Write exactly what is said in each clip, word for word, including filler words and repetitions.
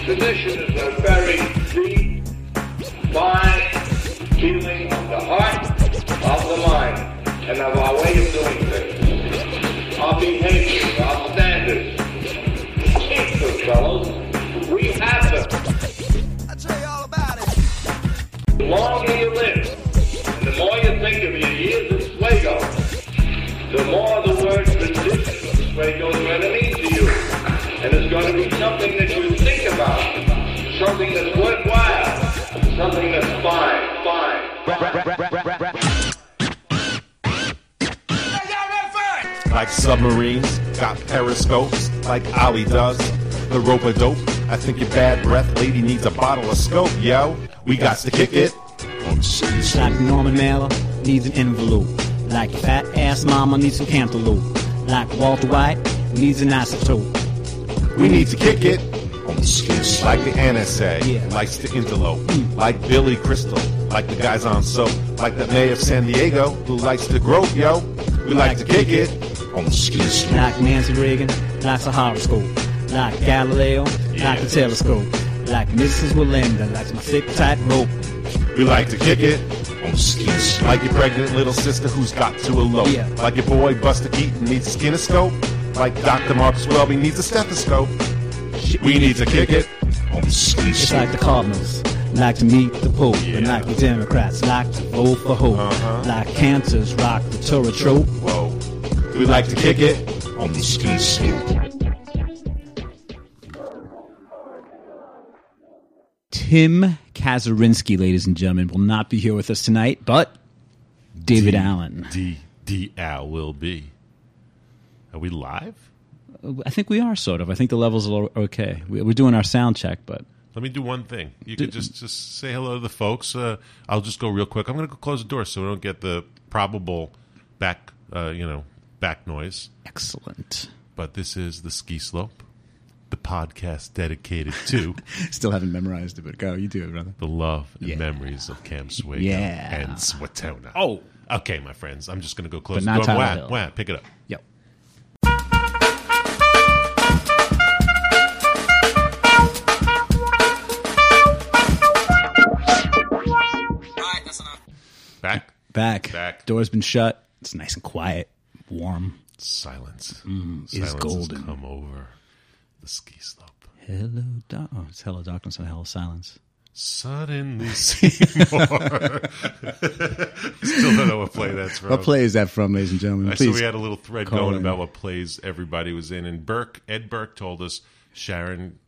Tradition is a very deep, fine feeling of the heart, of the mind, and of our way of doing things. Our behavior, our standards. Keep them, fellows. We have them. I'll tell you all about it. The longer you live, and the more you think of your years of Swago, the more the word tradition of Swago is going to mean to you. And it's going to be something that you think about, something that's worthwhile, something that's fine, fine. Like submarines, got periscopes, like Ollie does. The rope-a-dope, I think your bad breath lady needs a bottle of scope, yo. We got to kick it. Like Norman Mailer needs an envelope. Like your fat ass mama needs some cantaloupe. Like Walter White needs an isotope. We need to kick it. Like the N S A, yeah. Likes to interlope. Mm. Like Billy Crystal, like the guys on soap. Like the mayor of San Diego, who likes to grope, yo. We like to kick it. Like Nancy Reagan, likes a horoscope. Like Galileo, yeah. Like the telescope. Like Missus Walinda, likes my thick, tight rope. We like to kick it. Like your pregnant little sister who's got to elope. Yeah. Like your boy Buster Keaton needs a skinoscope. Like Doctor Marcus Welby needs a stethoscope. We need to kick it. It's like the Cardinals like to meet the Pope. Yeah. And like the Democrats like to vote for hope. Uh-huh. Like cancers rock the Torah trope. Whoa. We like to kick it on the ski slope. Tim Kazurinsky, ladies and gentlemen, will not be here with us tonight, but David D- Allen. D. D. Al will be. Are we live? I think we are, sort of. I think the levels are okay. We're doing our sound check, but... Let me do one thing. You do, could just, just say hello to the folks. Uh, I'll just go real quick. I'm going to go close the door so we don't get the probable back, uh, you know, back noise. Excellent. But this is The Ski Slope, the podcast dedicated to... Still haven't memorized it, but go. You do it, brother. The love and yeah. memories of Camp Swago yeah. and Swatona. Oh. Okay, my friends. I'm just going to go close but the not door. Tyler Wah, Hill. wah, pick it up. Yep. Back? Back. Back. Door's been shut. It's nice and quiet, warm. Silence. Mm, Silence is golden. has come over the ski slope. Hello, dark. Oh, it's hello, darkness and hello, silence. Suddenly Seymour. Still don't know what play that's from. What play is that from, ladies and gentlemen? So we had a little thread going in. about what plays everybody was in, and Burke, Ed Burke told us Sharon,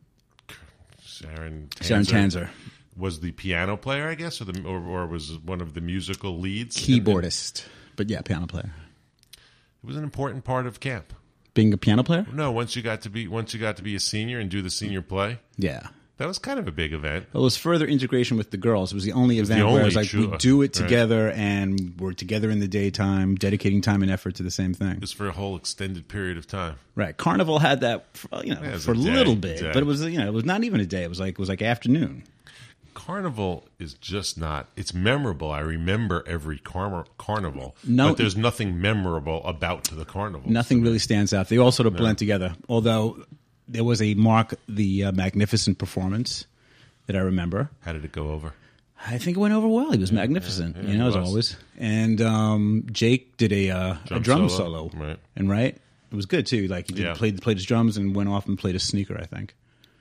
Sharon Tanzer, Sharon Tanzer was the piano player, I guess, or the or, or was one of the musical leads, keyboardist, but yeah, piano player. It was an important part of camp. Being a piano player? No, once you got to be once you got to be a senior and do the senior play. Yeah. That was kind of a big event. Well, it was further integration with the girls. It was the only event the only where it was like true, we do it right. together and we're together in the daytime, dedicating time and effort to the same thing. It was for a whole extended period of time. Right. Carnival had that, for, you know, yeah, for a day, little bit, day. but it was, you know, it was not even a day. It was like it was like afternoon. Carnival is just not. It's memorable. I remember every car- carnival, no, but there's nothing memorable about the carnival. Nothing really stands out. They all sort of no. blend together. Although there was a Mark the uh, Magnificent performance that I remember. How did it go over? I think it went over well. He was yeah, magnificent, yeah, yeah, you know, as always. And um, Jake did a, uh, drum a drum solo, solo, right? And right, it was good too. Like he did, yeah. played played his drums and went off and played a sneaker, I think.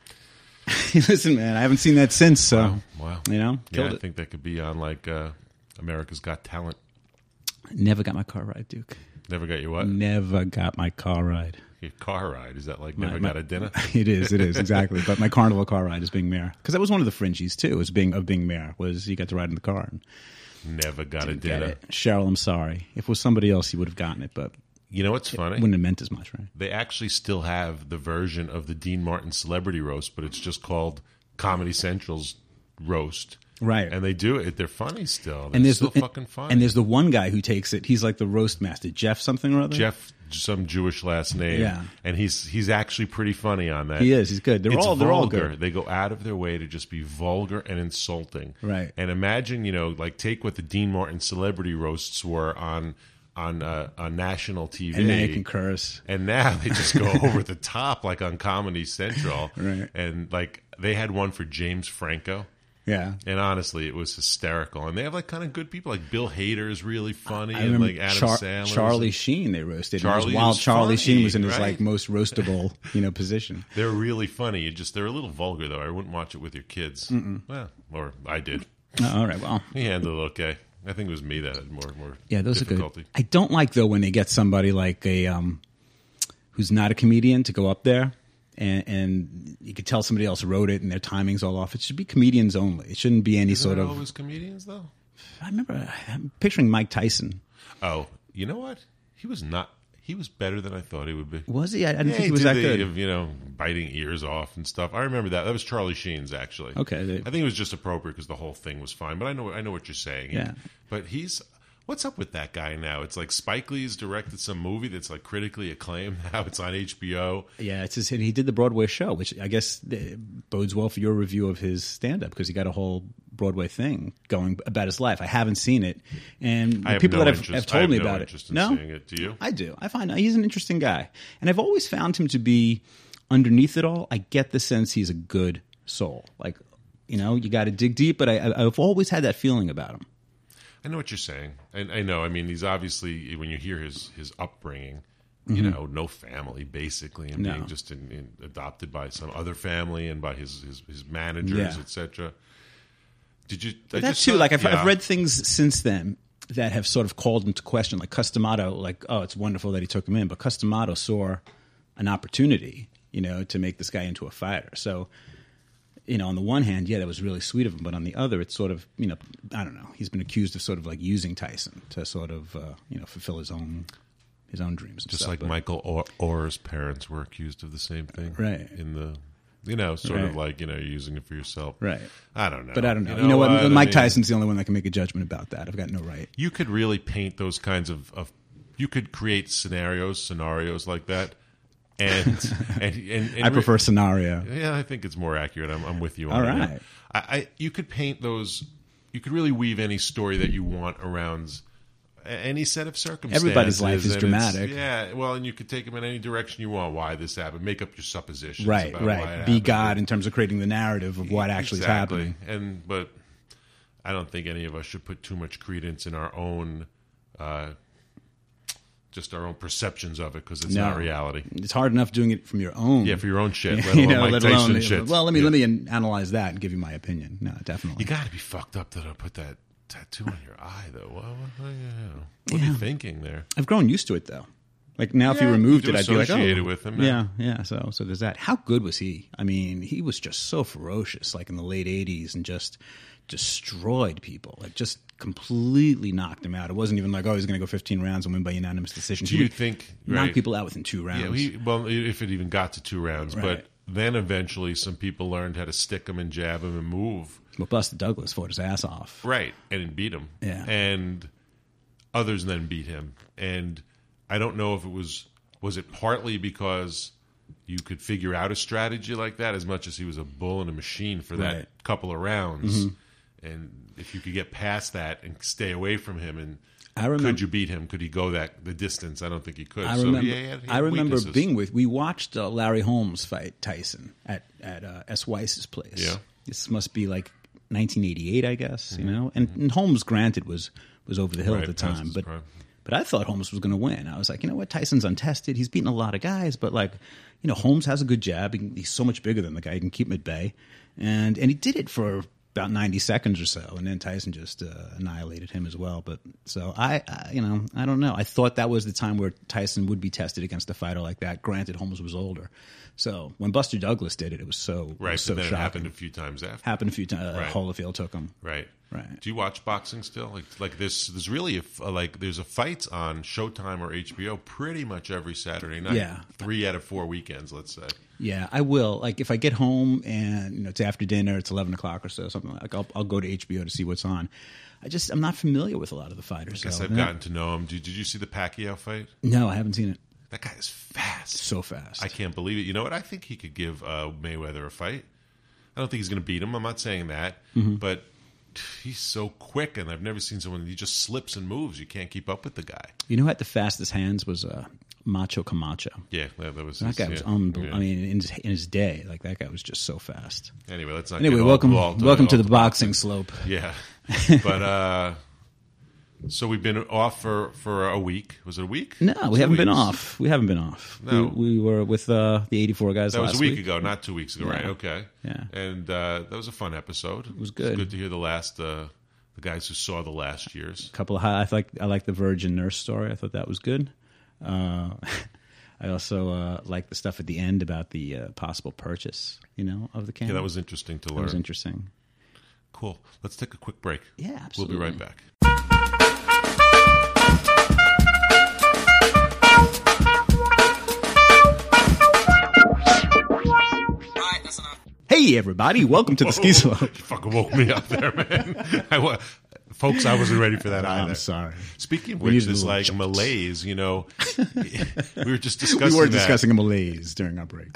Listen, man, I haven't seen that since. So, wow, wow. you know, yeah, I it. think that could be on like uh, America's Got Talent. Never got my car ride, Duke. Never got your what? Never got my car ride. Your car ride? Is that like my, never my, got a dinner? It is, it is, exactly. But my carnival car ride is being mayor. Because that was one of the fringies, too, was being, of being mayor, was you got to ride in the car. And never got a get dinner. It. Cheryl, I'm sorry. If it was somebody else, you would have gotten it, but... You know what's funny? It wouldn't have meant as much, right? They actually still have the version of the Dean Martin Celebrity Roast, but it's just called Comedy Central's Roast. Right. And they do it. They're funny still. They're and there's still the, fucking funny. And there's the one guy who takes it. He's like the roast master. Jeff something or other? Jeff, some Jewish last name. Yeah. And he's he's actually pretty funny on that. He is. He's good. They're it's all vulgar. They're all good. They go out of their way to just be vulgar and insulting. Right. And imagine, you know, like take what the Dean Martin Celebrity Roasts were on on uh, on national T V. And now you can curse. And now they just go over the top like on Comedy Central. Right. And like they had one for James Franco. Yeah. And honestly, it was hysterical. And they have like kind of good people. Like Bill Hader is really funny. I and remember like Adam Char- Sandler. Charlie Sheen they roasted. Charlie it was wild was Charlie funny, Sheen was in his right? like most roastable, you know, position. They're really funny. It just they're a little vulgar though. I wouldn't watch it with your kids. Mm-mm. Well, or I did. Oh, all right. Well, He handled it okay. I think it was me that had more more yeah, those difficulty. are good. I don't like though when they get somebody like a um, who's not a comedian to go up there. And, and you could tell somebody else wrote it, and their timing's all off. It should be comedians only. It shouldn't be any Isn't sort it of. always comedians though. I remember I'm picturing Mike Tyson. Oh, you know what? He was not. He was better than I thought he would be. Was he? I, I didn't Yeah, think he was did that the, good. You know, biting ears off and stuff. I remember that. That was Charlie Sheen's actually. Okay, they- I think it was just appropriate because the whole thing was fine. But I know, I know what you're saying. Yeah. But he's. What's up with that guy now? It's like Spike Lee's directed some movie that's like critically acclaimed. Now it's on H B O. Yeah, it's just, he did the Broadway show, which I guess uh, bodes well for your review of his stand-up because he got a whole Broadway thing going about his life. I haven't seen it, and I the have people no that have, interest- have I told have me no about interest it. in No, seeing it. Do you? I do. I find he's an interesting guy, and I've always found him to be underneath it all. I get the sense he's a good soul. Like, you know, you got to dig deep, but I, I've always had that feeling about him. I know what you're saying. I, I know. I mean, he's obviously when you hear his his upbringing, you Mm-hmm. know, no family basically, and No. being just in, in, adopted by some other family and by his his, his managers, Yeah. et cetera. Did you? But I that just too, saw- like I've, yeah. I've read things since then that have sort of called into question, like Customato, like, oh, it's wonderful that he took him in, but Customato saw an opportunity, you know, to make this guy into a fighter. So, you know, on the one hand, yeah, that was really sweet of him, but on the other, it's sort of, you know, I don't know, he's been accused of sort of like using Tyson to sort of, uh, you know, fulfill his own his own dreams. And Just stuff. like But- Michael Orr- Orr's parents were accused of the same thing, Right. In the, you know, sort of Right. like you know, you're using it for yourself, Right. I don't know, But I don't know. You know, what? I Mike mean, Tyson's the only one that can make a judgment about that. I've got no right. You could really paint those kinds of, of you could create scenarios, scenarios like that, and and, and, and I prefer scenario. Yeah, I think it's more accurate. I'm, I'm with you on All it now. right. I, I you could paint those. You could really weave any story that you want around a- any set of circumstances. Everybody's life is and it's- dramatic. Yeah, well, and you could take them in any direction you want. Why this happened? Make up your suppositions. Right, about why it right. Be happened. God in terms of creating the narrative of what actually Exactly. is happening. And but I don't think any of us should put too much credence in our own. Uh, just our own perceptions of it because it's No. not reality. It's hard enough doing it from your own. Yeah, for your own shit, let you alone know, Mike let Tyson alone, shit. Well, let me Yeah. let me an- analyze that and give you my opinion. No, definitely. You got to be fucked up to put that tattoo on your eye, though. What, what, yeah. what are you thinking there? I've grown used to it though. Like now, if Yeah, you removed you it, do I'd be like, oh, associate it with him now. yeah, yeah. So, so there's that. How good was he? I mean, he was just so ferocious, like in the late eighties, and just destroyed people. Like just completely knocked them out. It wasn't even like, oh, he's going to go fifteen rounds and win by unanimous decision. Do He you would think knock right, people out within two rounds? Yeah, he, well, if it even got to two rounds, Right. but then eventually some people learned how to stick him and jab him and move. But Buster Douglas fought his ass off. Right, and beat him. Yeah. And others then beat him. And I don't know if it was, was it partly because you could figure out a strategy like that as much as he was a bull and a machine for that Right. couple of rounds. Mm-hmm. And if you could get past that and stay away from him and I remember- could you beat him? Could he go that the distance? I don't think he could. I so remember. he had, he had I remember weaknesses. being with. We watched uh, Larry Holmes fight Tyson at at uh, S. Weiss's place. Yeah. This must be like nineteen eighty-eight, I guess. You know, and, and Holmes, granted, was was over the hill Mm-hmm. Right, at the past time, his but prime. but I thought Holmes was going to win. I was like, you know what, Tyson's untested. He's beaten a lot of guys, but like, you know, Holmes has a good jab. He can, he's so much bigger than the guy. He can keep him at bay, and and he did it for about ninety seconds or so, and then Tyson just uh, annihilated him as well. But so I, I, you know, I don't know. I thought that was the time where Tyson would be tested against a fighter like that. Granted, Holmes was older, so when Buster Douglas did it, it was so it Right, was so but then shocking. it happened a few times after. Happened a few times. Uh, Right. Holyfield took him. Right. Right. Do you watch boxing still? Like, like this? There's really a, f- like there's a fight on Showtime or H B O pretty much every Saturday night. Yeah. Three out of four weekends, let's say. Yeah, I will. Like if I get home and you know it's after dinner, it's eleven o'clock or so, something like. I'll I'll go to H B O to see what's on. I just I'm not familiar with a lot of the fighters. I guess so, I've yeah. gotten to know him. Did, did you see the Pacquiao fight? No, I haven't seen it. That guy is fast. So fast. I can't believe it. You know what? I think he could give uh, Mayweather a fight. I don't think he's going to beat him. I'm not saying that, Mm-hmm. but he's so quick, and I've never seen someone. He just slips and moves. You can't keep up with the guy. You know who had the fastest hands was uh, Macho Camacho. Yeah, that, that was That his, guy was yeah, unbelievable. yeah. I mean, in his, in his day, like that guy was just so fast. Anyway, let's not. Anyway, get all- welcome, all- welcome all to the to boxing slope. Yeah, but uh, so we've been off for, for a week. Was it a week? No, Two we haven't been weeks? off. We haven't been off. No. We, we were with uh, the eighty-four guys That last was a week, ago, not two weeks ago, Yeah. right? Okay. Yeah. And uh, that was a fun episode. It was good. good to hear the last, uh, the guys who saw the last years. A couple of high, I like I like the Virgin Nurse story. I thought that was good. Uh, I also uh, like the stuff at the end about the uh, possible purchase, you know, of the can. Yeah, that was interesting to That learn. was interesting. Cool. Let's take a quick break. Yeah, absolutely. We'll be right back. Hey, everybody! Welcome to the ski slope. You fucking woke me up there, man. I, wa- folks, I wasn't ready for that either. I'm sorry. Speaking of We which, needed a this little like jolt. malaise, you know, we were just discussing We were that. discussing a malaise during our break.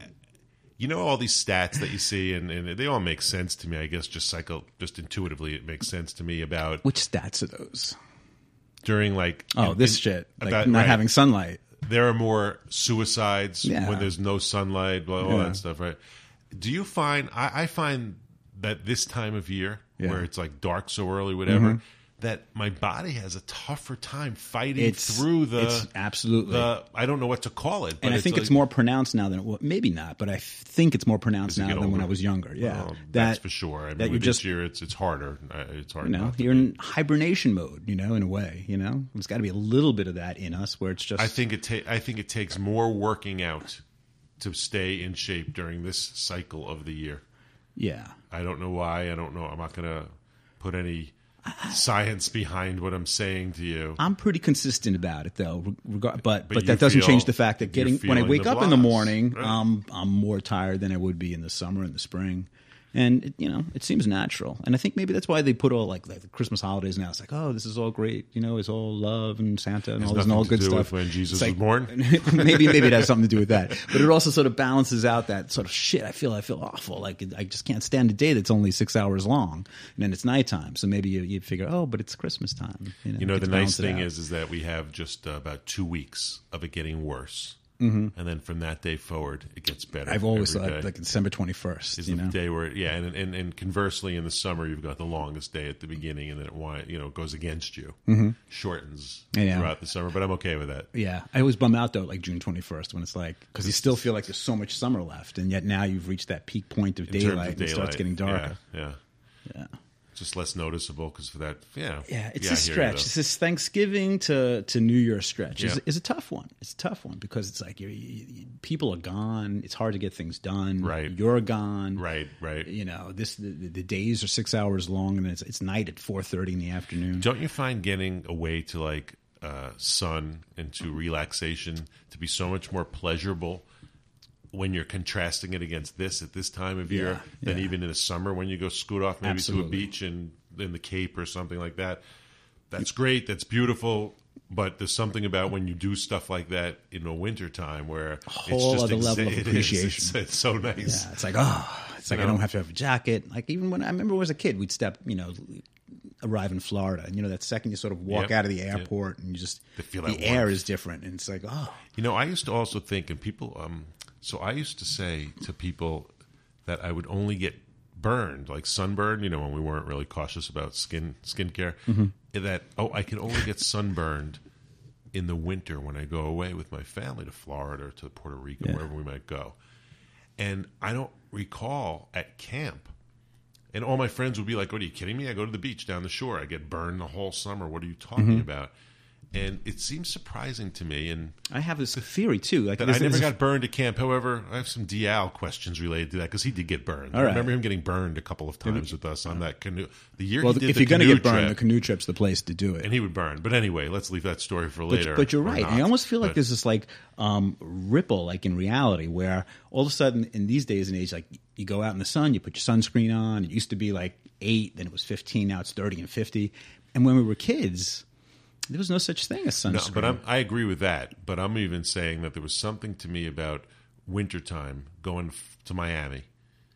You know all these stats that you see, and, and they all make sense to me. I guess just psycho, just intuitively, it makes sense to me about Which stats are those? during like Oh, in- this in- shit. Like about- not right. having sunlight. There are more suicides Yeah. when there's no sunlight, blah, all Yeah. that stuff, right? Do you find I, I find that this time of year, Yeah. where it's like dark so early, whatever, Mm-hmm. that my body has a tougher time fighting It's through the it's absolutely. the I don't know what to call it, but and I it's think like, it's more pronounced now than it was. Maybe not, but I think it's more pronounced As you now get than when older. I was younger. Yeah, Well, that, that's for sure. I mean, that you with just this year, it's it's harder. Uh, It's hard. you know not to you're be. in hibernation mode. You know, in a way. You know, there's got to be a little bit of that in us where it's just. I think it ta- I think it takes more working out to stay in shape during this cycle of the year. Yeah. I don't know why. I don't know. I'm not going to put any science behind what I'm saying to you. I'm pretty consistent about it, though. Regard, but but, But you that doesn't feel- change the fact that you're getting when I feeling wake the up in the blast, morning, right. um, I'm more tired than I would be in the summer and the spring, and it, you know it seems natural. And I think maybe that's why they put all like, like the Christmas holidays now. It's like, oh, this is all great, you know, it's all love and Santa and Has all this and nothing all to good do stuff. with when Jesus It's was born? maybe maybe it has something to do with that, but it also sort of balances out that sort of shit. I feel I feel awful, like I just can't stand a day that's only six hours long, and then it's nighttime. So maybe you you figure, oh, but it's Christmas time. You know, You know, get the to nice balance it thing out. is, is that we have just uh, about two weeks of it getting worse, mm-hmm. and then from that day forward, it gets better. I've always every thought day. like December twenty-first, is you the know? day where yeah, and, and and conversely, in the summer, you've got the longest day at the beginning, and then it wi- you know goes against you, mm-hmm. shortens Yeah. throughout the summer. But I'm okay with that. Yeah. I always bum out though, like June twenty-first, when it's like, because you still feel like there's so much summer left, and yet now you've reached that peak point of In terms of daylight, and it starts daylight, getting darker. Yeah, yeah. Yeah. Just less noticeable because for that, yeah, Yeah, it's yeah, a I hear you, stretch. though. It's this Thanksgiving to, to New Year stretch. It's, Yeah. it's a tough one. It's a tough one because it's like you're, you, you, people are gone. It's hard to get things done. Right. You're gone. Right, right. You know, this the, the days are six hours long, and then it's, it's night at four thirty in the afternoon. Don't you find getting away to like uh, sun and to relaxation to be so much more pleasurable when you're contrasting it against this at this time of year Yeah, than yeah. even in the summer when you go scoot off maybe to a Absolutely. beach in in the Cape or something like that? That's great. That's beautiful. But there's something about when you do stuff like that in the wintertime where whole it's just other level of it is. appreciation. It's, it's so nice. Yeah, it's like, oh, it's like You I know? don't have to have a jacket. Like even when I remember as a kid, we'd step, you know, arrive in Florida, and you know that second you sort of walk Yep. out of the Yep. airport, and you just To feel the that air warmth. is different, and it's like, oh, You know, I used to also think, and people, um, so I used to say to people that I would only get burned, like sunburned, you know, when we weren't really cautious about skin skincare, that, oh, I can only get sunburned in the winter when I go away with my family to Florida or to Puerto Rico, Yeah. wherever we might go. And I don't recall at camp. And all my friends would be like, what, are you kidding me? I go to the beach down the shore. I get burned the whole summer. What are you talking about? And it seems surprising to me. And I have this theory too. Like that there's- I never there's a- got burned at camp. However, I have some D L questions related to that because he did get burned. All I right. remember him getting burned a couple of times with us on that canoe. The year well, he did if the you're going to canoe get burned, trip, the canoe trip's the place to do it. and he would burn. But anyway, let's leave that story for But, later. but you're or right. not. I almost feel like But- there's this like um, ripple, like in reality, where all of a sudden in these days and age, like you go out in the sun, you put your sunscreen on. It used to be like eight, then it was fifteen. Now it's thirty and fifty. And when we were kids, there was no such thing as sunscreen. No, but I'm, I agree with that. But I'm even saying that there was something to me about wintertime going f- to Miami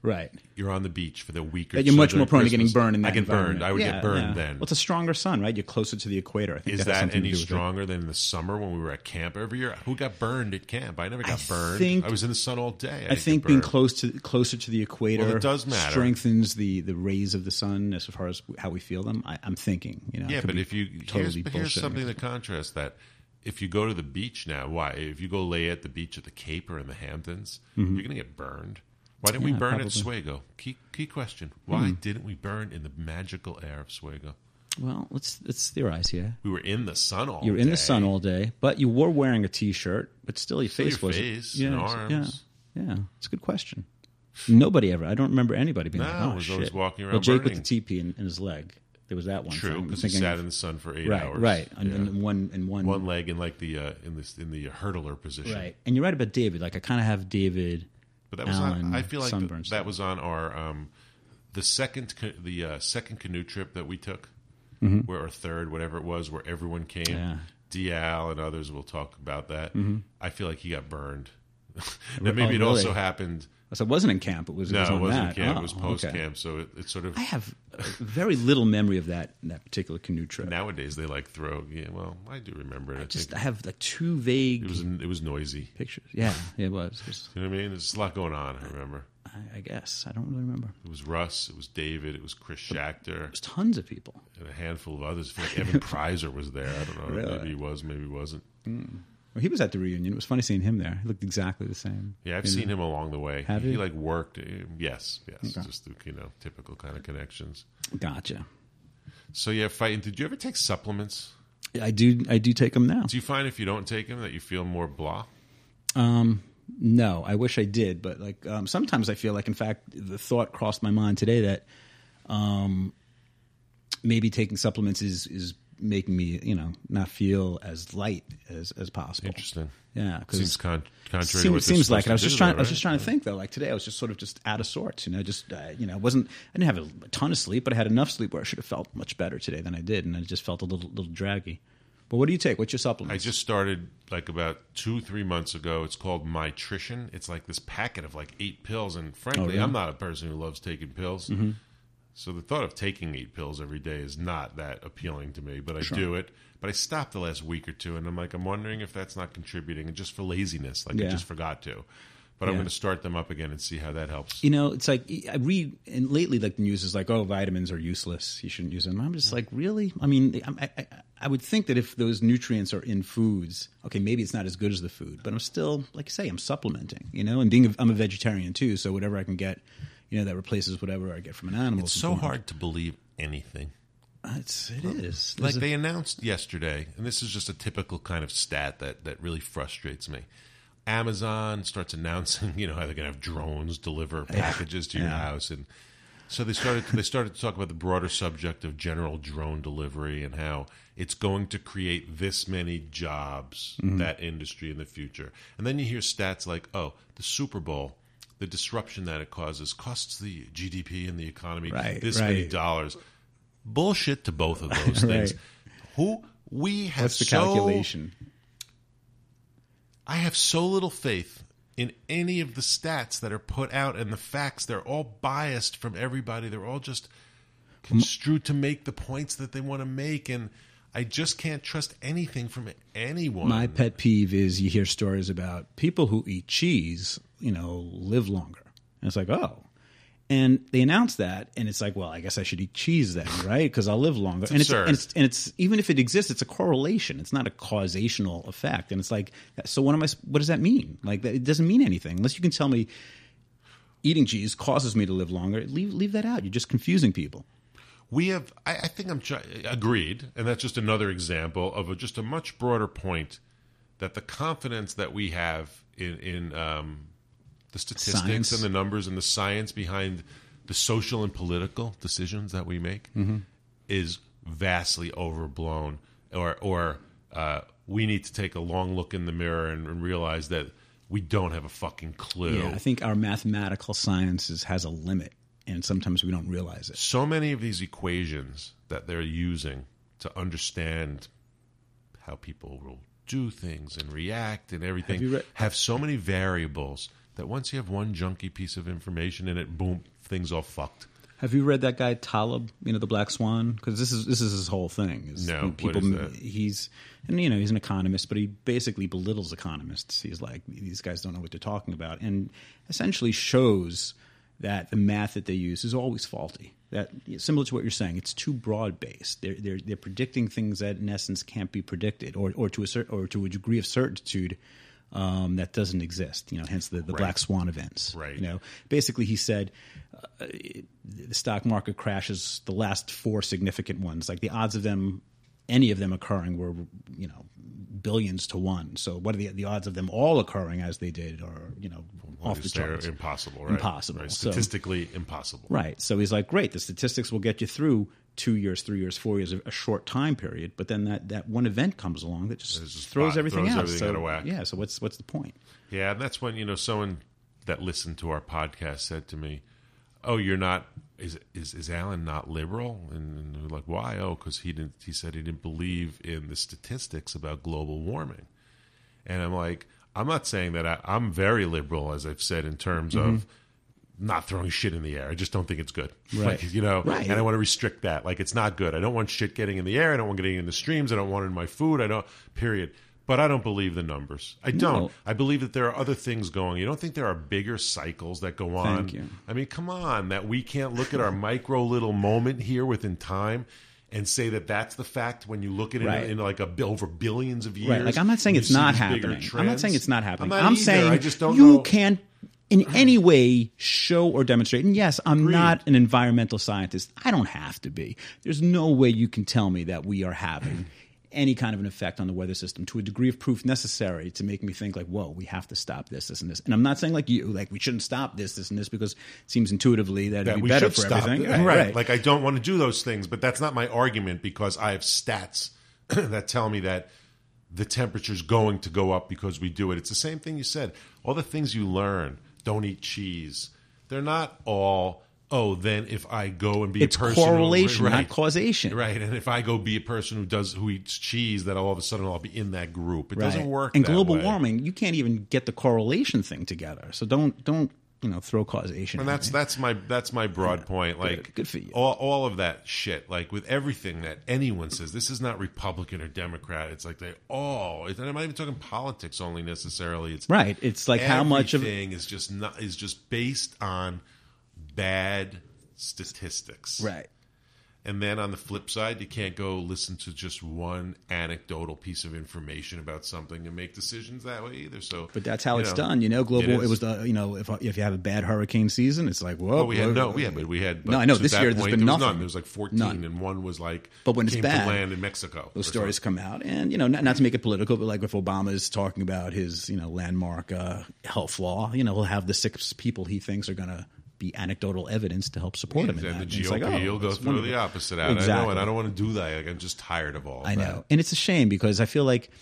Right. You're on the beach for the week or That you're so much during more prone to Christmas. getting burned in that I get environment. burned. I would Yeah, get burned yeah. then. Well, it's a stronger sun, right? You're closer to the equator. I think Is that, has that something to any do with it. stronger than in the summer when we were at camp every year? Who got burned at camp? I never got I burned. think- I was in the sun all day. I, I didn't think get being burned. close to closer to the equator Well, it does matter. strengthens the, the rays of the sun as far as how we feel them. I, I'm thinking, you know. it Yeah, could but be if you totally here's, but here's bullshitting. something to contrast that. If you go to the beach now, why? If you go lay at the beach at the Cape or in the Hamptons, you're going to get burned. Why didn't we Mm-hmm. Yeah, burn probably. at Swego? Key key question. Why didn't we burn in the magical air of Swego? Well, let's let's theorize here. We were in the sun all You're day. in the sun all day, but you were wearing a T-shirt, but still your Still face your was face yeah, and it's- arms. Yeah, yeah, it's a good question. Nobody ever. I don't remember anybody being No, like, I "Oh was shit!" always walking around well, Jake burning. with the teepee in, in his leg. There was that one. True, time. I'm because he thinking sat of- in the sun for eight right, hours. right, and, Yeah. and one and one, one leg in like the uh, in this in the hurdler position. right. And you're right about David. Like I kind of have David. But that was Alan on, I feel like th- sunburns. that was on our um, the second ca- the uh, second canoe trip that we took, where or third whatever it was, where everyone came. Yeah. Dial and others will talk about that. I feel like he got burned. Re- now maybe oh, it also really? happened. So it wasn't in camp. It was. No, it was on it wasn't that. camp. Oh, it was post okay. camp. So it, it sort of I have a very little memory of that that particular canoe trip. nowadays they like throw. Yeah, well, I do remember it. I, Just I think have like two vague it was it was noisy. pictures. Yeah, yeah, it was. It was You know what I mean? There's a lot going on. I remember I, I guess I don't really remember. it was Russ, it was David, it was Chris Schachter, There's tons of people. and a handful of others. I feel like Evan Prizer was there. I don't know. Really? Maybe he was. Maybe he wasn't. Well, he was at the reunion. It was funny seeing him there. He looked exactly the same. Yeah, I've You seen know? him along the way. Have he you? like worked. uh, Yes, yes, Okay. just the, you know typical kind of connections. Gotcha. So yeah, fighting. Did you ever take supplements? I do. I do take them now. Do you find if you don't take them that you feel more blah? Um, no, I wish I did, but like um, sometimes I feel like, in fact, the thought crossed my mind today that um, maybe taking supplements is is making me, you know, not feel as light as as possible. Interesting. Yeah, because Seems con- contrary to seems, what they're seems like it. I was supposed just to trying. do, I was though, just right? trying to think though. Like today, I was just sort of just out of sorts. You know, just uh, you know, I wasn't. I didn't have a, a ton of sleep, but I had enough sleep where I should have felt much better today than I did, and I just felt a little little draggy. But what do you take? What's your I supplements? just started like about two, three months ago. It's called Mytrition. It's like this packet of like eight pills, and frankly, Oh, really? I'm not a person who loves taking pills. Mm-hmm. So the thought of taking eight pills every day is not that appealing to me. But I do it. But I stopped the last week or two, and I'm like, I'm wondering if that's not contributing, and just for laziness, like I Yeah. just forgot to. But I'm Yeah. going to start them up again and see how that helps. You know, it's like I read, and lately, like the news is like, "Oh, vitamins are useless. You shouldn't use them." I'm just like, really? I mean, I, I, I would think that if those nutrients are in foods, okay, maybe it's not as good as the food, but I'm still, like I say, I'm supplementing. You know, and being, a, I'm a vegetarian too, so whatever I can get, you know, that replaces whatever I get from an animal. It's is so important. hard to believe anything. It's it is Like There's a- they announced yesterday, and this is just a typical kind of stat that, that really frustrates me. Amazon starts announcing, you know, how they're going to have drones deliver packages to your Yeah. house, and so they started. They started to talk about the broader subject of general drone delivery and how it's going to create this many jobs, Mm-hmm. that industry in the future. And then you hear stats like, "Oh, the Super Bowl, the disruption that it causes costs the G D P and the economy Right, this many right. dollars." Bullshit to both of those things. Right. Who we have what's the so calculation? I have so little faith in any of the stats that are put out and the facts. They're all biased from everybody. They're all just construed to make the points that they want to make, and I just can't trust anything from anyone. My pet peeve is you hear stories about people who eat cheese, you know, live longer. And it's like, oh. And they announce that, and it's like, well, I guess I should eat cheese then, right? Because I'll live longer. and, it's, absurd. and it's and it's even if it exists, it's a correlation. It's not a causational effect. And it's like, so what am I? What does that mean? Like, that, it doesn't mean anything unless you can tell me eating cheese causes me to live longer. Leave leave that out. You're just confusing people. We have, I, I think I'm try- agreed, and that's just another example of a, just a much broader point that the confidence that we have in, in um, the statistics Science. and the numbers and the science behind the social and political decisions that we make Mm-hmm. is vastly overblown, or or uh, we need to take a long look in the mirror and, and realize that we don't have a fucking clue. Yeah, I think our mathematical sciences has a limit, and sometimes we don't realize it. So many of these equations that they're using to understand how people will do things and react and everything Have you read- have so many variables that once you have one junky piece of information in it, boom, things all fucked. Have you read that guy Taleb? You know, the Black Swan, because this is this is his whole thing. Is No, when people, what is that? He's and you know he's an economist, but he basically belittles economists. He's like, these guys don't know what they're talking about, and essentially shows that the math that they use is always faulty. That similar to what you're saying, it's too broad based. They're they're they're predicting things that in essence can't be predicted, or or to a certain or to a degree of certitude. Um, that doesn't exist, you know. Hence the, the Right. black swan events. Right. You know, basically, he said uh, the stock market crashes. The last four significant ones, like the odds of them, any of them occurring, were you know billions to one. So, what are the the odds of them all occurring as they did, are you know off the They're charts? impossible, right? Impossible. Right. So- Statistically impossible. Right. So he's like, great. The statistics will get you through two years, three years, four years, a, a short time period. But then that, that one event comes along that just, It's just throws spot- everything throws out. everything so, out of whack. Yeah. So what's what's the point? Yeah, and that's when, you know, someone that listened to our podcast said to me, "Oh, you're not is is is Alan not liberal?" And we're like, "Why?" "Oh, because he didn't." He said he didn't believe in the statistics about global warming. And I'm like, I'm not saying that I, I'm very liberal, as I've said, in terms Mm-hmm. of not throwing shit in the air. I just don't think it's good. Right. Like, you know, Right. and I want to restrict that. Like, it's not good. I don't want shit getting in the air. I don't want getting in the streams. I don't want it in my food. I don't, period. But I don't believe the numbers. I don't. No. I believe that there are other things going. You don't think there are bigger cycles that go on? Thank you. I mean, come on, that we can't look at our micro little moment here within time and say that that's the fact when you look at it Right. in, in like a bill over billions of years. Right. Like I'm not saying you it's see not these bigger happening. I'm not trends. saying it's not happening. I'm, not I'm either. saying I just don't you know. can't in any way show or demonstrate. And yes, I'm Agreed. not an environmental scientist. I don't have to be. There's no way you can tell me that we are having any kind of an effect on the weather system to a degree of proof necessary to make me think like, whoa, we have to stop this, this, and this. And I'm not saying like you, like we shouldn't stop this, this, and this because it seems intuitively that it'd that be we better should for stop. everything. Right. Right. Like I don't want to do those things, but that's not my argument because I have stats that tell me that the temperature's going to go up because we do it. It's the same thing you said. All the things you learn, don't eat cheese. They're not all, oh, then if I go and be It's a person correlation, who, not causation. Right. And if I go be a person who does who eats cheese, that all of a sudden I'll be in that group. It doesn't Right. work. And that global way. warming, you can't even get the correlation thing together. So don't don't you know throw causation. And at that's me. that's my that's my broad point. Like Good for you. All, all of that shit. Like with everything that anyone says, this is not Republican or Democrat. It's like they all. And I'm not even talking politics only necessarily. It's right. It's like how much of everything is just not is just based on bad statistics. right. And then on the flip side, you can't go listen to just one anecdotal piece of information about something and make decisions that way either. So, But that's how you it's know, done. You know, global. it It, is. was the you know if if you have a bad hurricane season, it's like whoa. Well, we had whoa, no, whoa. we had, but we had. But No, I know, to this that year there's point, been there was nothing. none. There was like fourteen, None. and one was like. But when it's came bad, to land in Mexico. Those or stories something. come out, and you know, not, not to make it political, but like if Obama is talking about his you know landmark uh, health law, you know, he'll have the six people he thinks are going to be anecdotal evidence to help support him in And that. the And it's G O P, like, oh, you'll go it's through wonderful. the opposite out. I know, Exactly. and I don't want to do that. Like, I'm just tired of all. Of I know, that. and it's a shame because I feel like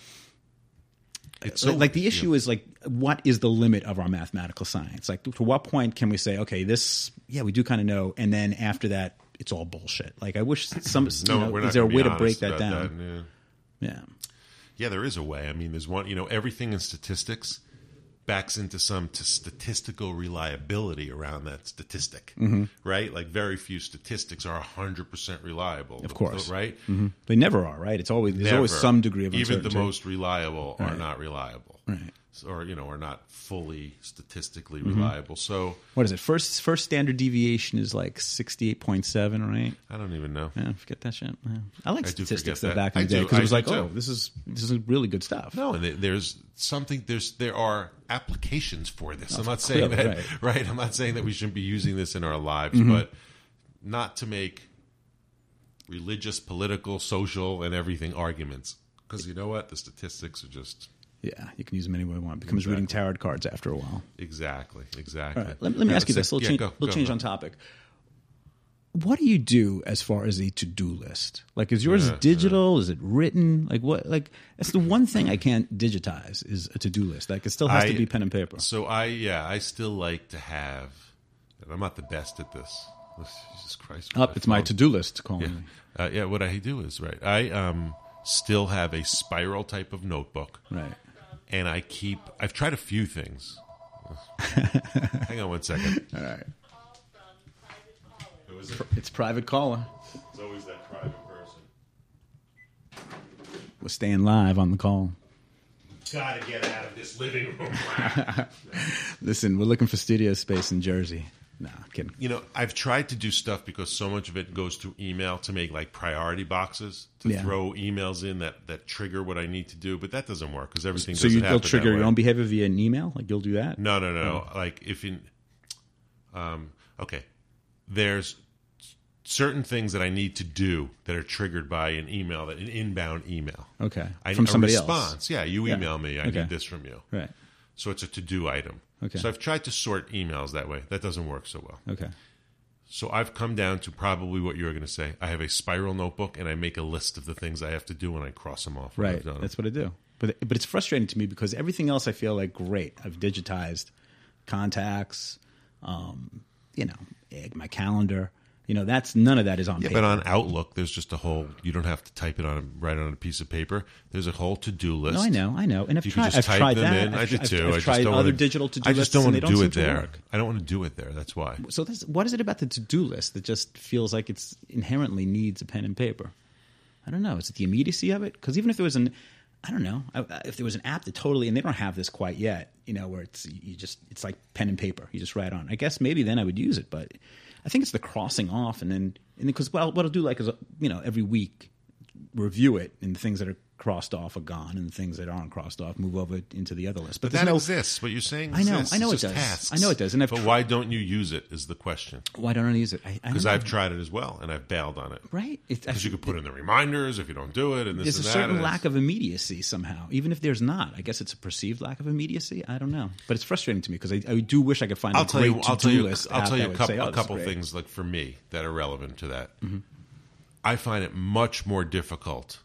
It's like, so- like the issue yeah. is like what is the limit of our mathematical science? Like to what point can we say, okay, this yeah, we do kind of know, and then after that, it's all bullshit. Like I wish some. No, you know, we're not is there a gonna way be to break honest that about down? yeah. Yeah. Yeah, there is a way. I mean, there's one, you know, everything in statistics backs into some t- statistical reliability around that statistic, Mm-hmm. right? Like very few statistics are one hundred percent reliable. Of course. Right? Mm-hmm. They never are, right? It's always there's always Never. some degree of Even uncertainty. the most reliable are Right. not reliable. Right. So, or, you know, are not fully statistically Mm-hmm. reliable. So What is it? First first standard deviation is like sixty-eight point seven, right? I don't even know. Yeah, forget that shit. Yeah. I like I do statistics forget though that. back in I the day do. because I it was do like, too. oh, this is this is really good stuff. No, and there's something. There's there are applications for this. I'm not clearly, saying that, right. right. I'm not saying that we shouldn't be using this in our lives, Mm-hmm. but not to make religious, political, social, and everything arguments. Because you know what, the statistics are just Yeah, you can use them any way you want. It becomes reading tarot cards after a while. exactly, exactly. All right, let, let me Yeah, ask you let's this. A little, say- change, yeah, go- little go, change go. on topic. What do you do as far as a to-do list? Like, is yours Yeah, digital? Is it written? Like, what? Like, that's the one thing I can't digitize is a to-do list. Like, it still has I- to be pen and paper. So I, yeah, I still like to have. And I'm not the best at this. Jesus Christ! Up, it's my phone. to-do list. Calling Yeah, me. uh, yeah. What I do is right. I um still have a spiral type of notebook. Right. And I keep. I've tried a few things. Hang on one second. All right. Who is it? It's private caller. It's always that private person. We're staying live on the call. Gotta get out of this living room. Listen, we're looking for studio space in Jersey. No, I'm kidding. You know, I've tried to do stuff because so much of it goes through email to make like priority boxes to Yeah. throw emails in that, that trigger what I need to do, but that doesn't work because everything So doesn't you, happen you'll trigger that your way. own behavior via an email? Like you'll do that? No, no, no. Like if in, um, okay, there's certain things that I need to do that are triggered by an email, that an inbound email. Okay. I, From a somebody response. else? Yeah, you Yeah. email me. I Okay. need this from you. Right. So it's a to-do item. Okay. So I've tried to sort emails that way. That doesn't work so well. Okay. So I've come down to probably what you were going to say. I have a spiral notebook, and I make a list of the things I have to do, and I cross them off. when Right. I've done them. That's what I do. But but it's frustrating to me because everything else I feel like great. I've digitized contacts, um, you know, eh, my calendar. You know, that's none of that is on Yeah, paper. but on Outlook, there's just a whole. You don't have to type it on a, right on a piece of paper. There's a whole to-do list. No, I know, I know, and I've You tried. can just I've type tried them that. in. I've, I did I've- too. I've I just tried don't other wanna, digital to-do I just lists, don't and want they to don't do seem it to there. work. I don't want to do it there. That's why. So this, what is it about the to-do list that just feels like it's inherently needs a pen and paper? I don't know. Is it the immediacy of it? Because even if there was an, I don't know, I- if there was an app that totally, and they don't have this quite yet, you know, where it's you just it's like pen and paper, you just write on. I guess maybe then I would use it, but I think it's the crossing off, and then and because well, what I'll do like is you know every week review it, and the things that are crossed off are gone, and the things that aren't crossed off move over into the other list. But there's that no, exists. What you're saying I know, exists. I know It's it just does. tasks. I know it does, and I've but tr- why don't you use it is the question. Why don't I use it? Because I've tried it as well, and I've bailed on it. right. It's, Because you could put in the reminders if you don't do it, and this there's a and that. certain and lack it's- of immediacy somehow, even if there's not. I guess it's a perceived lack of immediacy. I don't know, but it's frustrating to me because I, I do wish I could find I'll a tell great you. I'll to-do tell you. list. I'll app tell that you a would couple, say, oh, a this is couple great. things like for me that are relevant to that. Mm-hmm. I find it much more difficult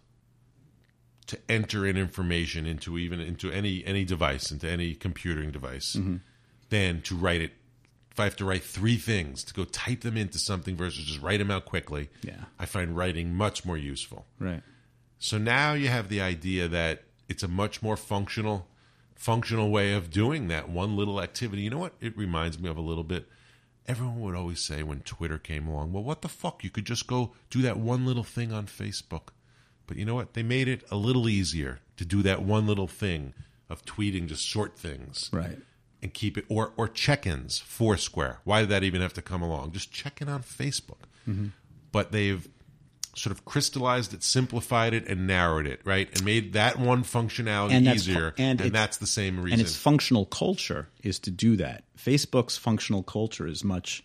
to enter in information into even into any any device, into any computing device, Mm-hmm. than to write it. If I have to write three things to go type them into something versus just write them out quickly, Yeah. I find writing much more useful. Right. So now you have the idea that it's a much more functional functional way of doing that one little activity. You know what it reminds me of a little bit? Everyone would always say when Twitter came along, well, what the fuck? You could just go do that one little thing on Facebook. But you know what? They made it a little easier to do that one little thing of tweeting just short things. Right. And keep it, or or check-ins, Foursquare. Why did that even have to come along? Just check in on Facebook. Mm-hmm. But they've sort of crystallized it, simplified it, and narrowed it, right? And made that one functionality And that's fu- easier. and And, it's- that's the same reason. And its functional culture is to do that. Facebook's functional culture is much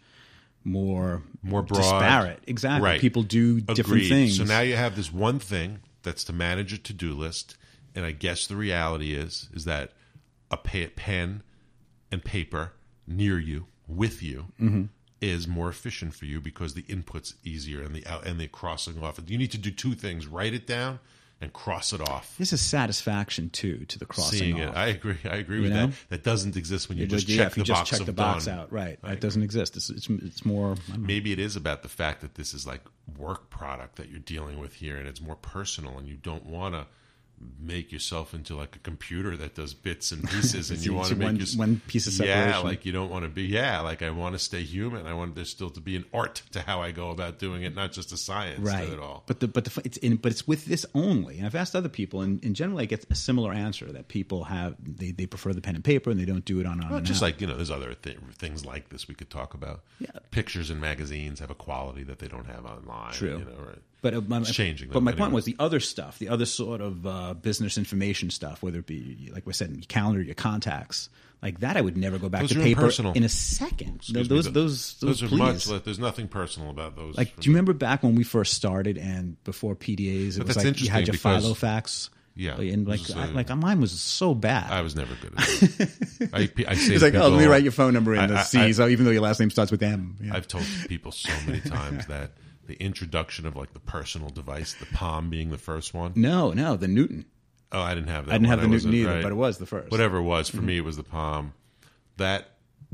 more More broad. disparate. Exactly. Right. People do different Agreed. things. So now you have this one thing that's to manage a to-do list, and I guess the reality is is that a pa- pen and paper near you, with you, Mm-hmm. is more efficient for you because the input's easier and the out and the crossing off. You need to do two things: write it down and cross it off. There's a satisfaction too to the crossing Seeing off. it, I agree. I agree You with know? that. That doesn't exist when you just yeah, check if you the just box check of the box done. out, right? I That agree. doesn't exist. It's it's, it's more. I don't know. Maybe it is about the fact that this is like work product that you're dealing with here, and it's more personal, and you don't want to make yourself into like a computer that does bits and pieces, and It's- you want to it's make one- your, one piece of Yeah, separation. like you don't want to be. Yeah, like I want to stay human. I want there still to be an art to how I go about doing it, not just a science right. to it all. But the but the it's in, but it's with this only. And I've asked other people, and, and generally I get a similar answer that people have they, they prefer the pen and paper, and they don't do it on on Well, an just app. like you know, there's other th- things like this we could talk about. Yeah. Pictures in magazines have a quality that they don't have online. True. You know, right? But uh, my, It's changing, But though, my anyway. point was the other stuff, the other sort of uh, business information stuff, whether it be like we said, your calendar, your contacts, like that. I would never go back Those to are paper impersonal. in a second. Excuse those, me, those, those, those are please. much. Like, there's nothing personal about those. Like, for do you me. remember back when we first started and before P D As, it But was that's like you had your interesting because- Filofax. Yeah, and like, it was, I, uh, like mine was so bad. I was never good at it. I, I say it's to like, oh, people, let me write your phone number in I- the I- C's, oh, even though your last name starts with M. Yeah. I've told people so many times that the introduction of like the personal device, the Palm being the first one. no, no, the Newton. Oh, I didn't have that. I didn't one. have the Newton wasn't- either, right. but it was the first. Whatever it was for me, it was the Palm. That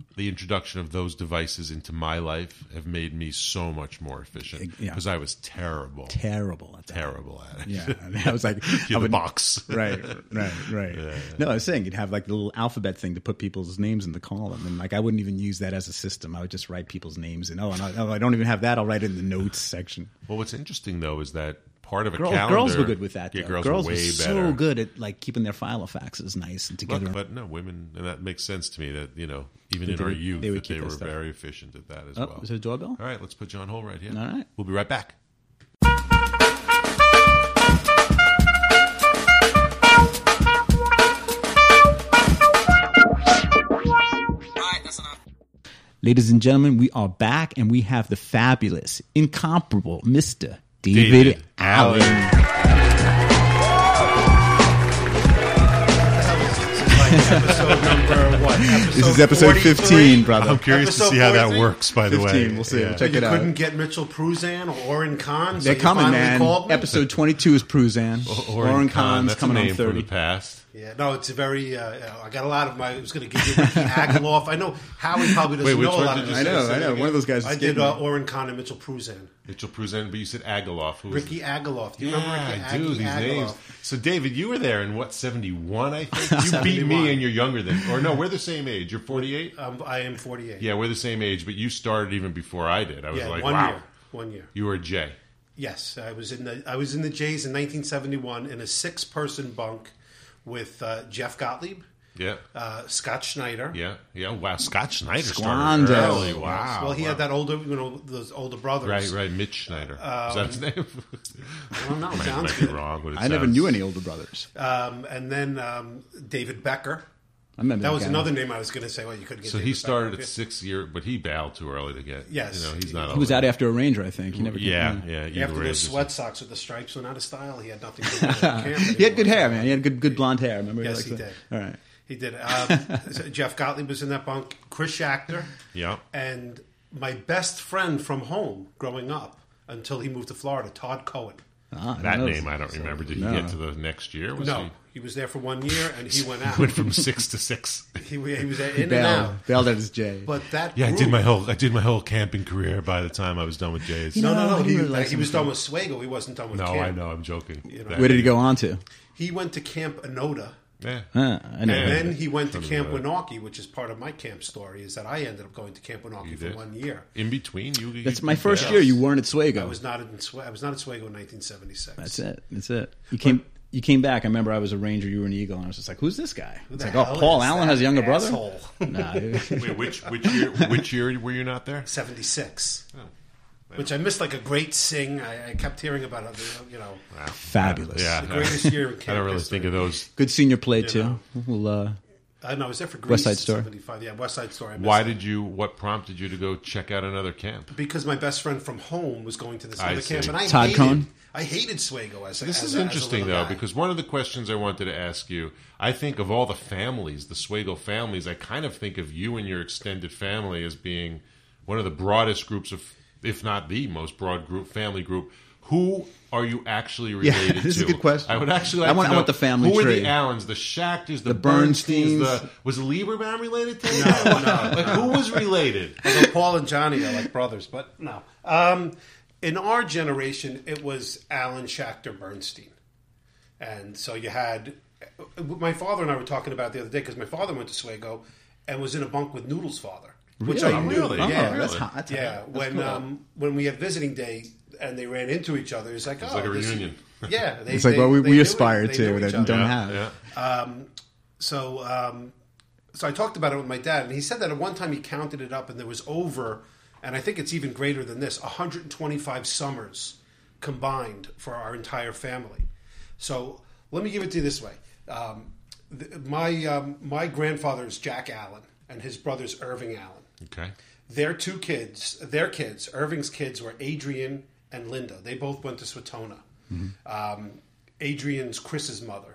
the introduction of those devices into my life have made me so much more efficient Yeah. because I was terrible, Terrible at that. terrible at it. Yeah, I, mean, I was like, You're I the box. right, right, right. No, I was saying you'd have like the little alphabet thing to put people's names in the column, and like I wouldn't even use that as a system. I would just write people's names in. Oh, and I, oh, I don't even have that. I'll write it in the notes section. Well, what's interesting though is that part of a Girls, calendar. girls were good with that. Yeah, though. girls, girls were way were better. so good at like keeping their filofaxes nice and together. Look, but no, women, and that makes sense to me that, you know, even That in they our would- youth, they would that they keep that were stuff. very efficient at that as Oh, well. is there a doorbell? All right, let's put John Hole right here. All right. We'll be right back. Ladies and gentlemen, we are back, and we have the fabulous, incomparable Mister David, David Allen. Episode number what? Episode This is episode forty-three? fifteen, brother. I'm curious Episode to see how that forty-three? works, by the way. fifteen, we'll see. We'll check You it out. couldn't get Mitchell Pruzan or Oren Khan. so They're you coming, finally man. called me? Episode twenty-two is Pruzan. Oren Khan's that's coming a on name from thirty. the past. Yeah, no, it's a very. Uh, I got a lot of my. I was going to give you Ricky Agaloff. I know Howie probably doesn't Wait, which know a one lot did of you this. say? I know, Say I that know. again. One of those guys. I escaped did me. uh, Oren Khan and Mitchell Pruzan. Mitchell Pruzan, but you said Agaloff. Who was Ricky Agaloff. Do you Yeah, remember Ricky I do Aggie these Agaloff? names. So, David, you were there in what seventy-one? I think you beat me, seventy-one. and you're younger than. Or no, we're the same age. You're forty-eight. Um, I am forty-eight. Yeah, we're the same age, but you started even before I did. I was yeah, like, one wow, year. One year. you were a J. Yes, I was in the I was in the Jays in nineteen seventy-one in a six-person bunk with uh, Jeff Gottlieb, Yeah, uh, Scott Schneider. yeah, yeah. Wow, Scott Schneider Squando. started early. Wow. Well, he wow. had that older, you know, those older brothers. Right, right. Mitch Schneider. Is that his name? I don't know. I Sounds might be good. wrong, but it I never sounds- knew any older brothers. Um, and then um, David Becker. I remember That was guy. another name I was going to say. Well, you couldn't get. So David he Becker started up at here. six year, but he bailed too early to get. Yes. you know, he's not. He was out after a Ranger, I think. He never. Yeah, yeah. Eagle After those Rangers. sweat socks with the stripes went out of style, he had nothing to do with camp. He had good hair, man. He had good, good blonde hair. Remember? Yes, liked he that? did. All right. He did. Um, so Jeff Gottlieb was in that bunk. Chris Schachter. Yeah. And my best friend from home growing up until he moved to Florida, Todd Cohen. Ah, That knows. name I don't remember. Did he No. get to the next year? Was No, he he was there for one year and he went out. went from six to six? he, he was in and Bailed, out. bailed at his J. But that Yeah, I group, did my whole I did my whole camping career by the time I was done with Jays. You No, know, no, no. he He, really likes he was him. done with Swago. He wasn't done with no, camp. I know. I'm joking. know. Where did he go on to? He went to Camp Anoda. Yeah. Uh, I know. And then he went to From Camp the- Winaki, which is part of my camp story, is that I ended up going to Camp Winaki for did? one year. In between, you. you That's you my first bailed. year. You weren't at I Swago. was not in Swa- I was not at Swago in nineteen seventy-six. That's it. That's it. You came. You came back. I remember I was a Ranger. You were an Eagle, and I was just like, "Who's this guy?" Who It's the like, "Oh, hell Paul is Allen that has a younger brother." asshole? Nah, dude. Wait, which which year? Which year were you not there? seventy-six. Oh. Which I missed like a great sing. I, I kept hearing about it, you know. Fabulous. Yeah, The greatest year in I camp don't really history. think of those. Good senior play too. know. We'll, uh, I know, I was there for Greece West Side in Story. seventy-five. Yeah, West Side Story. I missed Why that. did you? What prompted you to go check out another camp? Because my best friend from home was going to this I other camp, see. and I Todd hated, Cohn? I hated Swago as a This as is a- as a interesting, little though, guy. because one of the questions I wanted to ask you, I think of all the families, the Swago families, I kind of think of you and your extended family as being one of the broadest groups of, if not the most broad group, family group. Who are you actually Yeah, related to? this is a good question. I would actually. Like I want- to I know want the family Who are tree. the Allens, the Schachters, the, The Bernsteins? Bernsteins. The, was Lieberman related to them? No, no. Like who was related? Although Paul and Johnny are like brothers, but no. Um, in our generation, it was Alan Schachter Bernstein. And so you had... My father and I were talking about it the other day because my father went to Swago and was in a bunk with Noodle's father. Which Really? I knew. Really? Oh, Yeah, that's really? hot. That's yeah. hot. That's When cool. um, when we had visiting day and they ran into each other, it's like, It's oh, like a this- reunion. Yeah. They, It's like they- what we, they we knew- aspire they to knew that each and don't other. have. Yeah. So, um, so I talked about it with my dad, and he said that at one time he counted it up, and there was over, and I think it's even greater than this, one hundred twenty-five summers combined for our entire family. So let me give it to you this way: um, th- my um, my grandfather is Jack Allen, and his brother's Irving Allen. Okay. Their two kids, their kids, Irving's kids were Adrian and Linda. They both went to Swatona. Um, Adrian's Chris's mother.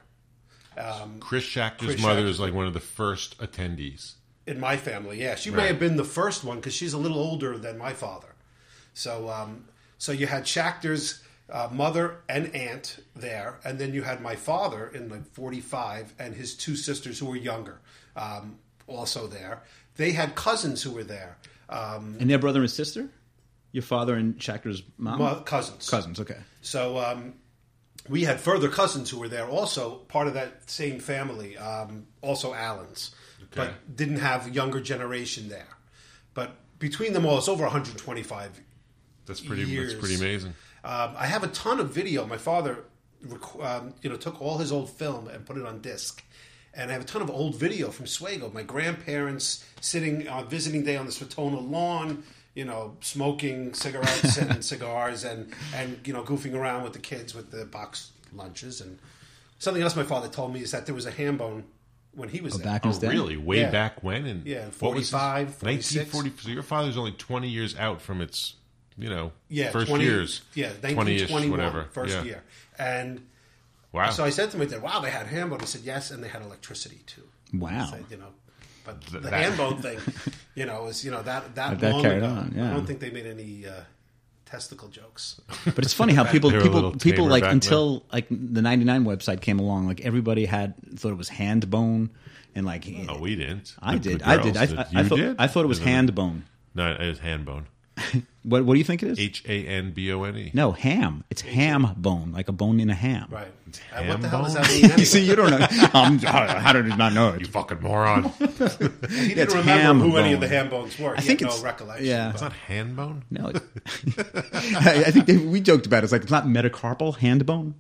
Chris Schachter's Chris mother Schachter. is like one of the first attendees. In my family, yeah, she Right. may have been the first one because she's a little older than my father. So, um, so you had Schachter's uh, mother and aunt there, and then you had my father in like forty-five, and his two sisters who were younger, um, also there. They had cousins who were there. Um, And their brother and sister? Your father and Shackler's mom? mo- cousins. Cousins, okay. So um, we had further cousins who were there, also part of that same family, um, also Allens, Okay. but didn't have younger generation there. But between them all, it's over one hundred twenty-five That's pretty. years. That's pretty amazing. Um, I have a ton of video. My father, rec- um, you know, took all his old film and put it on disc. And I have a ton of old video from Swego. My grandparents sitting on visiting day on the Swatona lawn, you know, smoking cigarettes and cigars and, and, you know, goofing around with the kids with the box lunches. And something else my father told me is that there was a ham bone when he was Oh, there. back in Oh, his day? really? Way Yeah. back when? And Yeah, in what was this? forty-five, forty-six. nineteen forty. So your father's only twenty years out from its, you know, Yeah, first twenty, years. Yeah, twenty-ish, nineteen twenty-one, whatever. first Yeah. year. And Wow. so I said to my dad, wow, they had ham bone. He said, yes, and they had electricity too. Wow. I said, you know, but Th- the that- ham bone thing, you know, was, you know, that, that, That long carried ago. on, yeah. I don't think they made any uh, testicle jokes. But it's funny how people They were a people little people tamer like back until like the ninety-nine website came along, like everybody had thought it was hand bone and like Oh, we didn't. I The- did. the I girls did. I, I, I You thought did? I thought it was No, no, no. hand bone. No, it is hand bone. What what do you think it is? H A N B O N E. No, ham. It's ham bone, like a bone in a ham. Right. And ham what the hell does bone? that mean anyway? You see, you don't know. Um, how, how did you not know You it? fucking moron. He it's didn't remember ham who any of bone. the ham bones were. He I think had it's- no recollection. yeah. It's not hand bone? No, it- I, I think they, we joked about it. It's like it's not metacarpal hand bone.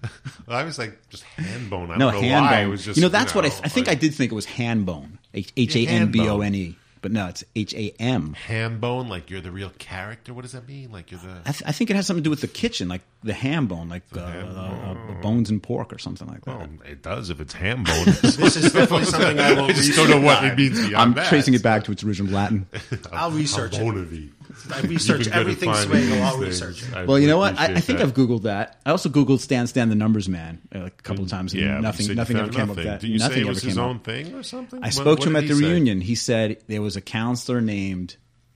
I was like, just hand bone. I No, don't know hand why. bone. It was just, you know, that's what I, know, I think. like I did think it was hand bone. H A N B O N E. But no, it's H A M. Ham bone, like you're the real character. What does that mean? Like you're the. I, th- I think it has something to do with the kitchen, like the ham bone, like uh, ham uh, uh, bones and pork or something like that. Oh, it does if it's ham bone. This is definitely something I will I just don't know what it means beyond I'm that. tracing it back to its original Latin. I'll research it. Bonavi. I research everything Swego. I'll research it. Well, you know what? I, I think I've Googled that. I also Googled Stan Stan the Numbers Man uh, like a couple of times. And Yeah, but you nothing, said you nothing ever found came nothing. up with that. Did you nothing say it ever was came his up. own thing or something? I What- spoke what to him did at he the say? reunion. He said there was a counselor named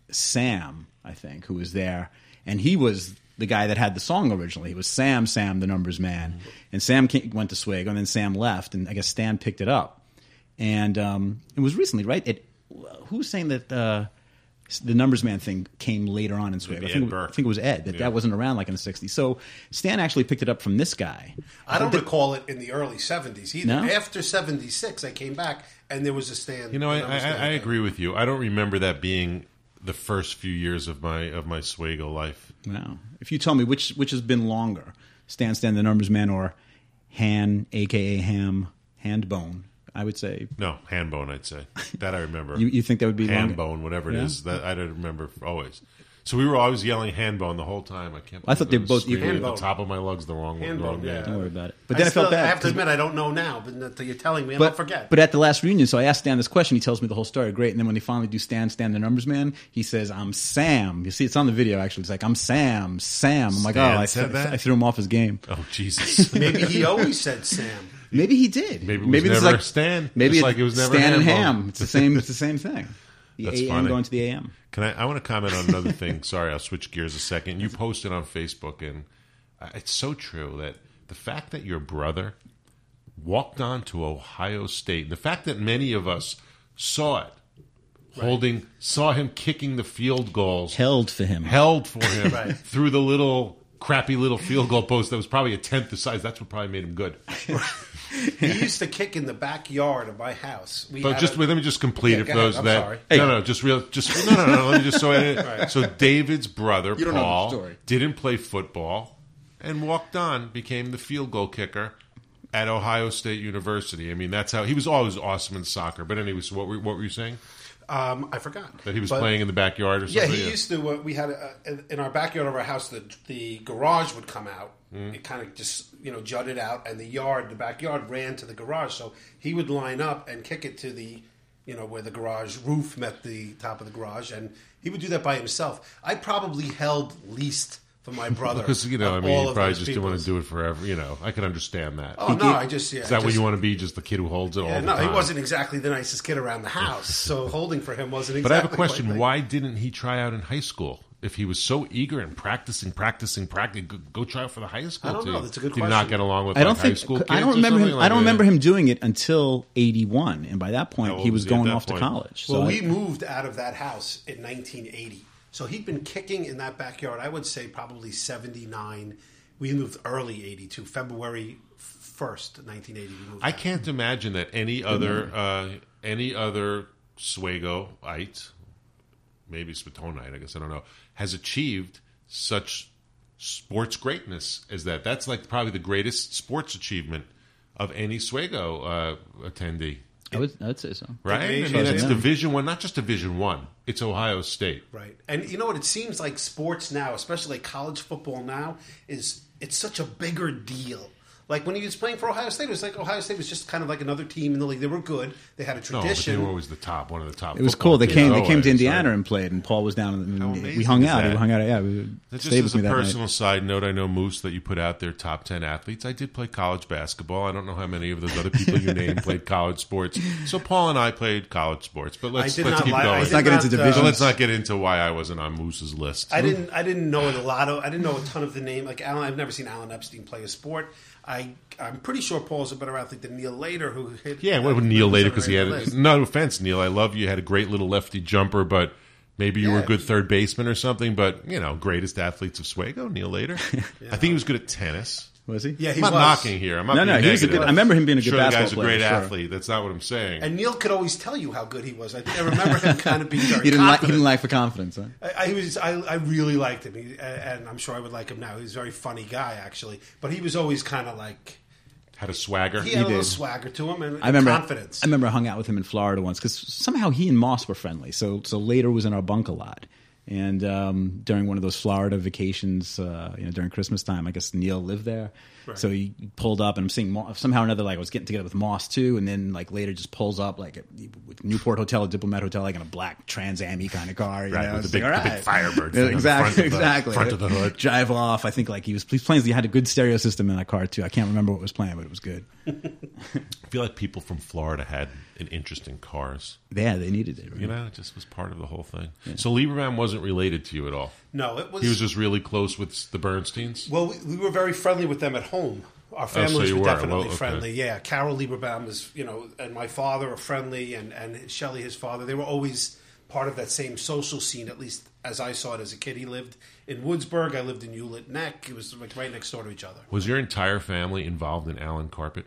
Sam, I think, who was there, and he was the guy that had the song originally. He was Sam, Sam, the Numbers Man, and Sam came, went to Swig, and then Sam left, and I guess Stan picked it up, and um, it was recently, right? It, who was saying that uh, the Numbers Man thing came later on in Swig? Maybe I think, Ed it- Burke. I think it was Ed that Yeah. that wasn't around like in the sixties. So Stan actually picked it up from this guy. I don't recall it in the early seventies either. No? After seventy-six, I came back and there was a stand. You know, I, and I, was there. I agree with you. I don't remember that being the first few years of my of my Swego life. Wow. If you tell me which which has been longer, Stan Stan the Numbers Man or Han, aka Ham, Hand Bone, I would say. No, hand bone. I'd say that I remember. You, you think that would be hand longer? bone, whatever it Yeah? is. That I don't remember always. So we were always yelling hand bone the whole time. I can't. I thought believe they I was both- you- screaming Hand at the bone. top of my lungs the wrong Hand the wrong bone, name. yeah. Don't worry about it. But then I, still, felt bad. I have to 'cause- admit, I don't know now, but until you're telling me, and but, I'll forget. but at the last reunion, so I asked Stan this question. He tells me the whole story. Great. And then when they finally do Stan, Stan the Numbers Man, he says, I'm Sam. You see, it's on the video, actually. It's like, I'm Sam, Sam. I'm like, Stan oh, I, said th- that? I threw him off his game. Oh Jesus! Maybe he always said Sam. Maybe he did. Maybe it was it's never like Stan, Maybe just it- like it was never Stan and Ham Ham. Bone. It's the same. It's the same thing. The That's A M funny. going to the A M. Can I? I want to comment on another thing. Sorry, I'll switch gears a second. You posted on Facebook, and uh, it's so true that the fact that your brother walked on to Ohio State, the fact that many of us saw it, holding, saw him kicking the field goals, Held for him. held for him Right. through the little crappy little field goal post that was probably a tenth the size. That's what probably made him good. He used to kick in the backyard of my house. We But had just a- let me just complete Yeah, it for go ahead. those I'm that sorry. no no just real just no no no let me just so I, so David's brother You don't know the Paul story. didn't play football and walked on, became the field goal kicker at Ohio State University. I mean, that's how he was always awesome in soccer. But anyway, so what were, what were you saying? Um, I forgot That he was But- playing in the backyard or Yeah, something? he used to. Uh, we had a, in- in our backyard of our house, the the garage would come out. Mm. It kind of just you know jutted out, and the yard, the backyard, ran to the garage. So he would line up and kick it to the, you know, where the garage roof met the top of the garage, and he would do that by himself. I probably held least for my brother Because, you know, I of mean, all you of probably those just didn't want to peoples. do it forever. You know, I can understand that. Oh no, I just yeah. Is that I what just, you want to be, just the kid who holds it Yeah, all the no, time? he wasn't exactly the nicest kid around the house, so holding for him wasn't. But exactly I have a question. quite the- Why didn't he try out in high school? if he was so eager and practicing, practicing, practicing, go, go try out for the high school I don't team. know. That's a good Did he question. not get along with I don't like, think high school kids I don't or remember him. something? Like I don't that? remember him doing it until eighty-one, and by that point How old he was was he at going that off point? to college. So Well, I- we moved out of that house in nineteen eighty. So he'd been kicking in that backyard, I would say probably seventy-nine. We moved early eighty-two, February first, nineteen eighty. We moved I out. can't imagine that any other uh, any other Swagoite, maybe Swatonite, I guess I don't know, has achieved such sports greatness as that. That's like probably the greatest sports achievement of any Swago uh, attendee. I would, I would say so. Right? I Division mean, that's one. Division One, not just Division One. It's Ohio State. Right. And you know what? It seems like sports now, especially like college football now, is it's such a bigger deal. Like when he was playing for Ohio State, it was like Ohio State was just kind of like another team in the league. They were good. They had a No, but they tradition. were always the top, one of the top. It was football cool. They teams came. They came always, to Indiana right? and played, and Paul was down. And How we amazing hung is out. that? We hung out. Yeah, we That stayed just with as a me that personal night. side note, I know, Moose, that you put out their top ten athletes. I did play college basketball. I don't know how many of those other people you named played college sports. So Paul and I played college sports. But let's, I did let's not keep like- I going. did Let's not get into not, uh, divisions. So let's not get into why I wasn't on Moose's list. I didn't. I didn't know a lot of. I didn't know a ton of the name. Like Alan, I've never seen Alan Epstein play a sport. I. I'm pretty sure Paul's a better athlete than Neil Later, who hit. Yeah, what uh, would Neil was later on because he had the list. no offense, Neil. I love you. You had a great little lefty jumper, but maybe you were a Yeah. good third baseman or something. But you know, greatest athletes of Swago, Neil Later. I think he was good at tennis. Was he? Yeah, he I'm not was. knocking here. I'm not No, no, being he was a negative. good. I remember him being a good Sure, the basketball guy's a player. great sure. athlete. That's not what I'm saying. And Neil could always tell you how good he was. I, think I remember him kind of being very He didn't like. He confident. didn't like the confidence. Huh? I, I he was. I, I really liked him, he, and I'm sure I would like him now. He's a very funny guy, actually. But he was always kind of like Had a swagger. he had a little did. swagger to him and I remember. confidence. I remember I hung out with him in Florida once because somehow he and Moss were friendly. So so later was in our bunk a lot. And um, during one of those Florida vacations, uh, you know, during Christmas time, I guess Neil lived there. Right. So he pulled up, and I'm seeing Mo- somehow or another, like I was getting together with Moss too, and then like later just pulls up like at, with Newport Hotel, Diplomat Hotel, like in a black Trans Am kind of car, you Right, know, with It's the big- like, the all big Firebird Yeah, thing on the exactly, front of the- exactly. front of the hood. Drive off. I think like he was. He was playing. He had a good stereo system in that car too. I can't remember what was playing, but it was good. I feel like people from Florida had an interest in cars. Yeah, they needed it. Right? You know, it just was part of the whole thing. So Lieberman wasn't related to you at all. no, it was. He was just really close with the Bernsteins. well, we, we were very friendly with them at home. Our so families you were were. definitely Well, okay. friendly. Yeah, Carol Lieberbaum was, you know, and my father were friendly, and and Shelley, his father. They were always part of that same social scene. At least as I saw it as a kid. He lived in Woodsburg. I lived in Hewlett Neck. It was like right next door to each other. Was your entire family involved in Alan Carpet?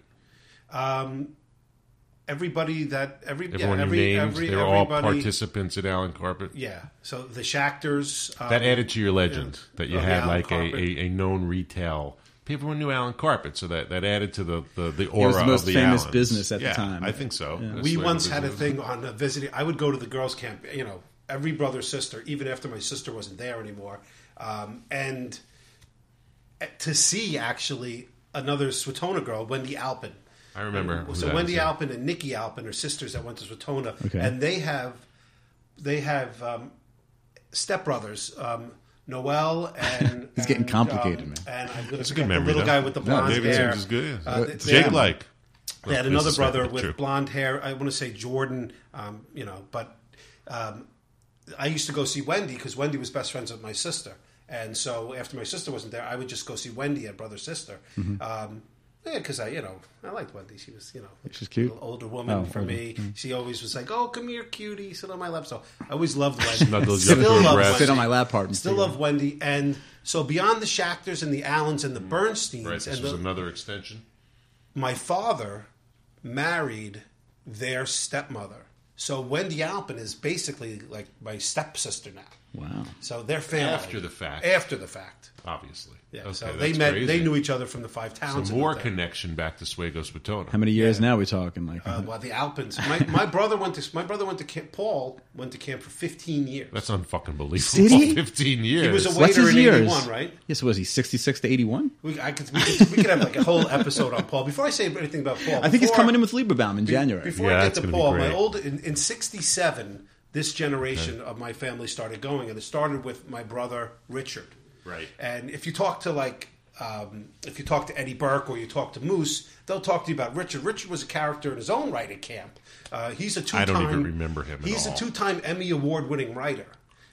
Um, everybody that every Everyone yeah, every, you named, every they were all everybody- participants in Alan Carpet? Yeah. So the Schachters. Um, That added to your legend, that you Oh, had Alan like a, Carpet. a, a known retail. Everyone knew Alan Carpet, so that, that added to the, the, the aura It was the most of the famous Allens. business at the Yeah, time. I think so. That's We the way once the had a business- thing on a visiting. I would go to the girls' camp. You know, every brother sister, even after my sister wasn't there anymore, um, and to see actually another Swatona girl, Wendy Alpin. I remember. And who so that Wendy is, yeah. Alpin and Nikki Alpin are sisters that went to Swatona, Okay. and they have they have um, stepbrothers. Um, Noel and It's getting and, complicated, um, man. And I'm going It's to a good forget the memory, little though. guy with the No, blonde David hair. Sims is good. Uh, they- they Jake had- like. They had Well, another this is brother right, with true. blonde hair. I want to say Jordan, um, you know, but um, I used to go see Wendy because Wendy was best friends with my sister. And so after my sister wasn't there, I would just go see Wendy and brother sister. Mm-hmm. Um, yeah, because I, you know, I liked Wendy. She was, you know, She's cute? a little older woman Oh, for older. me. Mm. She always was like, "Oh, come here, cutie, sit on my lap." So I always loved Wendy. Snuggled you up to Still her love breast. Wendy. Sit on my lap part and Still figure it love Wendy. And so beyond the Schachters and the Allens and the Bernsteins, Mm. Right, this and was the, another extension. my father married their stepmother. So Wendy Alpin is basically like my stepsister now. Wow. So their family After the fact. After the fact. Obviously. Yeah. Okay, so they that's met. crazy. They knew each other from the Five Towns. So and more the thing. connection back to Swago Swatona. How many years Yeah. now are we talking? Like, Uh, well, the Alpins. My, my brother went to my brother went to camp. Paul went to camp for fifteen years. That's unfucking believable. Did he? Fifteen years. He was a what's waiter his in years? eighty-one, right? Yes, was he sixty-six to eighty-one? We, I could, we, could, we could have like a whole episode on Paul. Before I say anything about Paul, I think he's before- coming in with Lieberbaum in January. Before Yeah, I get that's to gonna be Paul, my great. old in, in sixty-seven, this generation of my family started going, and it started with my brother Richard. Right. And if you talk to like, um, if you talk to Eddie Burke or you talk to Moose, they'll talk to you about Richard. Richard was a character in his own right at camp. Uh, he's a two-time. I don't even remember him at He's all. a two-time Emmy award-winning writer.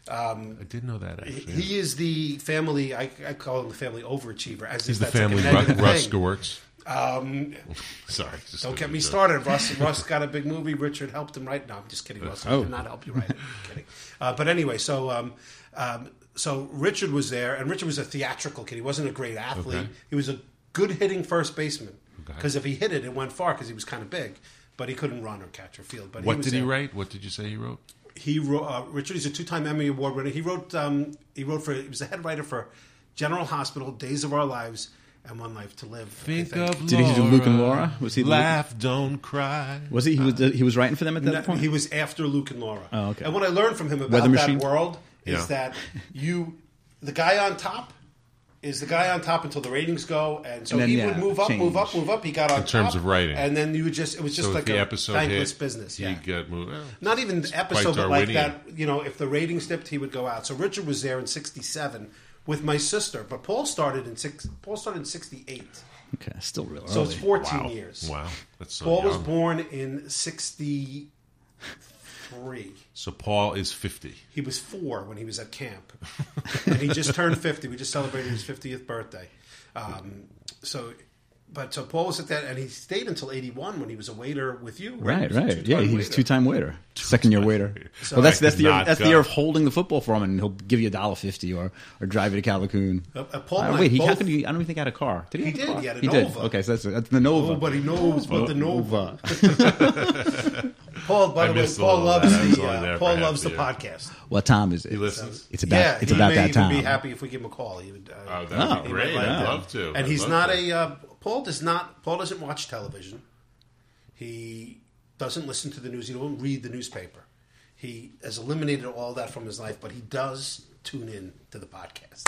Um, I did know that actually. he is the family. I, I call him the family overachiever. As He's if the that's like a family negative Ru- Russ thing. Gewertz. Um, Sorry, just don't a get me joke. started. Russ, Russ got a big movie. Richard helped him write. No, I'm just kidding. Russ, I Oh. did not help you write it. I'm kidding. Uh, but anyway, so um, um, so Richard was there, and Richard was a theatrical kid. He wasn't a great athlete. Okay. He was a good hitting first baseman Okay. because if he hit it, it went far because he was kind of big, but he couldn't run or catch or field. But What he was did he there. write? What did you say he wrote? He wrote. Uh, Richard is a two-time Emmy Award winner. He wrote. Um, he wrote for. He was the head writer for General Hospital, Days of Our Lives, and One Life to Live. I Think think. of Did he do Luke and Laura? Was he the- Laugh, don't cry. Was he? He was. He was writing for them at that No, point. he was after Luke and Laura. Oh, okay. And what I learned from him about Weather that Machine? world is Yeah. that you, the guy on top, is the guy on top until the ratings go, and so And then, he yeah, would move up, move up, change. move up. He got on In terms top, of writing. and then you would just it was just So like if the a episode thankless hit, business. Yeah. he got moved. Well, Not even the episode, quite but like Darwinian. that. You know, if the ratings dipped, he would go out. So Richard was there in sixty-seven with my sister, but Paul started in six. Paul started in sixty-eight, Okay, still real early. so it's fourteen wow. years. Wow, that's so Paul young. was born in sixty-three. So Paul is fifty. He was four when he was at camp, and he just turned fifty. We just celebrated his fiftieth birthday. Um, so, but so Paul was at that, and he stayed until eighty-one when he was a waiter with you. Right, He was a right. Yeah, two-time he was waiter. two-time waiter, second year waiter. So well, that's I that's could the year, not that's the go. year of holding the football for him, and he'll give you a dollar fifty or or drive you to Callicoon. Uh, uh, Paul Uh, and I wait, he both- how could he? I don't even think he had a car. Did he? He have a did, car? he had a He Nova. did. Okay, so that's that's the Nova. Nobody knows but the Nova. Paul, by I the way, missed Paul all of loves that. I was the only uh, there for Paul half loves the the year. podcast. What time is it? He listens. It's about yeah, it's he about may that even time. be happy if we give him a call. He would, uh, Oh, that Oh, would be great. like I'd that. love to. And I'd he's love not to. a uh, Paul does not Paul doesn't watch television. He doesn't listen to the news. He don't read the newspaper. He has eliminated all that from his life, but he does tune in to the podcast.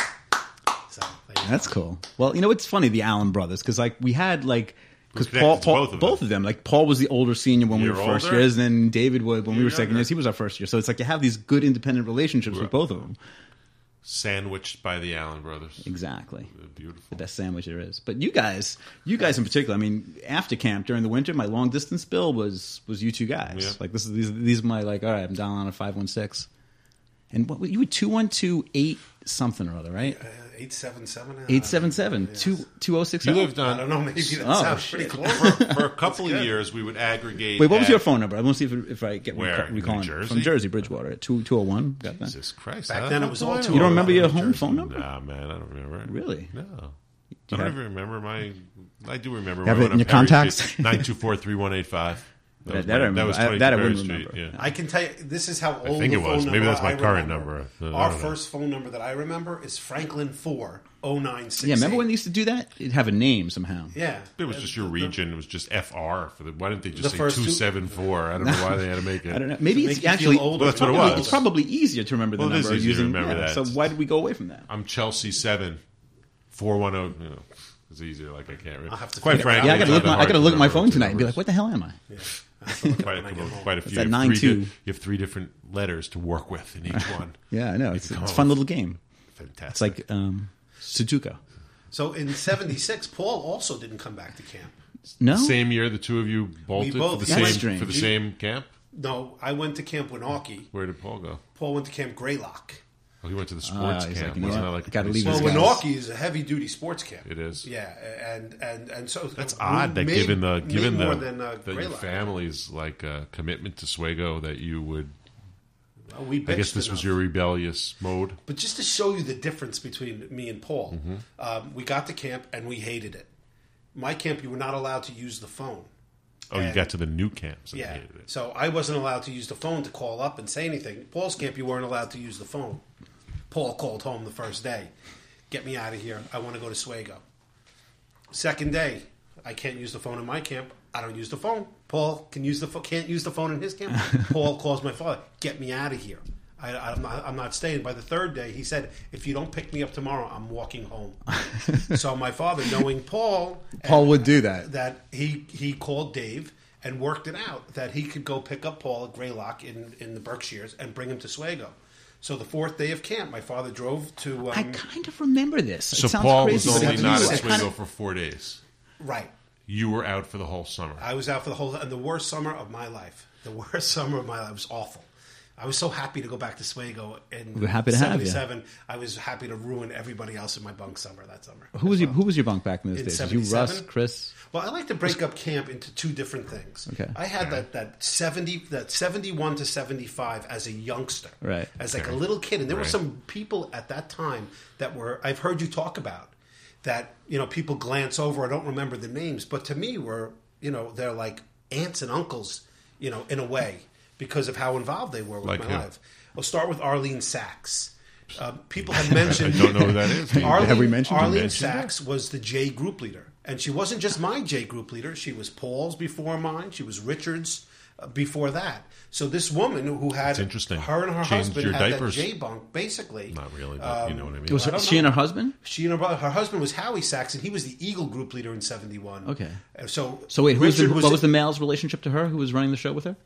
So there you That's go. cool. Well, you know it's funny the Allen brothers because like we had like because We're Paul, connected to Paul both both, of them. of them like Paul was the older senior when we You're were first older? years, and then David was when we You're were second younger. years. He was our first year, so it's like you have these good independent relationships with both of them. Sandwiched by the Allen brothers. Exactly. They're beautiful. The best sandwich there is. But you guys, you guys in particular, I mean, after camp during the winter, my long distance bill was was you two guys. Yeah. Like this is these these are my like, all right, I'm down on a five one six. And what you were two one two eight something or other, right? Uh, eight seven seven. Eight seven seven two two oh six. You lived I on don't know. Maybe that Oh, sounds shit. pretty close. for, for a couple of good. years. We would aggregate. Wait, what was at- your phone number? I want to see if if I get Where? we call New it Jersey? from Jersey, Bridgewater at two two oh one. Got that? Jesus Christ! Back how then the it was hell all do I two know You don't that? remember your New home Jersey. phone number? Nah, man, I don't remember it. Really? No. you I don't have- even remember my. I do remember. You have my it in your Perry contacts? Street, nine two four three one eight five. That- was that I my- remember. was I- twenty that I Perry wouldn't Street, remember. Yeah. I can tell you, this is how old think the it was. phone Maybe number that's my I current remember. number. I don't Our know. first phone number that I remember is Franklin four oh nine six. Yeah, remember when they used to do that? It'd have a name somehow. Yeah, It was just your region. It was just F R for the. Why didn't they just The say first two two- seven four? I don't know why they had to make it. I don't know. Maybe To it's make you actually feel older. Well, that's what it probably- was. It's probably easier to remember the Well, it is number easier to using. remember yeah, that. So why did we go away from that? I'm Chelsea seven four one zero. You know, it's easier. Like I can't. Remember. I'll have to Quite figure it out. frankly, Yeah, I gotta it's look. not My, that I gotta hard look to at my remember phone two tonight and be numbers. like, "What the hell am I?" Quite, when I get home. quite a few. It's at You have nine three two. di- You have three different letters to work with in each one. Yeah, I know. It's, come it's a up fun with- little game. Fantastic. It's like um, Sudoku. So in seventy-six, Paul also didn't come back to camp. No, Same year, the two of you bolted both- for the That's same strange. for the We- same camp. No, I went to Camp Winawkee. Where did Paul go? Paul went to Camp Greylock. Oh, he went to the sports Ah, he's camp. like, you know Wasn't what? that like I gotta leave Well, these guys. Winawkee is a heavy-duty sports camp. It is. Yeah, and and and so That's we odd that made- given the made given more the than uh, that your Greylock. family's like uh, commitment to Swago that you would. Well, we I guess bitched this was enough. your rebellious mode. But just to show you the difference between me and Paul, Mm-hmm. um, we got to camp and we hated it. My camp, you were not allowed to use the phone. Oh, you And- got to the new camps and Yeah. hated it. So I wasn't allowed to use the phone to call up and say anything. Paul's camp, you weren't allowed to use the phone. Paul called home the first day. Get me out of here. I want to go to Swago. Second day, I can't use the phone in my camp. I don't use the phone. Paul can use the pho- can't use the phone in his camp. Paul calls my father. Get me out of here. I, I'm, not, I'm not staying. By the third day, he said, if you don't pick me up tomorrow, I'm walking home. So my father, knowing Paul... Paul and- would do that. that he he called Dave and worked it out that he could go pick up Paul at Greylock in, in the Berkshires and bring him to Swago. So the fourth day of camp, my father drove to um, I kind of remember this. So it sounds Paul crazy, was but only I not do. at I kind Swago of- for four days. right. You were out for the whole summer. I was out for the whole and the worst summer of my life. The worst summer of my life. It was awful. I was so happy to go back to Swago in We're happy to have you. seventy-seven. I was happy to ruin everybody else in my bunk summer that summer. Who was your Who was your bunk back in those In days? Was you Russ, seventy-seven? Chris? Well, I like to break up camp into two different things. Okay. I had that, that seventy that seventy-one to seventy-five as a youngster, Right. As like a little kid, and there were Right. some people at that time that were I've heard you talk about that you know people glance over. I don't remember the names, but to me were you know they're like aunts and uncles, you know, in a way because of how involved they were with Like my who? life. We'll start with Arlene Sachs. Um, people have mentioned. I don't know who that is. Arlene, Have we mentioned her? Arlene Mentioned her? Sachs was the J group leader, and she wasn't just my J group leader. She was Paul's before mine. She was Richard's uh, before that. So this woman who had It's interesting. her and her Changed husband your had diapers. that J bunk, basically. Not really, but you know what I mean. Was I her, don't she know. and her husband? She and her brother, her husband was Howie Sachs, and he was the Eagle group leader in seventy-one. Okay. Uh, So, So wait, who was the, Richard what was the male's relationship to her? Who was running the show with her?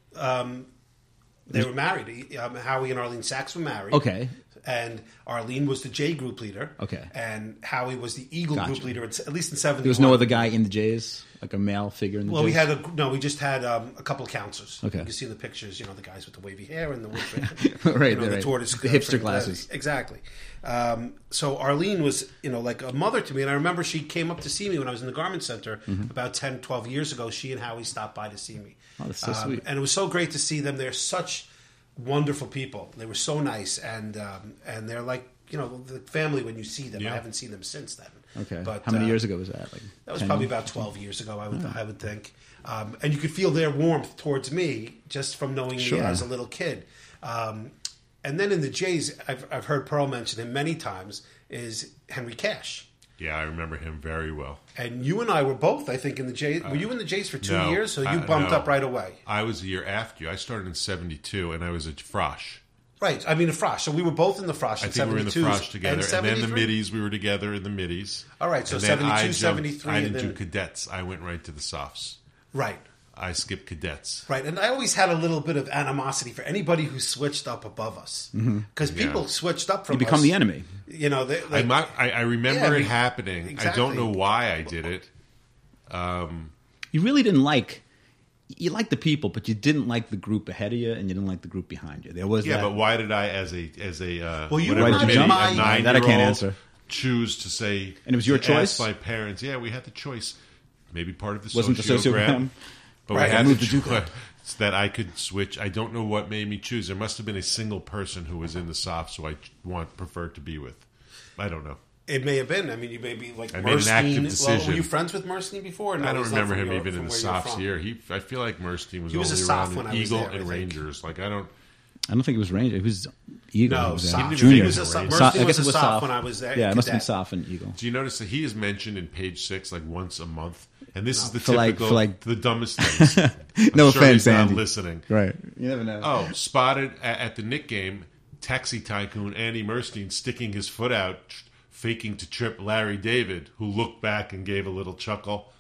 They were married. He- Um, Howie and Arlene Sachs were married. Okay. And Arlene was the J group leader. Okay. And Howie was the Eagle Gotcha. group leader, at at least in seventy-one. There was no other guy in the Jays, like a male figure in the Well, Jays? we had a no. We just had um, a couple of counselors. Okay. You can see in the pictures. You know, the guys with the wavy hair and the wood, Right, you know, the right. tortoise, The uh, hipster frame glasses. Exactly. Um, so Arlene was, you know, like a mother to me, and I remember she came up to see me when I was in the Garment Center about ten, twelve years ago. She and Howie stopped by to see me. Oh, that's so Um, sweet. and it was so great to see them. They're such wonderful people. They were so nice, and um, and they're like, you know, the family when you see them. Yeah. I haven't seen them since then. Okay. But, How many uh, years ago was that? Like that was ten? probably about twelve years ago, I would I would think. Um, and you could feel their warmth towards me just from knowing Sure. me as a little kid. Um, and then in the Jays, I've, I've heard Pearl mention him many times, is Henry Cash. Yeah, I remember him very well. And you and I were both, I think, in the Jays. Were you in the Jays for two No, years? So you I- bumped no. up right away. I was a year after you. I started in seventy-two, and I was at Frosh. Right. I mean, the Frosh. So we were both in the Frosh I in think we were in the seventy-two. Frosh together, and, then the middies. We were together in the middies. All right, so And then I seventy-two, jumped- seventy-three, I and didn't do then- cadets. I went right to the softs. Right. I skipped cadets. Right, and I always had a little bit of animosity for anybody who switched up above us, because people Yeah. switched up from You become us. the enemy. You know, they, I, like, might, I, I remember Yeah, it we- happening. I exactly. don't know why I did it. You really didn't like. You liked the people, but you didn't like the group ahead of you, and you didn't like the group behind you. There was Yeah, that. but why did I, as a as a uh, Well, you whatever were not maybe in my- a That I can't nine-year-old answer. choose to say, And it was your to ask choice? my parents, yeah, we had the choice. Maybe part of the Wasn't the sociogram, sociogram? but Right, we had moved the to do choice that I could switch. I don't know what made me choose. There must have been a single person who was in the soft, so I want preferred to be with. I don't know. it may have been. I mean, you may be like I made an Merstein. active Well, were decision. you friends with Merstein before? or no? I don't He's not remember from him your- even from in the where you're softs from. year. He, I feel like Merstein was, He was a only soph around when in I was Eagle there, I and think. Rangers. Like I don't. I don't think it was Ranger. It was Eagle. No, It was, uh, Soph. Junior. He was a Soph. So- Merstein I was guess a it was Soph Soph when I was there, Yeah, it must have been cadet. Soph and Eagle. Do you notice that he is mentioned in page six like once a month? And this is the For like- typical, for like- the dumbest things. I'm No sure offense, he's not Andy. listening. Right. You never know. Oh, spotted at, at the Knick game, taxi tycoon Andy Merstein sticking his foot out, tr- faking to trip Larry David, who looked back and gave a little chuckle.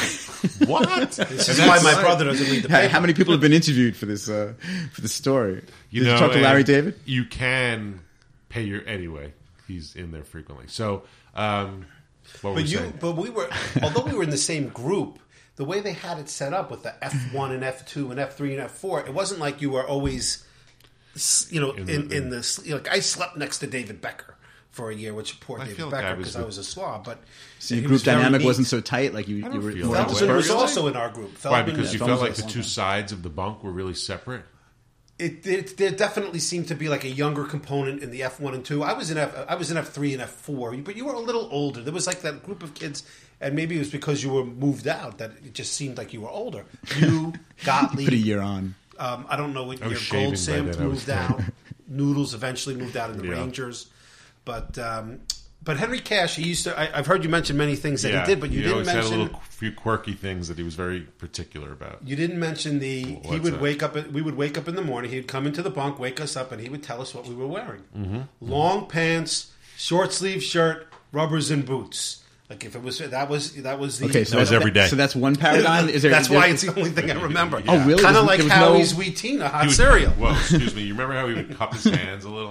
What? This is why my brother doesn't read the Hey, paper. how many people have been interviewed for this uh, for this story? You Did know, you talk to and Larry David? You can pay your anyway. He's in there frequently. So, um, what were But we you, saying? but we were, although we were in the same group, the way they had it set up with the F one and F two and F three and F four, it wasn't like you were always, you know, in, In the- in the, you know, like I slept next to David Becker for a year, which poor I David feel like I Becker was because the- I was a slob, but So he your was group very dynamic neat. wasn't so tight. Like you, I you don't were feel more that way. Feldman was Really? also in our group. Why? Feldman, Because you yeah, felt Feldman like the was two awesome. sides of the bunk were really separate? It, it there definitely seemed to be like a younger component in the F one and two. I was in F I was in F three and F four, but you were a little older. There was like that group of kids, and maybe it was because you were moved out that it just seemed like you were older. You, Gottlieb, put a year on. Um, I don't know what I was your shaving Gold by Samt then, I was moved out. Noodles eventually moved out in the Yeah. Rangers, but um, but Henry Cash, he used to. I, I've heard you mention many things that yeah, he did, but you he didn't always mention. had a little few quirky things that he was very particular about. You didn't mention the. he What's would that? wake up. We would wake up in the morning. He'd come into the bunk, wake us up, and he would tell us what we were wearing: Mm-hmm. long pants, short sleeve shirt, rubbers, and boots. Like if it was that was that was the Okay, so That was that's, every day. So that's one paradigm. Is there? that's is there- why it's the only thing I remember. Oh, really? Kind There of was- like there was no- Howie's Wheat Tina hot He would- cereal. Well, excuse me. You remember how he would cup his hands a little?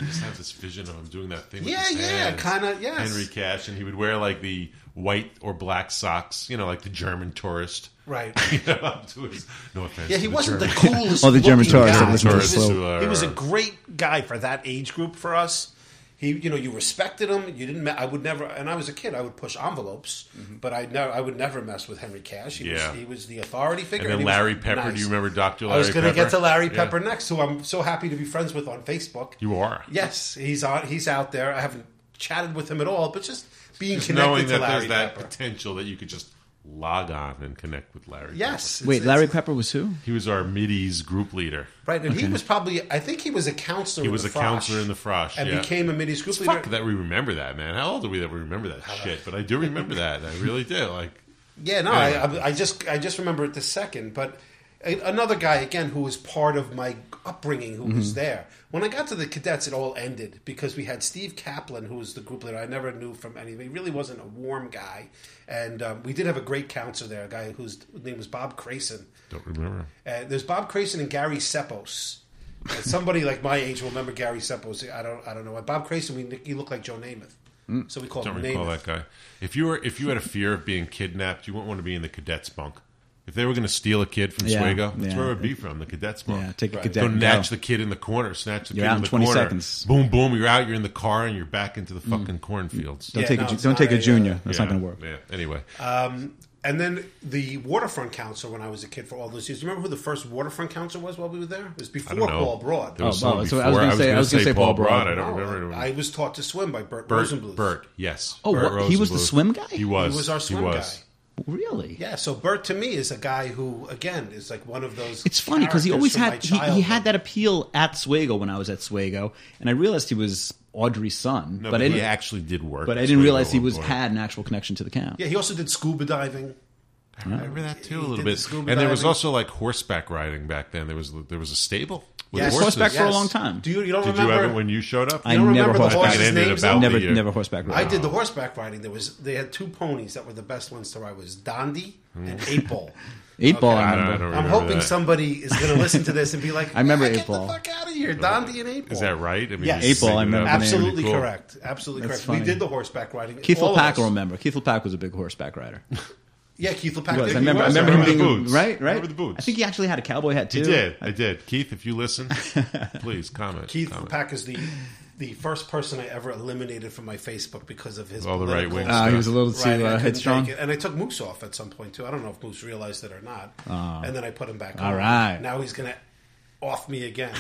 I just have this vision of him doing that thing. With Yeah, his yeah, hands. kinda, yes. Henry Cash, and he would wear like the white or black socks, you know, like the German tourist. Right. You know, up to his, no offense. Yeah, he to the wasn't the German- coolest. All the German looking tourists guy. that listen to the Tourists slow. who are- He was a great guy for that age group for us. He, you know, you respected him. You didn't. I would never. And I was a kid. I would push envelopes, but I never. I would never mess with Henry Cash. He Yeah. was. He was the authority figure. And then he was Larry Pepper. nice. Do you remember Doctor Larry I was going to Pepper? get to Larry Yeah. Pepper next, who I'm so happy to be friends with on Facebook. You are. Yes, he's on. He's out there. I haven't chatted with him at all, but just being Just connected knowing to that Larry there's that Pepper. potential that you could just log on and connect with Larry. Yes. Pepper. Wait, it's- Larry it's- Pepper was who? He was our Middies group leader. Right, and he was probably. I think he was a counselor. He in was the a Frosh, counselor in the Frosh, and yeah. became a Middies group leader. Fuck that we remember that, man. How old are we that we remember that shit? But I do remember that. I really do. Like, Yeah, no, Anyway. I, I just I just remember it the second. But a- another guy again who was part of my upbringing, who Mm-hmm. was there. When I got to the cadets, it all ended because we had Steve Kaplan, who was the group leader. I never knew from anything. He really wasn't a warm guy, and um, we did have a great counselor there, a guy whose name was Bob Crayson. don't remember. Uh, there's Bob Crayson and Gary Seppos. Uh, somebody like my age will remember Gary Seppos. I don't I don't know. Bob Crayson, we, he looked like Joe Namath, so we called Don't him recall Namath. that guy. If you were, if you had a fear of being kidnapped, you wouldn't want to be in the cadets bunk. If they were going to steal a kid from Yeah, Swago, that's yeah. where it would be from, the cadets bunk. Yeah, take a Right. cadet. Go and snatch go. the kid in the corner, snatch the You're kid out in in the twenty corner. seconds. Boom, boom, you're out, you're in the car, and you're back into the fucking cornfields. Don't Yeah, take no, a ju- it's don't not take a a, uh, junior. That's Yeah, not going to work. Yeah. Anyway, Um, and then the waterfront counselor when I was a kid for all those years. Do you remember who the first waterfront counselor was while we were there? It was I before don't know. Paul Broad. There was Oh, someone well, so I before. was gonna say- I was gonna say Paul Broad. I don't No, remember. I was taught to swim by Bert, Bert, Rosenbluth. Bert, yes. Oh, Bert what? He was the Rosenbluth. swim guy? He was. He was our swim was. guy. Really? Yeah, so Bert to me is a guy who, again, is like one of those. It's funny because he characters always from had my he, he had childhood. that appeal at Swago when I was at Swago, and I realized he was Audrey's son, No, but, but I he didn't. actually did work. But I at didn't Swago realize he at one was point. had an actual connection to the camp. Yeah, he also did scuba diving. I remember that too a He little did bit. the scuba And there was diving. also like horseback riding back then. There was there was a stable with Yes. horses. Horseback for a Yes. long time. Do you, you don't Did remember? you have it when you showed up? I don't never remember the horseback. horses' It ended names, about though? never the year. never horseback. I riding. did the horseback riding. There was they had two ponies that were the best ones to ride. It was Dondi and Eight Ball. Eight ball. Okay. I I don't, I remember. don't I'm remember hoping that. somebody is going to listen to this and be like, I remember "Ah, Eight get Ball. the fuck out of here, Dondi and Eight Ball." Is that right? I mean, Yes. you Eight Ball, think I that remember would the be name. Absolutely cool. correct. Absolutely That's correct. funny. We did the horseback riding. Keith All of Lepak us. will remember. Keith Lepak was a big horseback rider. Yeah, Keith Lepak. He was. did. I He remember. I was. remember I him remember being the boots. right. I Right. remember the boots. I think he actually had a cowboy hat too. He did. I did. Keith, if you listen, please comment. Keith comment. Lepak is the the first person I ever eliminated from my Facebook because of his All the political- right-wing Uh, he was a little too Right, I uh, couldn't headstrong. take it. And I took Moose off at some point too. I don't know if Moose realized it or not. And then I put him back on. All right. Now he's going to off me again.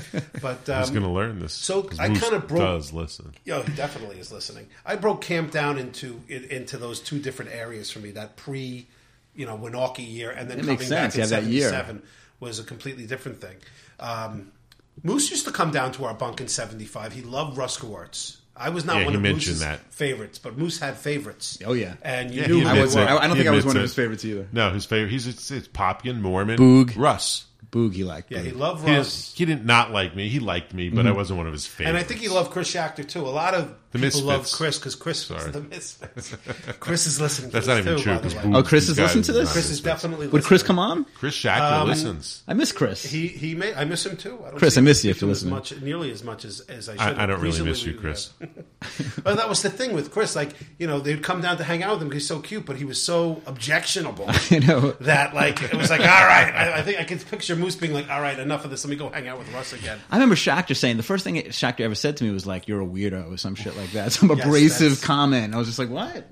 But um, Who's going to learn this? so 'Cause I Moose kinda broke- does listen. Yo, he definitely is listening. I broke camp down into in, into those two different areas for me. That pre, you know, Winookie year, and then It coming makes back sense. in You have that year. seventy-seven was a completely different thing. Um, Moose used to come down to our bunk in seventy-five. He loved Russ Gewartz. I was not Yeah, one he of mentioned Moose's that. favorites, but Moose had favorites. Oh, yeah. and you Yeah, knew he who I, they admits was, were. it. I, I don't He think I was admits one of it. his favorites either. No, his favorite. He's it's, it's Popkin, Mormon, Boog. Russ. Boog, he liked. Yeah, Boog. he loved He, Russ. didn't, he didn't not like me. He liked me, but I wasn't one of his favorites. And I think he loved Chris Schachter too. A lot of The people love Misfits. Chris because Chris Sorry. was the Misfits. Chris is listening to That's this not even too, true. by the 'Cause way. Boog- Oh, Chris these is listening guys to are this? not Chris is Misfits. definitely Would Chris listening. come on? Chris Schachter Um, listens. I miss Chris. He he may I miss him too. I don't Chris, see I miss you if him you're as listening. much, nearly as much as, as I should. I, I don't really Recently miss you, we- Chris. Well, that was the thing with Chris. Like you know, they'd come down to hang out with him because he's so cute, but he was so objectionable You know. that like it was like, all right. I, I think I can picture Moose being like, all right, enough of this. Let me go hang out with Russ again. I remember Schachter saying the first thing Schachter ever said to me was like, "You're a weirdo" or some shit like that. Some Yes, abrasive that's- comment. I was just like, "What?"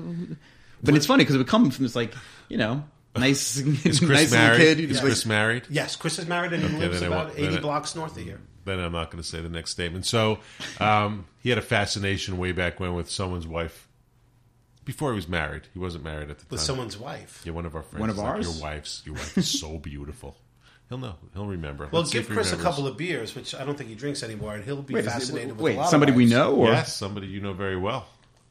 But it's funny because it would come from this like, you know, nice, Is Chris nice little married? kid. He Is just Chris like, married? Yes, Chris is married and he Okay, lives then I about won't- then eighty I- blocks north of here. Then I'm not going to say the next statement. So um, he had a fascination way back when with someone's wife. Before he was married, he wasn't married at the time. With someone's wife. Yeah, one of our friends. One of was like, ours? Your wife's. Your wife is so beautiful. He'll know. He'll remember. Well, Let's see give if he Chris a remembers. couple of beers, which I don't think he drinks anymore, and he'll be wait, is it- fascinated with wait, a lot somebody of we wives. know or Yes, somebody you know very well.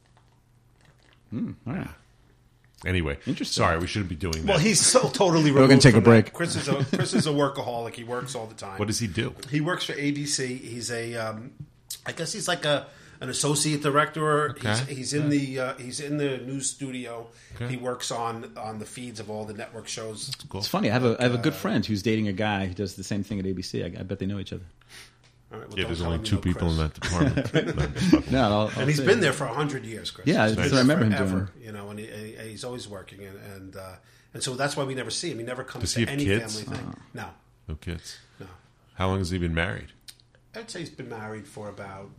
all right. Anyway, Interesting. sorry, we shouldn't be doing that. Well, he's so totally. We're gonna removed take a from break. that. Chris is a Chris is a workaholic. He works all the time. what does he do? He works for A B C. He's a, um, I guess he's like a an associate director. Okay. He's, he's in the uh, he's in the news studio. Okay. He works on on the feeds of all the network shows. Cool. It's funny. I have a I have a good friend who's dating a guy who does the same thing at A B C. I, I bet they know each other. All right, well, Yeah, don't there's tell only him you two know people Chris. in that department. No, I'm just fucking- No, I'll, I'll And he's say been it. there for a hundred years, Chris. Yeah, He's that's been what I there remember him forever, doing. You know, and he, and he's always working, and and, uh, and so that's why we never see him. He never comes Does to he have any kids? family thing. No, No kids. no. How long has he been married? I'd say he's been married for about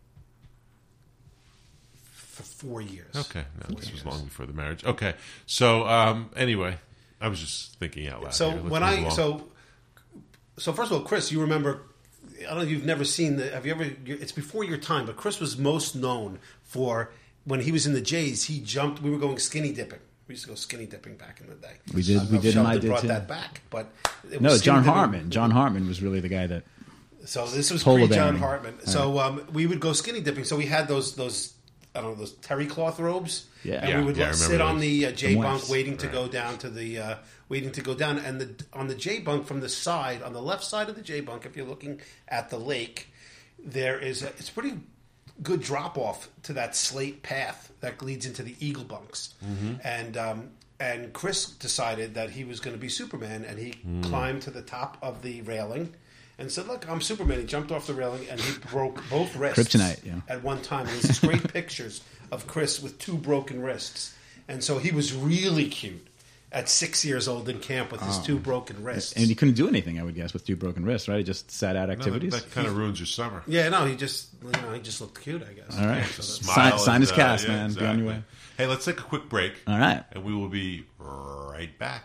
for four years. Okay, no, this was long before the marriage. Okay, so um, anyway, I was just thinking out loud. So here. Let's when move I along. so so first of all, Chris, you remember? I don't know if you've never seen the. Have you ever? It's before your time, but Chris was most known for when he was in the Jays. He jumped. We were going skinny dipping. We used to go skinny dipping back in the day. We did- I don't we know if did, and Sheldon I did brought too. that back, but it No, was John skinny dipping. Hartman. John Hartman was really the guy that. So this was Polar pre John bearing. Hartman. So um, we would go skinny dipping. So we had those those I don't know those terry cloth robes. Yeah. and Yeah, we would yeah, I let- remember sit on those. the uh, J The bunk, wefts. waiting to go down to the uh, waiting to go down. And the on the J bunk from the side, on the left side of the J bunk, if you're looking at the lake, there is a, it's a pretty good drop off to that slate path that leads into the eagle bunks. Mm-hmm. And um, and Chris decided that he was going to be Superman, and he Mm. climbed to the top of the railing. And said, "Look, I'm Superman." He jumped off the railing and he broke both wrists Kryptonite, yeah. at one time. And there's these great pictures of Chris with two broken wrists, and so he was really cute at six years old in camp with his two broken wrists. And he couldn't do anything, I would guess, with two broken wrists, right? He just sat out No, that, activities. that kind of ruins your summer. yeah, no, he just you know he just looked cute, I guess. All right. So that's- Sign- Smile sign and, his uh, cast, yeah, man. Be on your way. Hey, let's take a quick break. All right. And we will be right back.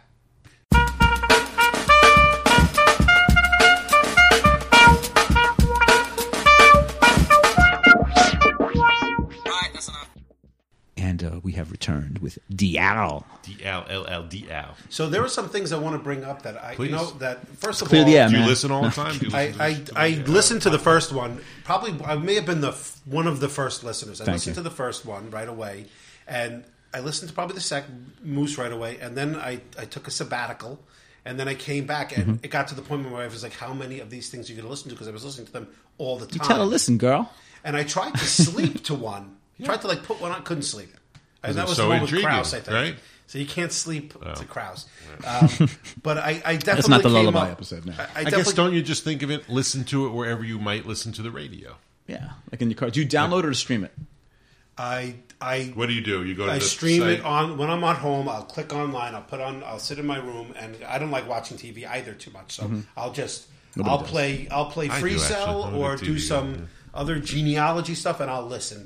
And uh, we have returned with Dial. D L L L D L. So there are some things I want to bring up that I Please. you know that first of Clear all the air, Do you man. listen all the time? Do you I, listen to I, this- I Yeah. listened to the first one. Probably, I may have been the f- one of the first listeners. I Thank listened you. to the first one right away, and I listened to probably the second Moose right away, and then I, I took a sabbatical, and then I came back, and Mm-hmm. it got to the point where I was like, "How many of these things are you going to listen to?" Because I was listening to them all the You time. tell her, listen, girl. And I tried to sleep to one. Tried to like put one on, couldn't sleep. And that it was so the one with intriguing, Krause, I think. right? So you can't sleep to Krause. Um, but I, I definitely That's not the came lullaby up- episode, no. I, I I definitely guess don't you just think of it, listen to it wherever you might listen to the radio? Yeah, like in your car. Do you download it or stream it? I I What do you do? You go to I the stream site? it on when I'm at home. I'll click online. I'll put on. I'll sit in my room, and I don't like watching T V either too much. So I'll just Mm-hmm. Nobody I'll does. play I'll play I do, Free actually. Cell I'm a or T do V guy, some yeah. other genealogy stuff, and I'll listen.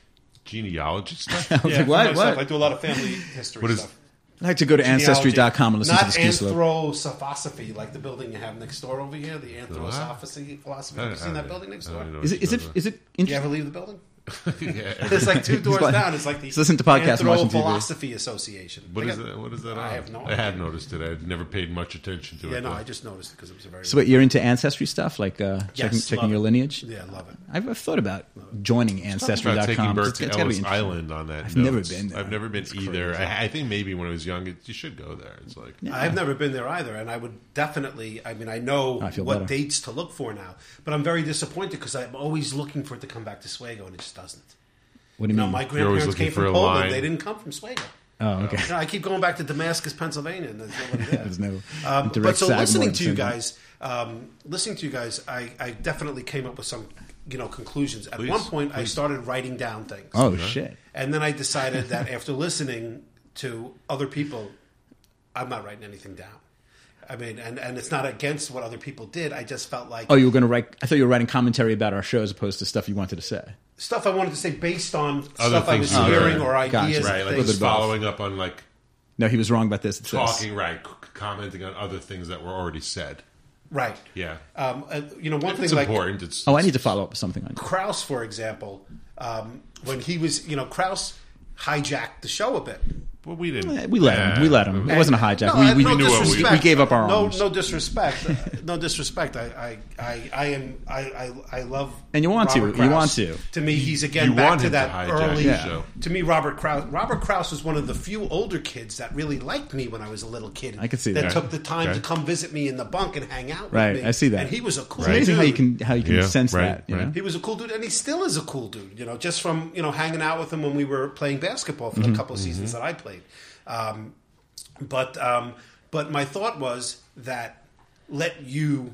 Genealogy stuff? I was Yeah, like, for what? myself, What? I do a lot of family history What is- stuff. I like to go to Ancestry dot com and listen Not to the ski slope. anthroposophy, like the building you have next door over here, the anthroposophy philosophy. Have you seen that building next door? Is it? Is it? Is it? You Interesting? ever leave the building? yeah. It's like two doors like- down. It's like the he's listening to podcasts and watching T V. Anthrophilosophy Association. What They is got- that? What is that? I on? have no I had idea. noticed it. I had never paid much attention to Yeah, it. no, though. I just noticed it because it was a very. So, what, you're into ancestry stuff, like uh, checking, Yes, checking love your it. lineage? Yeah, I love it. I've, I've thought about joining Ancestry About dot taking com. Bert It's, to it's gotta be Ellis interesting. Island on that. I've note. never been there. I've never been It's either. crazy. I, I think maybe when I was young, it, you should go there. It's like I've never been there either, and I would definitely. I mean, I know I feel what better. dates to look for now, but I'm very disappointed because I'm always looking for it to come back to Swago, and it just doesn't. What do you You know, mean? my You're always grandparents looking came for from a Poland; line. they didn't come from Swago. oh, okay. You know, I keep going back to Damascus, Pennsylvania, and there's nobody there. There's no Um, direct but so Sagamore listening to you syndrome. guys, um, listening to you guys, I, I definitely came up with some, you know, conclusions. At Please, one point, I please. started writing down things. Oh shit! And then I decided that after listening to other people, I'm not writing anything down. I mean, and, and it's not against what other people did. I just felt like Oh, you were going to write? I thought you were writing commentary about our show as opposed to stuff you wanted to say. stuff I wanted to say based on Other stuff I was things you hearing heard. or Gotcha. ideas. right, and like things. just following up on like No, he was wrong about this. It's this. talking, right, c- commenting on other things that were already said. Right. Yeah, Um, uh, you know, one if thing it's like important. It's Oh, I need to follow up with something on you. Krause, for example, um, when he was, you know, Krause hijacked the show a bit. Well, we didn't. Eh, we let him. We let him. It wasn't a hijack. No, we I- we, no knew what we- disrespect. we gave up our no, arms. No disrespect. Uh, no disrespect. I, I, I, I am. I, I, I love. And you want to. Robert You Krause. want to. To me, he's again You back want to him to that hijack early. the show. To me, Robert Krause. Robert Krause was one of the few older kids that really liked me when I was a little kid. I could see that. that. took the time Okay. to come visit me in the bunk and hang out. Right, with me. I see that. And he was a cool. It's amazing dude. how you can how you can Yeah, sense right, that. You right. know? He was a cool dude, and he still is a cool dude. You know, just from you know hanging out with him when we were playing basketball for Mm-hmm. the couple of seasons that I played. Um, but um, but my thought was that let you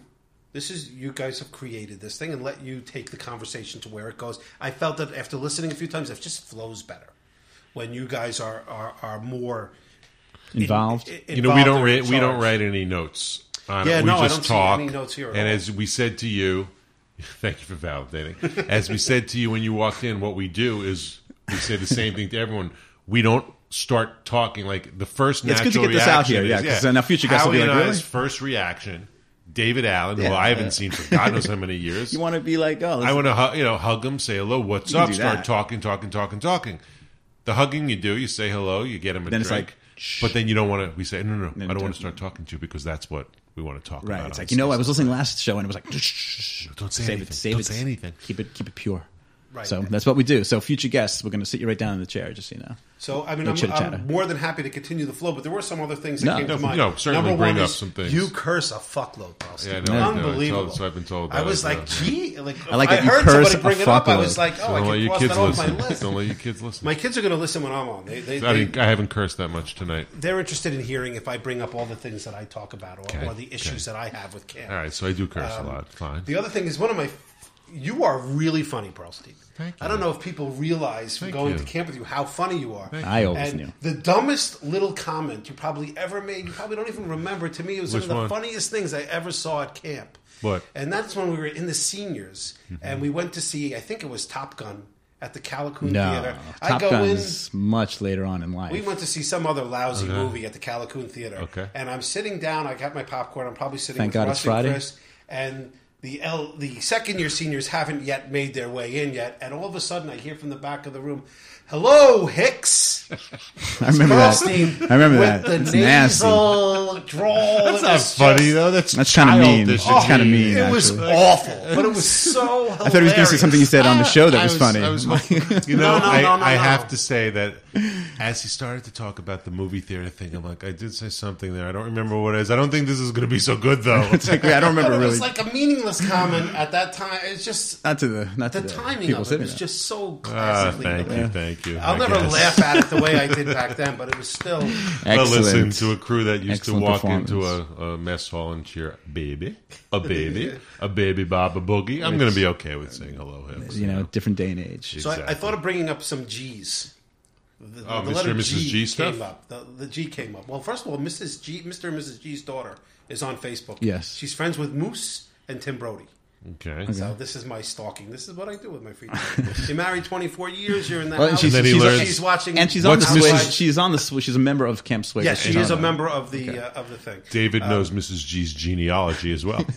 This is, you guys have created this thing and let you take the conversation to where it goes. I felt that after listening a few times, it just flows better when you guys are are, are more Involved. in- in- You know, we don't involved or in write, we don't charge. write any notes on Yeah, it. We no, I just don't see talk. any notes here at and all. as we said to you, thank you for validating. As we said to you when you walked in, what we do is we say the same thing to everyone. We don't start talking like the first It's natural good to get this out reaction here, yeah, is, 'cause then our future guests will Howie be like, and I's really? first reaction, David Allen, who Yeah, I haven't yeah. seen for God knows how many years. You want to be like, oh, I want to, hu- you know, hug him, say hello, what's You can up, do start that. talking, talking, talking, talking. The hugging you do, you say hello, you get him a Then it's drink, like, shh. but then you don't want to. We say no, no, no. Then I don't want don't- to start talking to you because that's what we want to talk right. about. It's on like, you know, I stage. was listening last show and it was like, shh, shh, shh. Don't say save anything. it, save Don't it, say anything. Keep it, keep it pure. Right. So that's what we do. So future guests, we're going to sit you right down in the chair, just so you know. So, I mean, No I'm, chitter-chatter. I'm more than happy to continue the flow, but there were some other things that No. came to No, mind. no, certainly Number bring one up is some things. You curse a fuckload, Dustin. Yeah, I know, I know. I Unbelievable. told- so I've been told I that was as like, well. gee, like, I like I that you heard curse somebody bring a it up. I fuckload. was like, oh, Don't I let can your cross kids that off listen. my list. Don't let your kids listen. My kids are going to listen when I'm on. They, they, I, they, didn't, I haven't cursed that much tonight. they're interested in hearing if I bring up all the things that I talk about or, Okay, or the issues that I have with camp. All right, so I do curse Um, a lot. Fine. The other thing is one of my. You are really funny, Pearlstein. Thank you. I don't know if people realize from Thank going you. to camp with you how funny you are. I always and knew. The dumbest little comment you probably ever made, you probably don't even remember. To me, it was Which one of the one? funniest things I ever saw at camp. What? And that's when we were in the seniors, Mm-hmm. and we went to see, I think it was Top Gun at the Callicoon No, Theater. I Top go Gun in. is much later on in life. We went to see some other lousy Okay. movie at the Callicoon Theater. Okay. And I'm sitting down. I got my popcorn. I'm probably sitting Thank with God Russ it's Friday. and Chris. And the L, the second year seniors haven't yet made their way in yet. And all of a sudden, I hear from the back of the room, "Hello, Hicks." I remember that. Pearlstein I remember with that. the It's nasty. nasal drawl. That's It not was funny just- though. That's That's kinda mean. childish. It's kinda mean, It was actually. awful, but it was so hilarious. I thought he was going to say something you said on the show that I was, funny. I was, you know, No, no, I, no, no, I no. have to say that as he started to talk about the movie theater thing, I'm like, I did say something there. I don't remember what it is. I don't think this is going to be so good though. It's like, I don't But remember it really. was like a meaningless comment at that time. It's just not to the not the to the timing people of it sitting was there. just so Ah, classically. thank you, delivered. thank you. I'll I never guess. laugh at it the way I did back then, but it was still. Well, listen Excellent. to a crew that used Excellent to walk into performance. a, a mess hall and cheer, baby, a baby, a baby Baba Boogie. I'm going to be okay with saying hello, Hicks. You know, different day and age. So I, I Exactly. thought of bringing up some G's. The, Oh, the Mister letter and Missus G came stuff? up. The, the G came up. Well, first of all, Missus G, Mister and Missus G's daughter is on Facebook. Yes. she's friends with Moose and Tim Brody. Okay. So this is my stalking. This is what I do with my free time. You're married twenty-four years. You're in that Well, and house. she's, And then he she's, learns- she's watching, and she's on the What's switch. Missus She's on the switch. She's a member of Camp Swig. Yes, She's she is on a it. member of the uh, of the thing. David knows Missus G's genealogy as well. Um,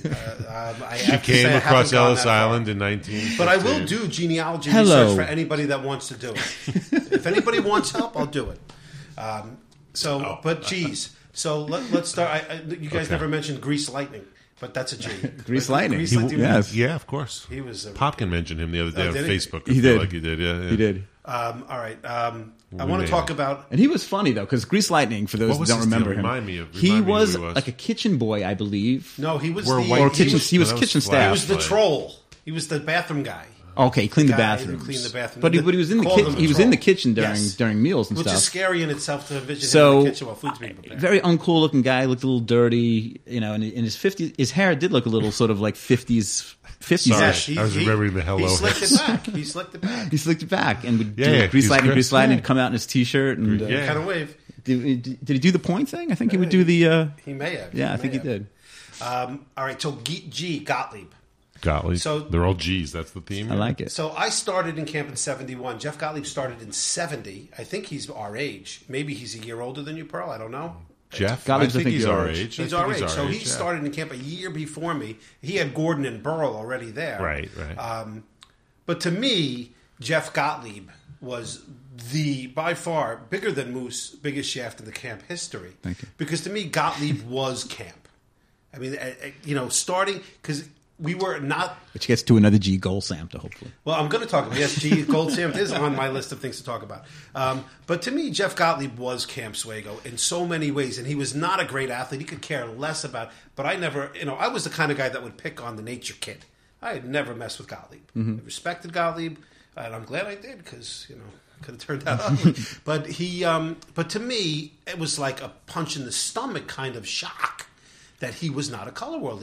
I She have to came say I across haven't gone Ellis that far. Island in nineteen. But I will do genealogy Hello. research for anybody that wants to do it. If anybody wants help, I'll do it. Um, so, Oh. but geez. So let, let's start. I, I, you guys Okay. never mentioned Grease Lightning, but that's a G. Grease But Lightning. Grease He- Lightning. yes. Yeah, of course. He was. A, Popkin mentioned him the other day Oh, on did he? Facebook. I He feel did. like he did. Yeah, yeah. He did. um, all right. Um, I We want made to talk it. about. And he was funny though, because Grease Lightning, for those What who was don't his deal? remember him, Remind me of- he remind me who was he was. like a kitchen boy, I believe. No, he was We're the. white Or he kitchen. was- He was No, that was kitchen Flash. staff. He was the Flash. troll. He was the bathroom guy. Okay, he cleaned the guy who bathrooms. cleaned the bathroom. But he, The- but he was in the called kitchen. him a He was in the troll. kitchen during Yes. during meals and Which stuff. is scary in itself to envision him So, in the kitchen while food's being prepared. very uncool looking guy, looked a little dirty, you know, and in his fifties, his hair did look a little sort of like fifties, fifties. Sorry. Yes, he, I was he- remembering the hello He slicked hits. it back. He slicked it back. He slicked it back and would Yeah, do yeah, grease he's lightning, good. grease lightning, Yeah. come out in his t-shirt. And uh, Yeah. Kind of wave. did, did he do the point thing? I think he would do the. Uh, He may have. yeah, I may think he have. did. Um, all right, so G, G Gottlieb. Gottlieb. So- they're all G's. That's the theme. I like it. So I started in camp in seventy-one. Jeff Gottlieb started in seventy. I think he's our age. Maybe he's a year older than you, Pearl. I don't know. Jeff. Gottlieb's, I I think think, he's your our age. age. I He's think our age. So he yeah. started in camp a year before me. He had Gordon and Burl already there. Right, right. Um, but to me, Jeff Gottlieb was the, by far, bigger than Moose, biggest shaft in the camp history. Thank you. Because to me, Gottlieb was camp. I mean, uh, uh, you know, starting, because we were not Which gets to another G goal, Samta, hopefully. well, I'm going to talk about yes. G Gold Samp is on my list of things to talk about. Um, but to me, Jeff Gottlieb was Camp Swago in so many ways, and he was not a great athlete. He could care less about. But I never, you know, I was the kind of guy that would pick on the nature kid. I had never messed with Gottlieb. Mm-hmm. I respected Gottlieb, and I'm glad I did because you know could have turned out ugly. But he, um, but to me, it was like a punch in the stomach kind of shock that he was not a color war leader.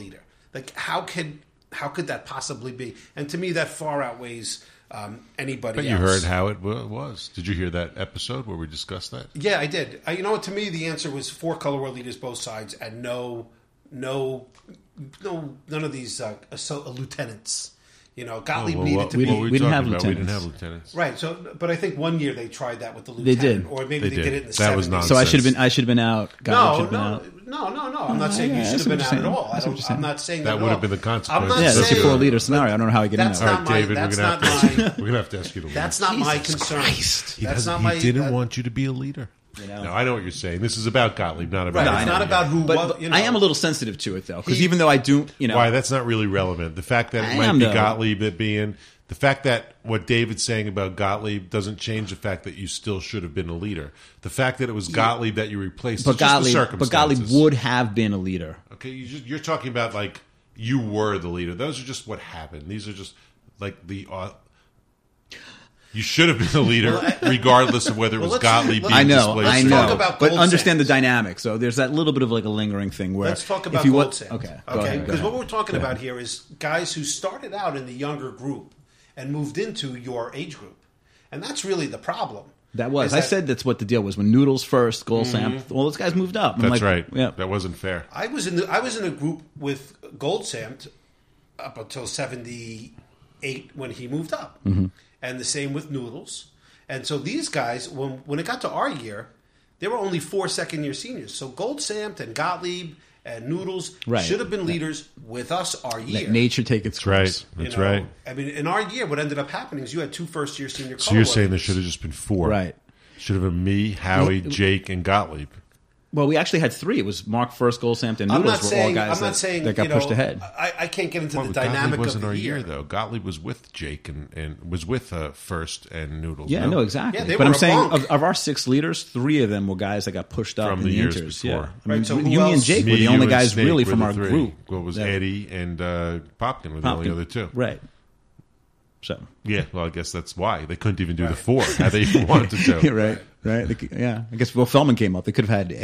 Like how could how could that possibly be? And to me, that far outweighs um, anybody. But else. you heard how it w- was. Did you hear that episode where we discussed that? Yeah, I did. I, you know what? To me, the answer was four color war leaders, both sides, and no, no, no, none of these uh, so, uh, lieutenants. You know, Gottlieb Oh, well, needed what- to we be what were we we didn't talking have about? We didn't lieutenants. have lieutenants. right. So, but I think one year they tried that with the They lieutenant, did. or maybe They they, did. did. it in the That seventies. was nonsense. So I should have been I should have been out. Gottlieb No, should have been no, out. no, no, no. I'm not Oh, saying yeah, you I should see have been what out you're at saying. all. I I see what don't, you're saying. I'm not saying That at would all. have been the consequence. I'm not Yeah, that's saying your four leader scenario. I don't know how I get That's in there. All not right, my. David, That's we're gonna not have to. my. We're gonna have to ask you to leave. That's not my Jesus concern. Christ. He, That's doesn't- not he my. didn't that- want you to be a leader. You know? No, I know what you're saying. This is about Gottlieb, not about. Right. I It's know. not about who. But, was, but you know, I am a little sensitive to it though, because He- even though I do, you know, Why? That's not really relevant. The fact that it I might am, be though. Gottlieb it being the fact that what David's saying about Gottlieb doesn't change the fact that you still should have been a leader. The fact that it was Gottlieb that you replaced, but it's just the Gottlieb, but circumstances. Gottlieb would have been a leader. Okay, you just, you're talking about like you were the leader. Those are just what happened. These are just like the. Uh, you should have been a leader, regardless of whether it Well, was let's- Gottlieb let's- being I know, displaced. I Let's know, talk about but Gold understand Sands. the dynamic. So there's that little bit of like a lingering thing where Let's talk if about you Gold want- Sands. Okay, go Okay, ahead, go because ahead. what we're talking Go about ahead. here is guys who started out in the younger group and moved into your age group, and that's really the problem. That was. Is I that- said that's what the deal was. When Noodles first, Gold Sam, all those guys moved up. I'm That's like, right. Yeah. That wasn't fair. I was in the I was in a group with Gold Samt up until seventy-eight when he moved up, Mm-hmm. and the same with Noodles. And so these guys, when when it got to our year, there were only four second year seniors. So Gold Samt and Gottlieb and Noodles Right. should have been leaders with us our year. Let nature take its That's right. course. You That's know, right. I mean, in our year, what ended up happening is you had two first year senior. So you're color saying there leaders. should have just been four, Right. Should have been me, Howie, Jake, and Gottlieb. Well, we actually had three. It was Mark first, Gold Sam, and I'm Noodles not were saying. all guys I'm not that, saying that got you know, pushed ahead. I, I can't get into Well, the but Gottlieb dynamic wasn't of our the year. year. though. Gottlieb was with Jake and, and was with uh, First and Noodles. Yeah, no? no, exactly. Yeah, they but were I'm a saying bunk. of, of our six leaders, three of them were guys that got pushed up From in the the years inters. before. Yeah, I mean, Right, so who you, me and else? Jake Me, were the you, only and guys Snake really were from the our three. group. What was that- Eddie and uh, Popkin were the only Popkin. other two. Right. So. Yeah, well, I guess that's why they couldn't even do the four. How they even wanted to do. Yeah, right, right. They could- yeah, I guess. Well, Feldman came up. They could have had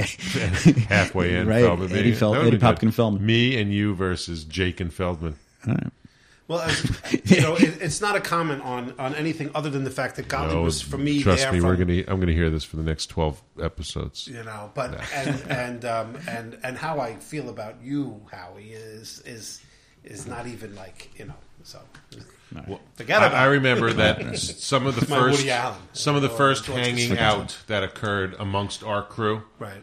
Halfway in, Right, Feldman. Eddie Fel- That would've Eddie been Popkin good. Feldman. Me and you versus Jake and Feldman. Well, as, you know, it, it's not a comment on, on anything other than the fact that Gottlieb No, was for me. trust there me, from, we're gonna. I'm gonna hear this for the next twelve episodes. You know, but and and um, and and how I feel about you, Howie, is is is not even like you know. So Well, forget I, about I it. remember that some of the My first, Woody Allen. some of the Or first George hanging Costanza. out that occurred amongst our crew. Right.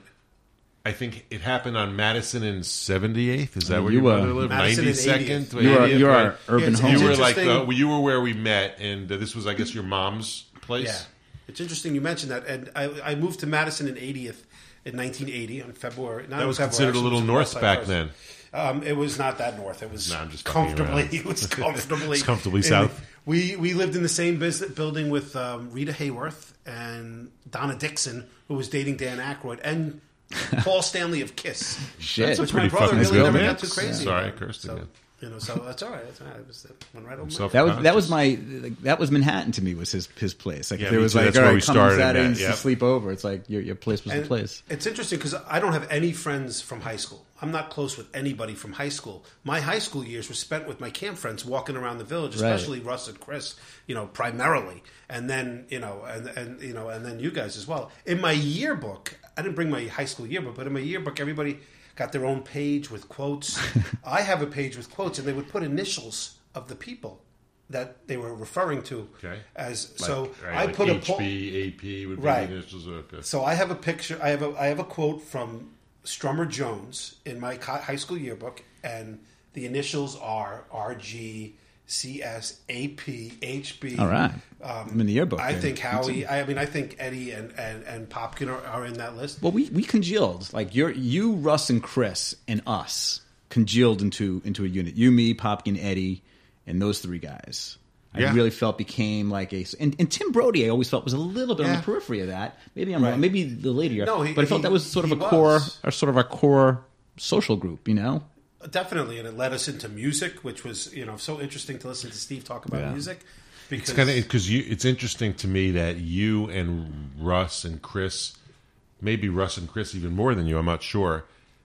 I think it happened on Madison and seventy-eighth. Is that where You your were- mother lived? Madison and ninety-second? eightieth. You are eightieth, you are right? our urban it's- home. You it's were like interesting. the, you were where we met, and uh, this was, I guess, your mom's place. Yeah, it's interesting you mentioned that. And I, I moved to Madison in eightieth in nineteen eighty on February. Not That was February, considered a actually, little it was north West back Side then. first. Um, it was not that north. It was No, I'm just fucking comfortably. around. It was comfortably. It's comfortably in- south. We we lived in the same business building with um, Rita Hayworth and Donna Dixon, who was dating Dan Aykroyd, and Paul Stanley of Kiss. Shit. That's a which pretty my brother fucking really good never mix. got too crazy. Sorry, I about. cursed so, again. You know, so that's all right. That's all right. It was, it went right over. my Self- head. That was that was my like, that was Manhattan to me was his his place. Like Yeah, if there me was too. like That's all where right, we come started Saturdays at, to yep. sleep over. It's like your your place was the And place. It's interesting because I don't have any friends from high school. I'm not close with anybody from high school. My high school years were spent with my camp friends walking around the village, Right. especially Russ and Chris, you know, primarily. And then, you know, and, and you know, and then you guys as well. In my yearbook, I didn't bring my high school yearbook, but in my yearbook everybody got their own page with quotes. I have a page with quotes, and they would put initials of the people that they were referring to Okay. as Like, so right, I like put a H po- B, A P would be Right. the initials. Okay. So I have a picture. I have a I have a quote from Strummer Jones in my co- high school yearbook, and the initials are R G, C S, A P, H B. All right. Um, I'm in the yearbook. I then. think Howie. I mean, I think Eddie and and and Popkin are, are in that list. Well, we we congealed like you're you, Russ, and Chris, and us congealed into into a unit. You, me, Popkin, Eddie, and those three guys. I Yeah. really felt became like a and, and Tim Brody. I always felt was a little bit on Yeah. the periphery of that. Maybe I'm Right. wrong. Maybe the later year. No, he- but I felt he- that was sort of he a core, was. or sort of our core social group. You know. Definitely, and it led us into music, which was you know so interesting to listen to Steve talk about Yeah. music. Because It's kind of because you. It's interesting to me that you and Russ and Chris, maybe Russ and Chris even more than you. I'm not sure.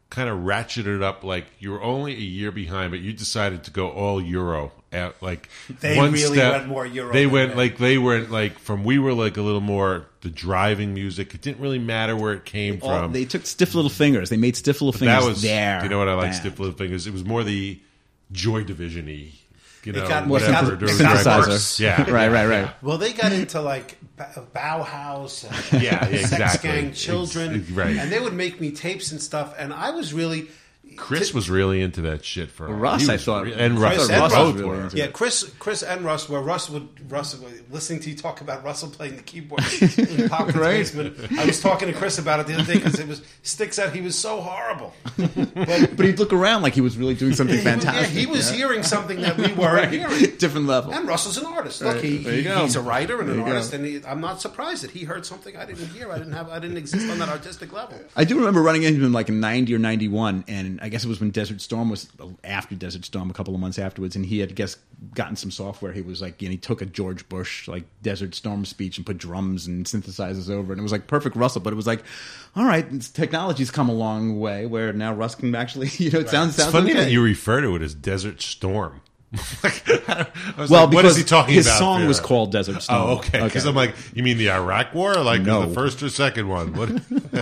kind of ratcheted up. Like you were only a year behind, but you decided to go all Euro. At, like They one really step, went more Euro They than went that. like they went like from we were like a little more the driving music. It didn't really matter where it came All- from. they took stiff little fingers. They made stiff little fingers that was there. Do you know what I like? Bam. Stiff Little Fingers. It was more the Joy Division-y. You know, got- whatever. got- There was synthesizer. records. Yeah, Right, right, right. Well, they got into like Ba- Bauhaus, and Yeah, yeah, Sex exactly. Gang Children, Ex- right. and they would make me tapes and stuff, and I was really. Chris was really into that shit for Russ, he I was thought- re- and I Russ, Chris they and both Russ was were. really into Yeah, Chris, Chris, and Russ, where Russ would Russ would- listening to you talk about Russell playing the keyboard in Popkins' Right. basement. I was talking to Chris about it the other day because it was sticks out. He was so horrible, but, But he'd look around like he was really doing something he, yeah, fantastic. he was hearing something that we weren't hearing. Different level. And Russell's an artist. Look, Right. he, There you he- go. he's a writer and There an you go. artist, and he, I'm not surprised that he heard something I didn't hear. I didn't have. I didn't exist on that artistic level. I do remember running into him like in ninety or ninety-one, and I guess it was when Desert Storm was after Desert Storm, a couple of months afterwards, and he had, I guess, gotten some software. He was like, and he took a George Bush like Desert Storm speech and put drums and synthesizers over, and it was like perfect Russell. But it was like, all right, this technology's come a long way where now Russ can actually, you know, it sounds It's sounds funny okay. that you refer to it as Desert Storm. Like, I was well, like, what because is he talking his about? song there? was called Desert Storm. Oh, okay. Because I'm like, you mean the Iraq War, or like No. the first or second one? What?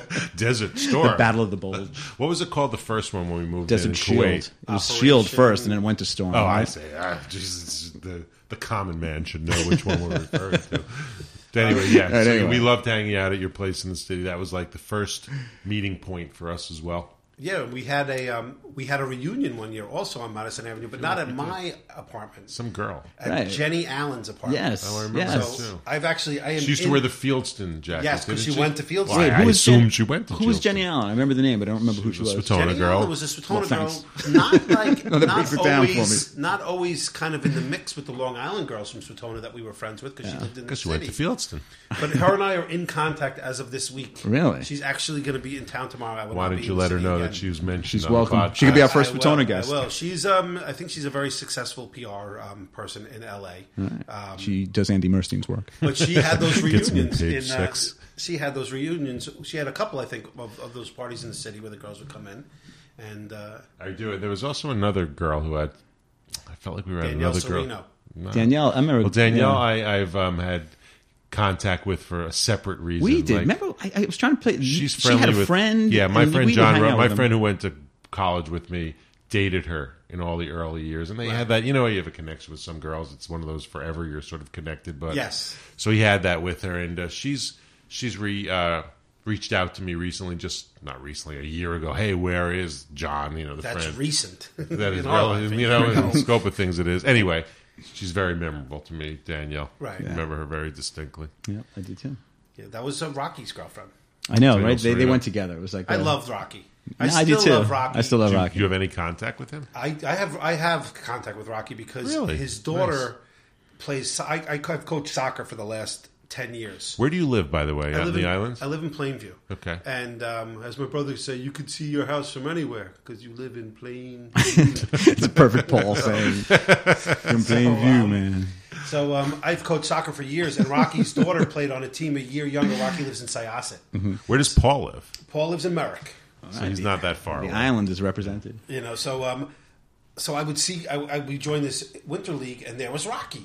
Desert Storm. The Battle of the Bulge. What was it called? The first one when we moved Desert in, in Shield. Kuwait. It was Operation- Shield first, and then it went to Storm. Oh, I right? say, ah, Jesus, the the common man should know which one we're referring to. But anyway, yeah, right, so anyway. we loved hanging out at your place in the city. That was like the first meeting point for us as well. Yeah, we had a um, we had a reunion one year also on Madison Avenue, but not at my apartment. Some girl. At Right. Jenny Allen's apartment. Yes. Oh, I remember yes. that. So too. I've actually I am She used to in- wear the Fieldston jacket. Yes, 'cause didn't she went to Fieldston. Well, Wait, I who was assumed Jen- she went to Who was Fieldston. Jenny Allen? I remember the name, but I don't remember who she was was. Swatona Jenny girl. Allen was a Swatona Well, girl, thanks. not like No, that not breaks it down for always not always kind of in the mix with the Long Island girls from Swatona that we were friends with because she lived in the Because she city. went to Fieldston. But her and I are in contact as of this week. Really? She's actually going to be in town tomorrow. I will Why not didn't be you in let the her city know again. that she was mentioned? She's on the welcome. podcast? She could be our first I will, Swatona I guest. will. She's um I think she's a very successful P R um, person in L A. Um, She does Andy Murstein's work. but she had those Gets me reunions page in uh, six. she had those reunions. She had a couple, I think, of, of those parties in the city where the girls would come in. And uh, I do it. There was also another girl who had. I felt like we were at Danielle another girl. Serino. No. Danielle, I remember. Well, Danielle, yeah. I, I've um, had contact with for a separate reason. we did. Like, remember, I, I was trying to play. she's she friendly had a with friend. Yeah, my and friend we would John, hang Ro- out my with friend him. who went to college with me, dated her in all the early years, and they had that. You know, you have a connection with some girls. It's one of those forever. You're sort of connected, but Yes. So he had that with her, and uh, she's she's re. Uh, reached out to me recently, just not recently, a year ago. Hey, where is John? You know, the that's friend. recent. That is In our relative, life, you know, in the scope of things it is. Anyway, she's very memorable to me, Danielle. Right. I remember her very distinctly. Yeah, I did too. Yeah, that was uh, Rocky's girlfriend. I know, Danielle right? They, they Serino. went together. It was like I uh, loved Rocky. I Yeah, I still do too. love Rocky. I still love Do you, Rocky. you have any contact with him? I, I have I have contact with Rocky because Really? his daughter plays. I, I, I've coached soccer for the last ten years. Where do you live, by the way? I Out in live the in, islands? I live in Plainview. Okay. And um, as my brother would say, you could see your house from anywhere because you live in Plain. It's a perfect Paul saying. From plain So, view, um, man. So um, I've coached soccer for years, and Rocky's daughter played on a team a year younger. Rocky lives in Syosset. Where does Paul live? Paul lives in Merrick. So he's not that far The away. island is represented. You know, so um, so I would see, I, I would join this winter league, and there was Rocky.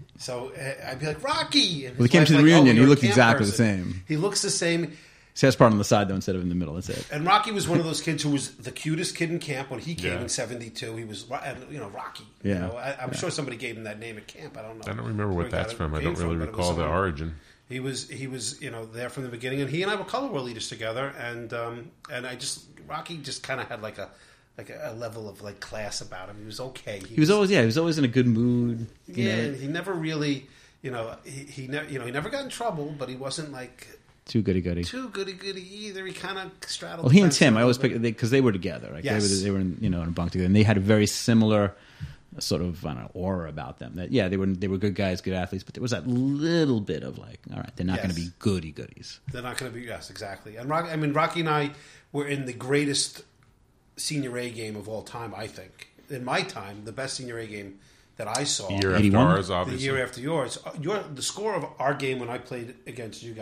So uh, I'd be like, Rocky. And Well, he his came wife's to the like, reunion, you're he a looked camp exactly the person. same. He looks the same. See, that's part on the side though, instead of in the middle. That's it. And Rocky was one of those kids who was the cutest kid in camp when he came Yeah. in seventy-two. He was, and, you know, Rocky. Yeah. You know, I, I'm sure somebody gave him that name at camp. I don't know. I don't remember where he got that's it- from. I came don't really but it was recall the someone- origin. He was, he was, you know, there from the beginning, and he and I were color war leaders together, and um, and I just Rocky just kind of had like a like a, a level of like class about him. He was okay. He was always, yeah, he was always in a good mood. You yeah. know, and he never really, you know, he, he never, you know, he never got in trouble, but he wasn't like too goody goody. too goody goody either. He kind of straddled. Well, he the and fence Tim, a I always little pick bit. because they, were together. Like Yes. they were, they were, in, you know, in a bunk together, and they had a very similar sort of I don't know aura about them. That yeah, they were they were good guys, good athletes, but there was that little bit of like, all right, they're not Yes. going to be goody goodies. They're not going to be. Yes, exactly. And Rocky, I mean, Rocky and I were in the greatest senior A game of all time. I think in my time, the best senior A game that I saw. Year after eighty-one? ours, the obviously. year after yours. Your the score of our game when I played against you guys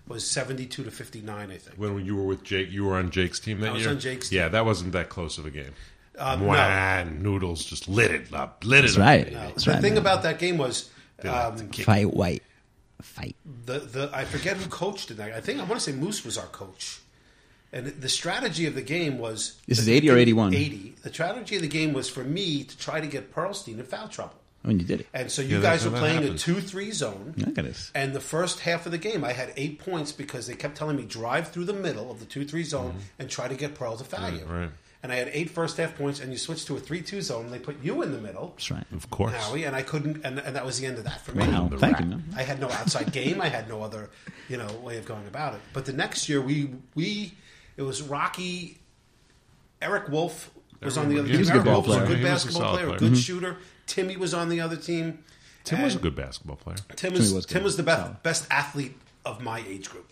was seventy-two to fifty-nine, I think. When you were with Jake, you were on Jake's team that I was year? on Jake's Yeah, team. that wasn't that close of a game. Uh, Man, Noodles just lit it up. Lit That's it up. right. No. That's The right, thing man. about that game was um, Fight white. Fight. the the I forget who coached it. I think I want to say Moose was our coach. And the strategy of the game was This is eighty or eighty-one? eighty. The strategy of the game was for me to try to get Pearlstein in foul trouble. I mean, you did it. And so you Yeah, guys that's were how that playing a happened. two three zone. Look at this. And the first half of the game, I had eight points because they kept telling me drive through the middle of the two three zone and try to get Pearl to foul you. right. And I had eight first half points, and you switched to a three two zone, and they put you in the middle, That's right. Of course. Howie, and I couldn't, and, and that was the end of that for me. Wow. The Thank rat. you, man. I had no outside game. I had no other, you know, way of going about it. But the next year, we we it was Rocky. Eric Wolf was on the other He team. was a Eric good ball Wolf was a player. good He was a basketball solid player, a player. good Mhm. shooter. Timmy was on the other team. Tim was a And good basketball player. Tim was, Timmy was good. Tim was the best Solid. best athlete of my age group.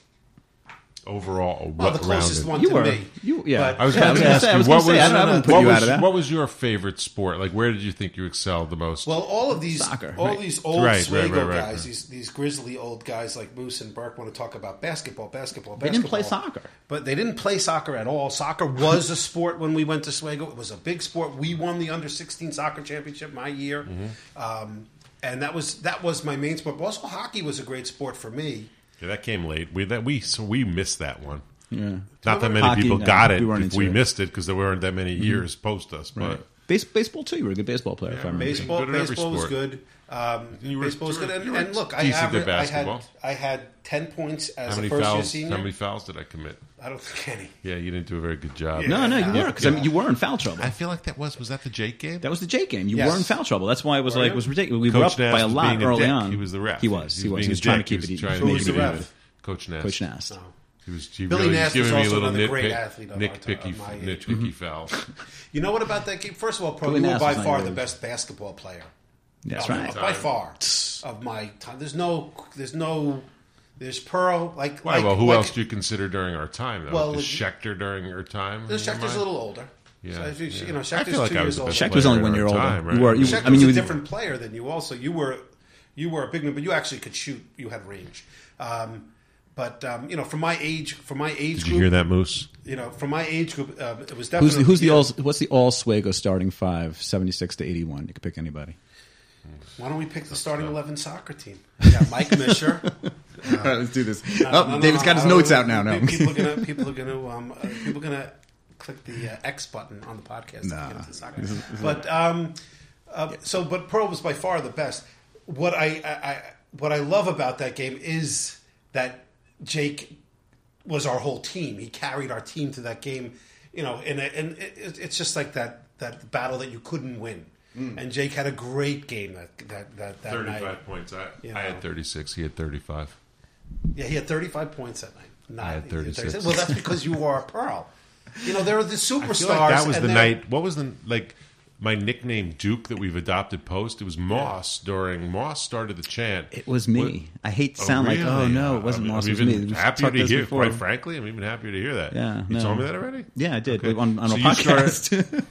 Overall, Well, what the closest rounded. one You to were. me. You, yeah. But- I was Yeah, going I was to gonna ask say- I you, was what gonna was, say, I don't- I wouldn't put what you was, out of that. what was your favorite sport? Like, where did you think you excelled the most? Well, all of these, Soccer, all right. these old Right, right, Swago right, right, guys, right. these these grizzly old guys like Moose and Burke want to talk about basketball, basketball, They basketball. didn't play soccer. But they didn't play soccer at all. Soccer was a sport when we went to Swago. It was a big sport. We won the under sixteen soccer championship my year, Mm-hmm. um, and that was that was my main sport. But also, hockey was a great sport for me. Yeah, that came late. We that we so we missed that one. Yeah. Not that many Hockey, people no, got it. we weren't We, into we it. missed it because there weren't that many years post us. But Right. Base, baseball too. You were a good baseball player. if I remember. Baseball, Good at every baseball was sport. good. Um, You were- baseball was you were- good, and, you were and look, I, decent aver- at I had basketball. I had ten points as how many a first year fouls? senior. How many fouls did I commit? I don't think any. Yeah, you didn't do a very good job. No, no, you Yeah. were because I mean, you were in foul trouble. I feel like that was was that the Jake game? That was the Jake game. You Yes. were in foul trouble. That's why it was Were like you? it was ridiculous. We Coach were up Nass by a was lot being a early dick. on. He was the ref. He was. He, was. being He was a trying to dick. keep He it. was He trying was to Who's making the it ref? even. Coach Nast. Coach Nast. No. He was, he Billy really Nast was was giving me a also little another great nitpick, athlete of our nitpicky, time- of my age. nitpicky foul. You know what about that game? First of all, Pro, Billy you were Nass by was not far your the age. best basketball player. That's Uh, right. By far of my time. There's no. There's no. There's Pearl. Like. Why? like Well, who like, else do you consider during our time? Though? Well, Is Schechter during our time? There's in your Schechter's a mind? little older. Yeah, So if you, yeah. you know, I Schechter's feel like two I was years the older. best Schechter was only player one at year our older. time, You right? were. You, Schechter I mean, was you a were different player than you. Also, you were. You were a big man, but you actually could shoot. You had range. Um, but um, you know, from my age, from my age Did group, you hear that, Moose? You know, from my age group, uh, it was Who's definitely the, who's the you know, all? What's the all Swago starting five? Seventy-six to eighty-one. You could pick anybody. Why don't we pick the starting eleven soccer team? We got Mike Misher. All right, let's do this. No, no, no, David's no, got his I- notes out now. No, People are gonna people are gonna um, uh, people are gonna click the uh, X button on the podcast Nah. to get into soccer. But um, uh, so but Pearl was by far the best. What I, I, I what I love about that game is that Jake was our whole team. He carried our team to that game. You know, and and it, it's just like that that battle that you couldn't win. And Jake had a great game that that that, that night. Thirty-five points. I, You I know. had thirty-six. He had thirty-five. Yeah, he had thirty-five points that night. Not, I had he thirty-six. Well, that's because you were a Pearl. You know, they're the superstars. I feel like that was and the they're- night. What was the like? My nickname Duke that we've adopted post. It was Moss during Moss started the chant. it was me. I hate to sound like, oh really? no, it wasn't I'm, Moss. I'm It was even me. We've happy talked to this hear. before. Quite frankly, I'm even happier to hear that. Yeah, you no. told me that already. Yeah, I did Okay. on, on So a you started- podcast.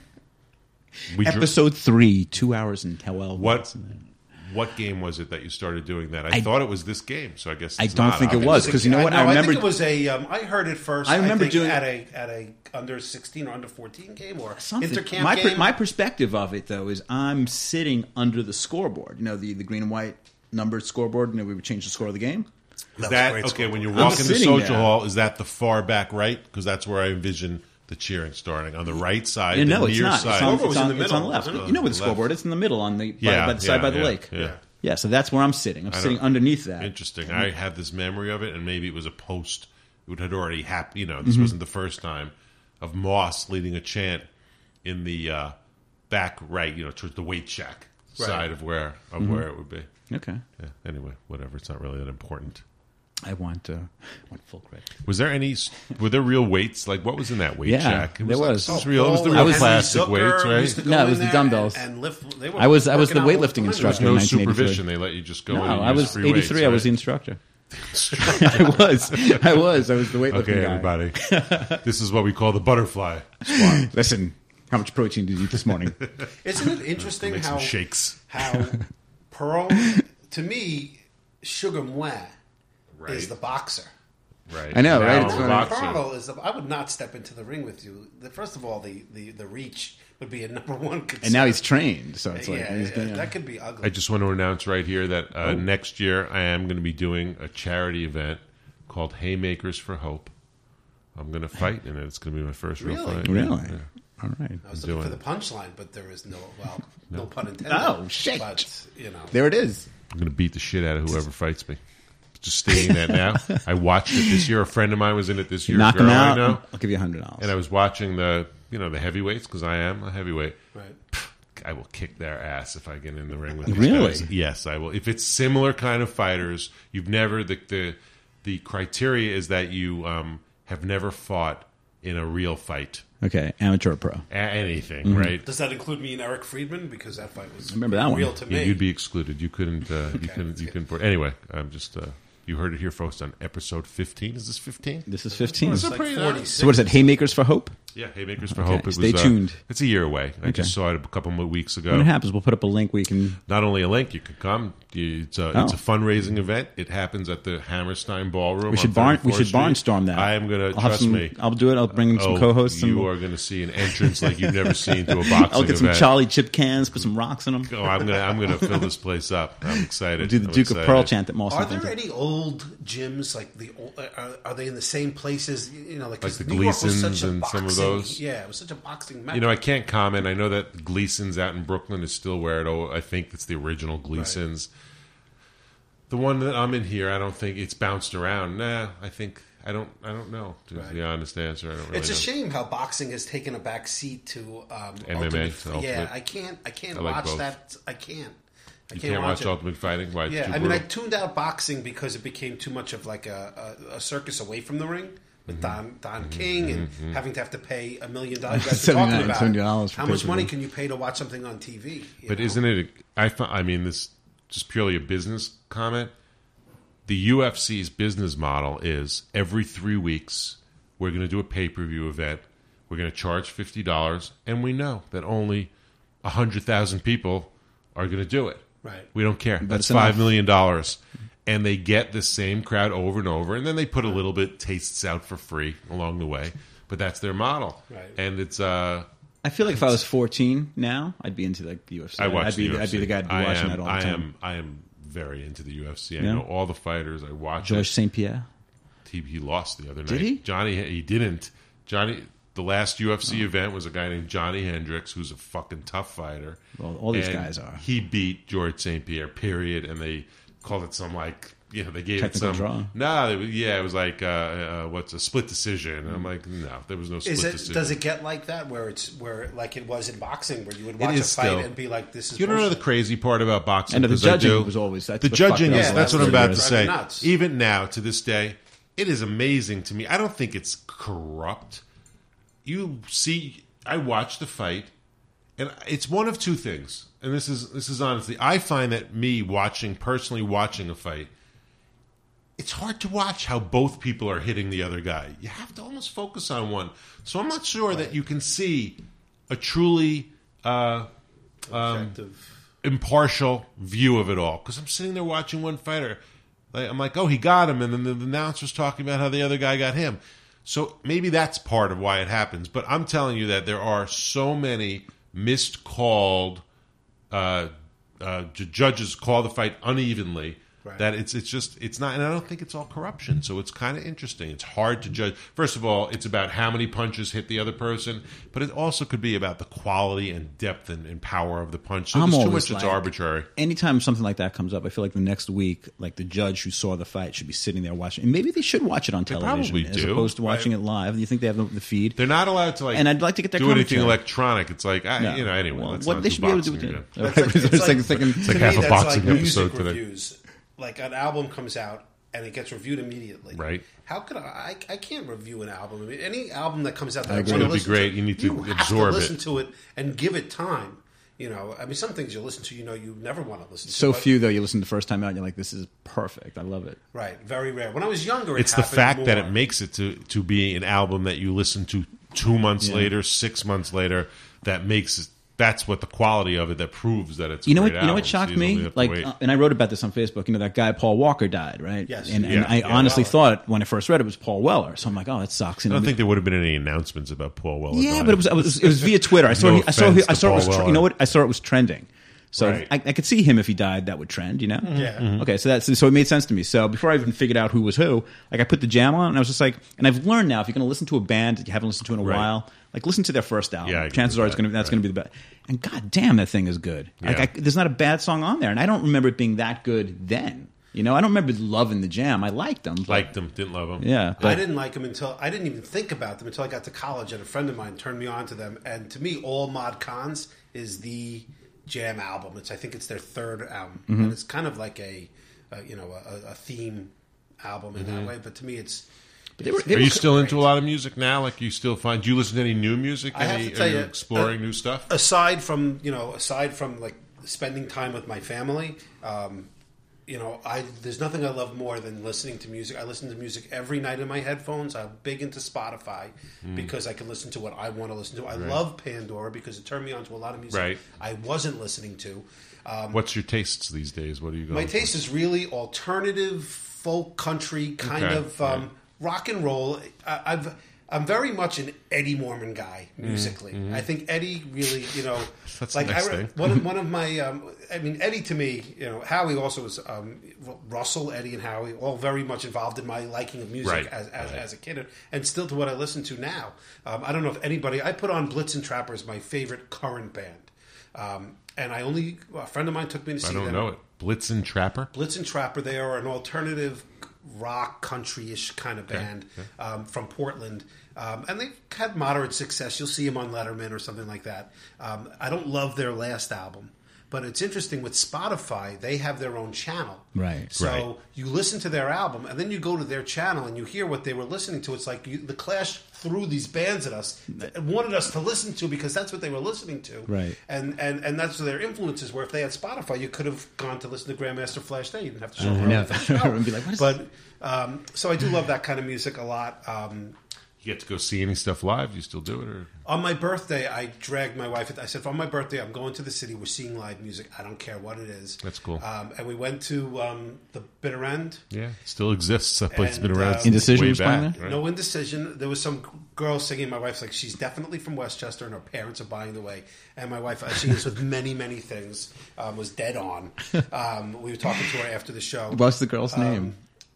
We drew- Episode three, two hours and twelve. What minutes. what game was it that you started doing that? I, I- thought it was this game, so I guess I it's don't not, think it obviously. was, 'cause you know what? No, I remember- think it was a. Um, I heard it first. I remember think, doing- at a at a under sixteen or under fourteen game or Something. intercamp my per- game. my perspective of it though is I'm sitting under the scoreboard. You know the, the green and white numbered scoreboard. You know we would change the score of the game. Is was a that great okay? score. When you I'm walk in the sitting social there. hall, is that the far back right? Because that's where I envision the cheering starting on the right side. Yeah, the no, it's near not. It's Side. on, Scoreboard it's was in on, the it's on middle, the left. wasn't it? You know where the Left. scoreboard? It's in the middle on the by, Yeah, by the side yeah, by the yeah, lake. yeah. Yeah, so that's where I'm sitting. I'm I sitting don't- underneath that. Interesting. I had this memory of it, and maybe it was a post. It had already happened. You know, this wasn't the first time of Moss leading a chant in the uh, back right. You know, towards the weight shack side of where of where it would be. Okay, Yeah. Anyway, whatever. It's not really that important. I want uh, I want full credit. Was there any? Were there real weights? Like what was in that weight Yeah, shack? It there like- was. It was real. It was the Paul real and plastic Henry weights, Zucker used to right? go No, it in was the there dumbbells. And, and lift. They were I was I was working the out all weightlifting time. instructor. No in nineteen eighty-three. supervision. They let you just go. No, in and I use was free eighty-three. weights, I was the right? instructor. I was. I was. I was the weightlifting Okay, guy. everybody. This is what we call the butterfly squat. Listen, how much protein did you eat this morning? Isn't it interesting Make how some shakes. how Pearl to me Sugar Moy Right. is the boxer. Right. I know, Now right? I'm It's a funny. boxer. Carl is. The, I would not step into the ring with you. The, first of all, the, the, the reach would be a number one concern. And now he's trained, so it's like yeah, he's yeah, gonna, that could be ugly. I just want to announce right here that uh, next year I am going to be doing a charity event called Haymakers for Hope. I'm going to fight in it. It's going to be my first real Really? fight. really. Yeah. All right. I was doing looking for it. the punchline, but there is no well, no, pun intended. Oh, shit. But you know, There it is. I'm going to beat the shit out of whoever fights me. Just stating that now. I watched it this year. A friend of mine was in it this year. Knock Girl him I out. know. I'll give you a hundred dollars. And I was watching the, you know, the heavyweights because I am a heavyweight. right? I will kick their ass if I get in the ring with these Really? guys. Yes, I will. If it's similar kind of fighters, you've never the the, the criteria is that you um, have never fought in a real fight, Okay, amateur or pro. a- anything, Mm-hmm. right? Does that include me and Eric Friedman? Because that fight was remember that one. real to me. You- You'd be excluded. You couldn't. Uh, you Okay, couldn't. that's You good. couldn't. Anyway, I'm just. Uh, you heard it here, folks, on episode fifteen. Is this fifteen? This is fifteen. Is So it like pretty forty-six. what is it? Haymakers for Hope. Yeah, Haymakers for Okay, Hope. It stay was, uh, tuned. it's a year away. I Okay. just saw it a couple of weeks ago. When it happens, we'll put up a link where you can. Not only a link, you can come. You- It's a, it's Oh. a fundraising event. It happens at the Hammerstein Ballroom. We should on barn. We thirty-fourth should Street. barnstorm that. I am going I'll to have trust some- me. I'll do it. I'll bring some Oh, co-hosts. You and are going to see an entrance like you've never seen to a boxing I'll get some event. Charlie chip cans, put some rocks in them. Oh, I'm going to I'm going to fill this place up. I'm excited. Do the I'm Duke excited. of Pearl chant at Mawson. Are there any old gyms like the? old- Are, are they in the same places? You know, like, 'cause Like the New York was Gleasons such a and some of boxing- those? Yeah, it was such a boxing. Mecca. You know, I can't comment. I know that Gleason's out in Brooklyn is still where it. Oh, I think it's the original Gleason's. The one that I'm in here, I don't think it's bounced around. Nah, I think I don't. I don't know. To Right. the honest answer, I don't really it's a know. shame how boxing has taken a back seat to um, M M A, Ultimate. to Yeah, Ultimate. I can't. I can't I like watch both. that. I can't. I You can't, can't watch it. Ultimate Fighting. Why? It's Yeah, too I mean, I brutal? tuned out boxing because it became too much of like a, a, a circus away from the ring with Mm-hmm. Don Don King and having to have to pay a million dollars. You guys were seventy-nine talking about seventy dollars for how much pay-per-view. money can you pay to watch something on T V? you But know? isn't it? I fi- I mean, this just purely a business comment. The U F C's business model is every three weeks we're going to do a pay per view event. We're going to charge fifty dollars, and we know that only a hundred thousand people are going to do it. Right. We don't care. That's it's enough. five million dollars, and they get the same crowd over and over, and then they put a little bit tastes out for free along the way. But that's their model, Right. and it's. uh I feel like if I was fourteen now, I'd be into like the U F C. I watch I'd be the U F C. I'd be the guy to be I watching am, that all the I time. am. I am very into the U F C. I Yeah? know all the fighters. I watch George it. Saint Pierre. He, he lost the other night. Did he? Johnny, he didn't. Johnny, the last U F C event was a guy named Johnny Hendricks, who's a fucking tough fighter. Well, all these And guys are. He beat George Saint Pierre. Period. And they called it some like. You know, they gave Technical it some. draw. No, it was, yeah, it was like uh, uh, what's a split decision. And I'm like, no, there was no split Is it? decision. Does it get like that where it's where like it was in boxing where you would watch a is fight still. and be like, "This is." You don't know the bullshit. crazy part about boxing? And the 'cause I judging do. was always- that's the what judging. fucked Is, up. that's what I'm Yeah, about to drive say. me nuts. Even now, to this day, it is amazing to me. I don't think it's corrupt. You see, I watch the fight, and it's one of two things. And this is this is honestly, I find that me watching personally watching a fight, it's hard to watch how both people are hitting the other guy. You have to almost focus on one. So I'm not sure that you can see a truly uh, Objective. impartial view of it all. Because I'm sitting there watching one fighter. Like, I'm like, oh, he got him. And then the announcer's talking about how the other guy got him. So maybe that's part of why it happens. But I'm telling you that there are so many miscalled uh, uh, j- judges call the fight unevenly. Right. That it's it's just it's not, and I don't think it's all corruption. So it's kind of interesting. It's hard to judge. First of all, it's about how many punches hit the other person, but it also could be about the quality and depth and, and power of the punch. So I'm there's too always much. It's like- arbitrary. Anytime something like that comes up, I feel like the next week, like the judge who saw the fight should be sitting there watching. And maybe they should watch it on television probably as do. opposed to watching it live. Do you think they have the, the feed? They're not allowed to like. And I'd like to get their do anything commentary. electronic. It's like I, No. you know. Anyway, Well, let's what not they do should be able to boxing do. again. That's like, It's it's like- like, second- to like me, half a that's boxing like episode music today. reviews. Like an album comes out and it gets reviewed immediately. Right. How could I? I, I can't review an album. I mean, any album that comes out that I I, agree. want to It'd be listen great. to, You need to you have absorb to it. listen to it and give it time. You know, I mean, some things you listen to, you know, you never want to listen to. So but- few, though, you listen the first time out and you're like, this is perfect. I love it. Right. Very rare. When I was younger, it It's the happened fact that more. it makes it to to be an album that you listen to two months Yeah. later, six months later, that makes it that's what the quality of it that proves that it's. A You know great what? You know what album, shocked so you don't me? have to Like, wait. uh, and I wrote about this on Facebook. You know, that guy Paul Walker died, right? Yes. And, and Yeah, I yeah. honestly Weller. thought when I first read it, it was Paul Weller. So I'm like, oh, that sucks. You I know, don't think there would have been any announcements about Paul Weller. yeah, dying. but it was, it was it was via Twitter. I saw No he, I saw offense he, I to saw it was Paul tre- you Weller. know what? I saw it was trending. So Right. I, I could see him if he died, that would trend. You know? Yeah. Mm-hmm. Okay, so that's so it made sense to me. So before I even figured out who was who, like I put the jam on, and I was just like, and I've learned now if you're going to listen to a band that you haven't listened to in a Right. while, like listen to their first album. Yeah, I agree Chances with are it's that. going to that's Right. going to be the best. And god damn, that thing is good. Like Yeah. I, there's not a bad song on there, and I don't remember it being that good then. You know, I don't remember loving the jam. I liked them. but- Liked them, didn't love them. Yeah, I but didn't like them until I didn't even think about them until I got to college, and a friend of mine turned me on to them. And to me, All Mod Cons is the Jam album. It's I think it's their third album, Mm-hmm. and it's kind of like a, a you know a, a theme album in that way. But to me, it's they were, they Are were you still great. into a lot of music now? Like you still find? Do you listen to any new music? I have Any, to tell are you you, exploring uh, new stuff. aside from you know aside from like spending time with my family. Um, You know, I there's nothing I love more than listening to music. I listen to music every night in my headphones. I'm big into Spotify Mm. because I can listen to what I want to listen to. I love Pandora because it turned me on to a lot of music Right. I wasn't listening to. Um, What's your tastes these days? What are you going? my for? taste is really alternative, folk, country, kind Okay, of um, right. rock and roll. I, I've I'm very much an Eddie Mormon guy musically. I think Eddie really, you know, Mm-hmm. That's a like nice I, thing. one of one of my, um, I mean, Eddie to me, you know, Howie also was um, Russell, Eddie, and Howie, all very much involved in my liking of music Right, as as, right. as a kid, and still to what I listen to now. Um, I don't know if anybody. I put on Blitz and Trapper as my favorite current band, um, and I only a friend of mine took me to see I don't them. know it. Blitzen Trapper. Blitz and Trapper, they are an alternative rock country-ish kind of band um, from Portland. Um, and they've had moderate success. You'll see them on Letterman or something like that. Um, I don't love their last album. But it's interesting with Spotify, they have their own channel. Right, So right. you listen to their album, and then you go to their channel and you hear what they were listening to. It's like you, the Clash threw these bands at us and wanted us to listen to because that's what they were listening to. Right. And and and that's what their influences were. If they had Spotify, you could have gone to listen to Grandmaster Flash Day. You didn't have to show I up know. with the show. And be like, what is But um, so I do love that kind of music a lot. Um, You get to go see any stuff live? You still do it, or on my birthday, I dragged my wife. I said, "For my birthday, I'm going to the city. We're seeing live music. I don't care what it is." That's cool. Um, and we went to um, the Bitter End. yeah, it still exists. That place has been And, around um, since Indecision way was playing back. there? right? No indecision. There was some girl singing. My wife's like, she's definitely from Westchester, and her parents are buying the way. And my wife, uh, she is with many, many things, um, was dead on. Um, we were talking to her after the show. what's the girl's name?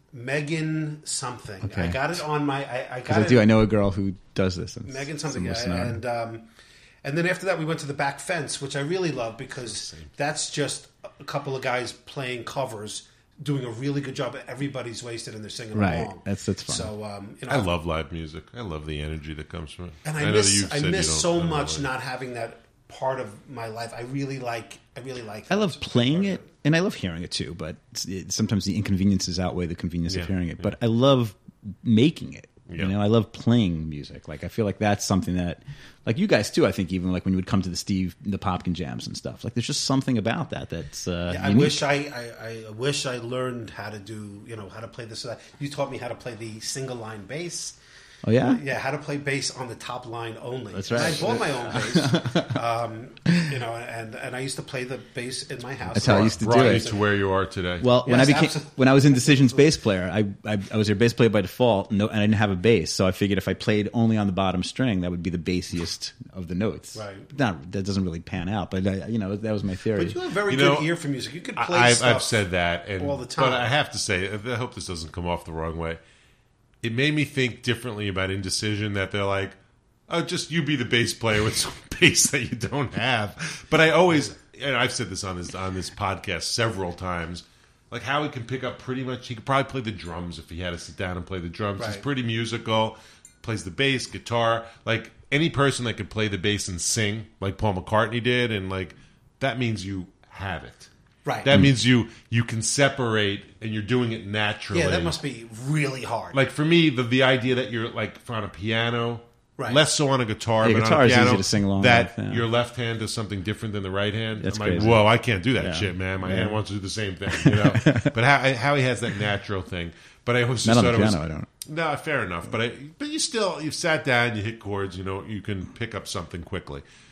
Megan something. Okay. I got it on my. I, I got Because I it. do. I know a girl who does this. It's- Megan it's something, almost yeah, an art. and um, and then after that we went to the Back Fence, which I really love because that's just a couple of guys playing covers, doing a really good job. Everybody's wasted and they're singing Right. along. That's- that's fun. So um, you know, I love live music. I love the energy that comes from it. and I, know that miss you've I said you miss don't- so I don't much really- not having that part of my life. I really like. I really like. I that. love It's a playing part of it, and I love hearing it too. But it's, it, sometimes the inconveniences outweigh the convenience Yeah, of hearing it. yeah. But I love making it. Yeah. You know, I love playing music. Like I feel like that's something that, like you guys too. I think even like when you would come to the Steve, the Popkin jams and stuff. Like there's just something about that that's. Uh, Yeah, I unique. wish I, I, I wish I learned how to do, you know, how to play this. Or that. You taught me how to play the single line bass. Oh yeah. Yeah, how to play bass on the top line only. That's And right. I bought my own bass, um, you know, and and I used to play the bass in my house. That's how I used to do brought you it. to where you are today. Well, when Yes, I became absolutely. when I was Indecision's bass player, I, I I was their bass player by default. No, and I didn't have a bass, so I figured if I played only on the bottom string, that would be the bassiest of the notes. Right. Not that doesn't really pan out, but uh, you know that was my theory. But you have a very You good know, ear for music. You could play I, I've, stuff. I've said that and, all the time. but I have to say, I hope this doesn't come off the wrong way. It made me think differently about Indecision. That they're like, oh, just you be the bass player with some bass that you don't have. But I always, and I've said this on this on this podcast several times, like how he can pick up pretty much. He could probably play the drums if he had to sit down and play the drums. He's Right. pretty musical. Plays the bass, guitar. Like any person that could play the bass and sing, like Paul McCartney did, and like that means you have it. Right. That means you you can separate and you're doing it naturally. yeah, that must be really hard. like for me the the idea that you're like on a piano, Right. less so on a guitar, Yeah, but guitar on a is piano, easy to sing along that with, yeah. your left hand does something different than the right hand. That's I'm like, crazy. whoa, I can't do that Yeah. shit, man. My Yeah. hand wants to do the same thing, you know. But how how he has that natural thing. But I always Not just on the thought it was piano, I don't. no, fair enough. But I, but you still you've sat down, you hit chords, you know, you can pick up something quickly.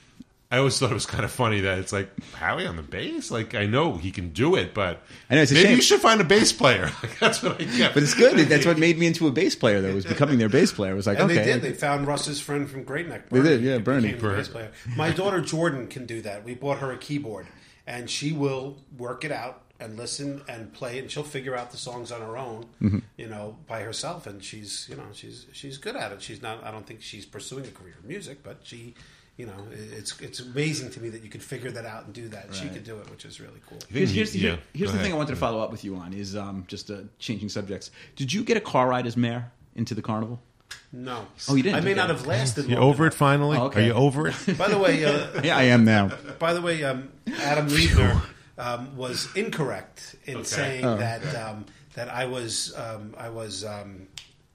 I always thought it was kind of funny that it's like Howie on the bass. Like I know he can do it, but I know, it's a maybe shame. you should find a bass player. Like, that's what I get. But it's good. That's what made me into a bass player, though, was becoming their bass player. It was like, And okay. they did. They found Russ's friend from Great Neck. They Bernie, did, yeah, who Bernie. became the bass player. My daughter Jordan can do that. We bought her a keyboard, and she will work it out and listen and play, and she'll figure out the songs on her own, Mm-hmm. you know, by herself. And she's, you know, she's she's good at it. She's not. I don't think she's pursuing a career in music, but she. You know, it's it's amazing to me that you could figure that out and do that. She could do it, which is really cool. Here's, here's, Yeah, here- here's go the thing ahead. I wanted to follow up with you on is um, just uh, changing subjects. Did you get a car ride as mayor into the carnival? No. Oh, you didn't? I may Okay. not have lasted. You long over it enough. finally? Oh, okay. Are you over it? By the way, uh, Yeah, I am now. by the way, um, Adam Liebner um, was incorrect in Okay. saying Oh. that um, that I was um, I was um,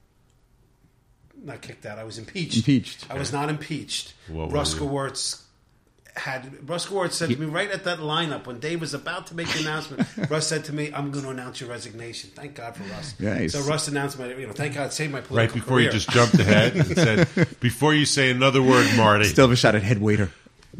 not kicked out. I was impeached. Impeached. I was not impeached. What were Russ you? Gewirtz had Russ Gewirtz said to me right at that lineup when Dave was about to make the announcement. Russ said to me, "I'm going to announce your resignation." Thank God for Russ. Nice. So Russ announced my, you know, thank God, saved my political Right before career. you just jumped ahead and said, "Before you say another word, Marty, Still have a shot at head waiter.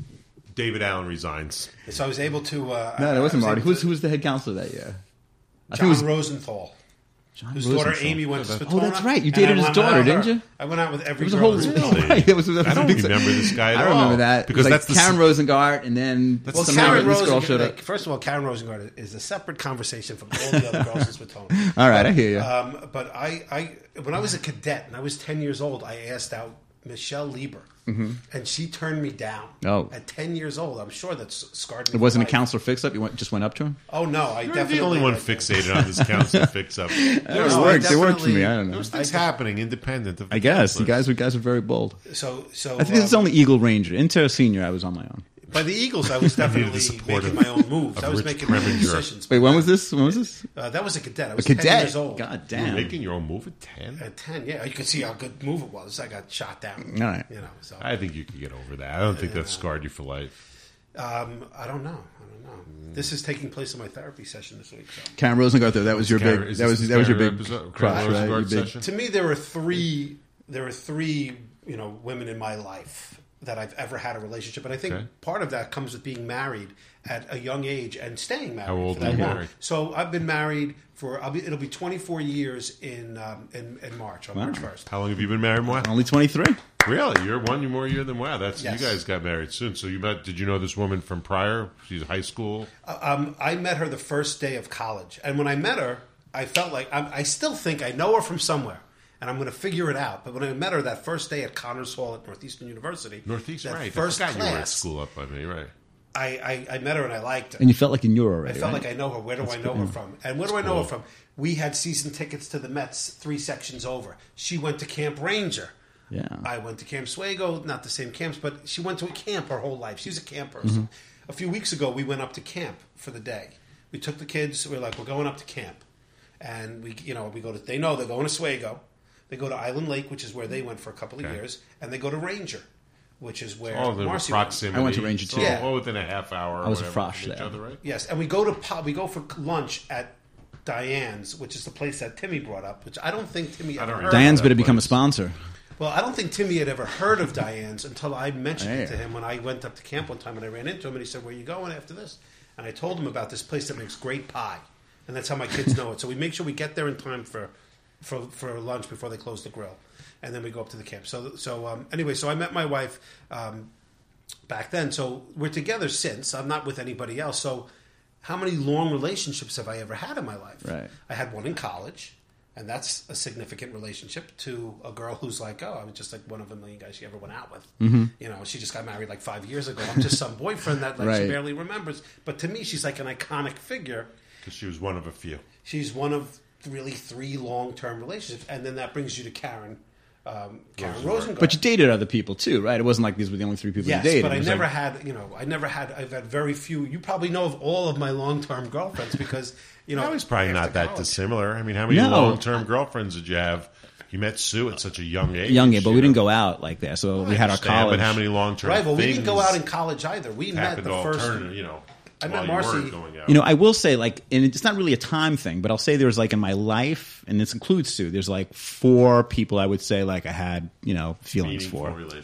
David Allen resigns." So I was able to. Uh, No, I- that wasn't I was Marty. able Who was, to- who was the head counselor that year? I John think it was Rosenthal. John Whose daughter Rosenthal. Amy went to Oh, Spatona. that's right. You and dated I his went daughter, out with didn't her. you? I went out with It every was a girl. whole. in Really? Spatona. Right, that was, that was I a don't big- remember this guy at I don't all. remember that Because It was that's like the Karen Rosengart, and then That's Well, the somehow Karen this girl Rosengart, showed up. like, first of all, Karen Rosengart is a separate conversation from all the other girls in Spatona. All right, I hear you. Um, but I, I, when I was a cadet and I was ten years old, I asked out Michelle Lieber, and she turned me down. Mm-hmm. Oh. At ten years old, I'm sure that's scarred me. It wasn't a for life. counselor fix-up? You went, just went up to him? Oh no, I You're definitely the only one like, fixated on this council fix-up. It No, worked. I It worked for me. definitely- I don't know. There was things happening independent of the I guess. You counselors. guys were, guys were very bold. So, so I think it's um, only Eagle Ranger. Inter Senior, I was on my own. by the Eagles. I was needed the definitely support making of- my own moves. of I was Rich making my own Preminger. decisions. Wait, when was this? When was this? Uh, that was a cadet. I A was ten cadet. years old. God You were damn. making your own move at ten? At ten, yeah, you could see how good move it was. I got shot down. All right. You know, so I think you could get over that. I don't think that scarred you for life. um, I don't know. I don't know. This is taking place in my therapy session this week. So. Karen Rosengart, though, that was your Karen- big. is That this was the that was your Karen big episode? crush, Karen right? Your Rosengart big- session? To me, there are three. There are three, you know, women in my life that I've ever had a relationship, and I think Okay. part of that comes with being married at a young age and staying married. How old for that are you long. married? So I've been married for. I'll be, it'll be twenty-four years in um, in, in March on Wow. March first. How long have you been married, Moa? Only twenty-three. Really? You're one more year than Wow. That's Yes. you guys got married soon. So you met? Did you know this woman from prior? She's high school. Um, I met her the first day of college, and when I met her, I felt like I'm, I still think I know her from somewhere, and I'm going to figure it out. But when I met her that first day at Connors Hall at Northeastern University, Northeast, that right? First I forgot you were at class, school up by me, right? I, I, I met her and I liked her. And you felt like you knew her I already. felt right? like I know her. Where do I know her from? And where do I know cool. her from? We had season tickets to the Mets three sections over. She went to Camp Ranger. Yeah. I went to Camp Swago, not the same camps, but she went to a camp her whole life. She was a camp person. Mm-hmm. A few weeks ago, we went up to camp for the day. We took the kids. We were like, we're going up to camp, and we, you know, we go to. They know they're going to Swago. They go to Island Lake, which is where they went for a couple of Okay. years, and they go to Ranger, which is where Oh, the Marcy went. proximity. I went to Ranger, too. So, Yeah. all within a half hour. I was a whatever, frosh from each there. other, right? Yes, and we go to pub, we go for lunch at Diane's, which is the place that Timmy brought up, which I don't think Timmy I ever don't heard Diane's of. better become a place. sponsor. Well, I don't think Timmy had ever heard of Diane's until I mentioned it Yeah. to him when I went up to camp one time and I ran into him and he said, "Where are you going after this?" And I told him about this place that makes great pie, and that's how my kids know it. So we make sure we get there in time for for, for lunch before they close the grill, and then we go up to the camp. So so um, anyway, so I met my wife um, back then. So we're together since. I'm not with anybody else. So how many long relationships have I ever had in my life? Right. I had one in college. And that's a significant relationship to a girl who's like, oh, I was just like one of a million guys she ever went out with. Mm-hmm. You know, she just got married like five years ago. I'm just some boyfriend that like she Right. barely remembers. But to me, she's like an iconic figure. Because she was one of a few. She's one of really three long-term relationships. And then that brings you to Karen, um, Karen Rosengart. But you dated other people too, right? It wasn't like these were the only three people Yes, you dated. but I It was never like- had, you know, I never had, I've had very few. You probably know of all of my long-term girlfriends because, you know. That was probably after not that college- dissimilar. I mean, how many No. long-term girlfriends did you have? You met Sue at such a young age. young, but you we didn't know? go out like that. So we I had our understand, college. But how many long-term Right, well, we things didn't go out in college either. We met happened the first. alternative, you know, I met while you Marcy- weren't going out. You know, I will say, like, and it's not really a time thing, but I'll say there's like in my life, and this includes Sue. There's like four people I would say like I had, you know, feelings meaningful for. relationships.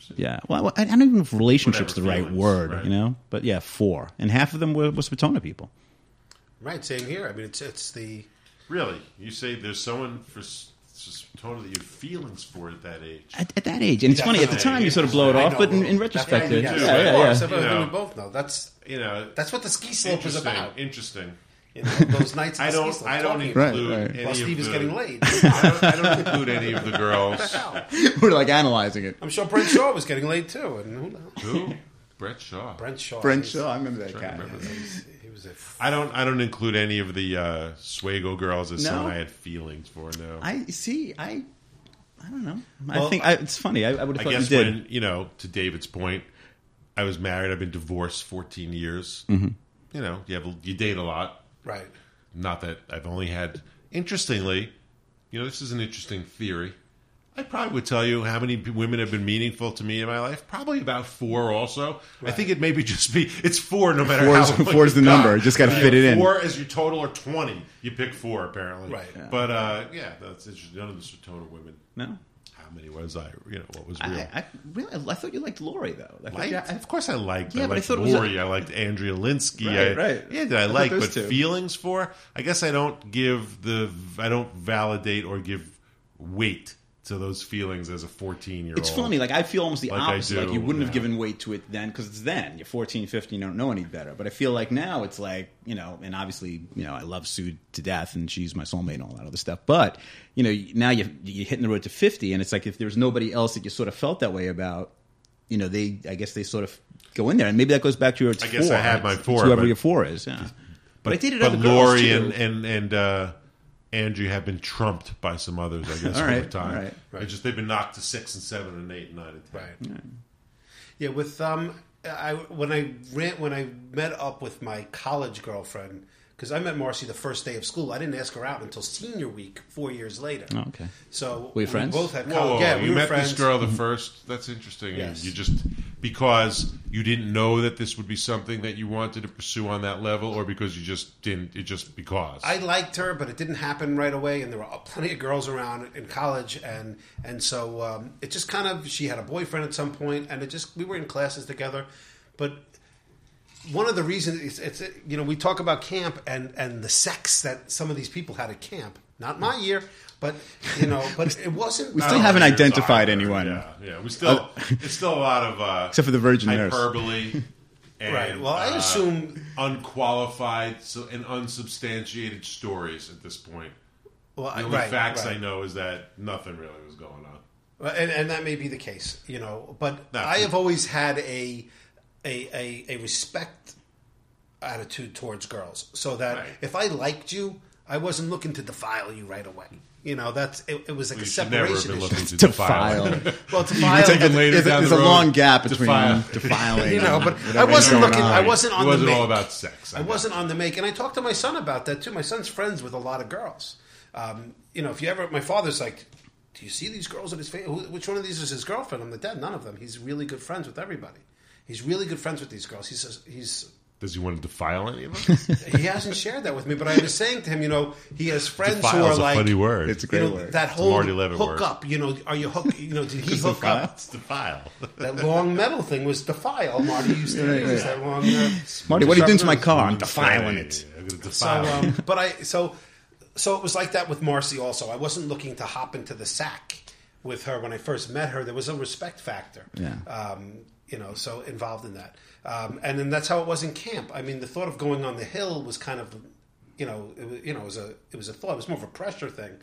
relationships. Yeah. Well, I I don't even know if relationship's Whatever, the right feelings, word, right. you know? But yeah, four. And half of them were, were Spatona people. Right, same here. I mean, it's it's the Really, you say there's someone for s- s- Spatona that you have feelings for at that age. At, at that age. And it's funny, at the time you sort of blow it I off, know. but in, in retrospect, That's- it- yes, yeah, of yeah, course. yeah. I think You know. we both know that's You know, that's what the ski slope is interesting. about. Interesting. You know, those nights. At I the don't. ski slope I don't talking include Right, right. any while of Steve is the, getting laid. I don't, I don't include any of the girls. We're like analyzing it. I'm sure Brent Shaw was getting laid too, and who knows? Who? Brett Shaw. Brent Shaw. Brent he's- Shaw, I remember that Trying guy. to remember that. he's- He was a. I don't. I don't include any of the uh, Swago girls as No? someone I had feelings for. No. I see. I, I don't know. I Well, think I, it's funny. I, I would have I thought guess you did. when you know, to David's point, I was married. I've been divorced fourteen years. Mm-hmm. You know, you have you date a lot. Right. Not that I've only had. Interestingly, you know, this is an interesting theory. I probably would tell you how many p- women have been meaningful to me in my life. Probably about four. Also, I think it maybe just be it's four no matter Four's- how. long four's you've the got. number. Just gotta If you fit have it in. Four as your total or twenty. You pick four apparently. Right. Yeah. But uh, yeah, that's interesting. None of the Spatona women. No. How many was I? You know, what was real? I, I really, I thought you liked Lori though. Like, Liked? yeah, I- of course, I liked. Yeah, I but I liked thought it was a- Lori. I liked Andrea Linsky. Right, I, right. Yeah, that I, I thought like, those but two. feelings for. I guess I don't give the. I don't validate or give weight to those feelings as a fourteen-year-old. It's funny. Like I feel almost the Like I opposite. do, like you wouldn't have yeah. given weight to it then because it's then. You're fourteen, fifteen, you don't know any better. But I feel like now it's like, you know, and obviously, you know, I love Sue to death and she's my soulmate and all that other stuff. But, you know, now you're, you're hitting the road to fifty and it's like if there's nobody else that you sort of felt that way about, you know, they, I guess they sort of go in there. And maybe that goes back to your I guess four. I had my It's four, whoever but- your four is, yeah. But, I dated But other girls, Lori too. and and and uh, Andrew have been trumped by some others. I guess All over right, time. all right. They just they've been knocked to six and seven and eight and nine and ten. Right. Yeah, with um, I when I ran when I met up with my college girlfriend because I met Marcy the first day of school. I didn't ask her out until senior week, four years later. Oh, okay. So Were you friends? We both had Whoa, college. whoa, Yeah, you we were met friends. this girl the first. That's interesting. Yes. You just because you didn't know that this would be something that you wanted to pursue on that level, or because you just didn't. It just because I liked her, but it didn't happen right away, and there were plenty of girls around in college, and and so um, it just kind of she had a boyfriend at some point, and it just we were in classes together, but one of the reasons it's, it's you know we talk about camp and and the sex that some of these people had at camp, not my year, but you know, but it wasn't. We I still don't haven't think there's identified either. anyone. Yeah, yeah. We still it's still a lot of uh, Except for the virgin nurse. hyperbole. And, Right. Well, I uh, assume- unqualified so, and unsubstantiated stories at this point. Well, The I- only right, facts right. I know is that nothing really was going on. Well, and, and that may be the case, you know. But No. I have always had a a, a a respect attitude towards girls, so that Right. if I liked you, I wasn't looking to defile you right away. You know, that's it, it was like You a should never have separation been issue. looking to Defile. defile. Well, defile, taking later There's, a- down there's the a road. long gap between Defile. defiling. you know, and but I whatever's wasn't going looking. on. I wasn't It on wasn't the make. all about sex. I wasn't on the make, and I talked to my son about that too. My son's friends with a lot of girls. Um, you know, if you ever, my father's like, "Do you see these girls at his face? Which one of these is his girlfriend?" I'm like, "Dad, none of them. He's really good friends with everybody. He's really good friends with these girls. He says he's." Does he want to defile any of them? He hasn't shared that with me, but I was saying to him, you know, he has friends who Defile's are a like, funny word. It's a you great know, word. that whole Marty Levitt hook word. up. You know, are you hook? You know, did he hook up? It's defile. That long metal thing was defile. Marty used to use that long. Uh, Marty, what are you doing to my sharp car? I'm nose. defiling it. I'm going to So, defile it. um, but I so so it was like that with Marcy. Also, I wasn't looking to hop into the sack with her when I first met her. There was a respect factor. Yeah. Um, you know, so involved in that, um, and then that's how it was in camp. I mean, the thought of going on the hill was kind of, you know, it was, you know, it was a it was a thought. It was more of a pressure thing.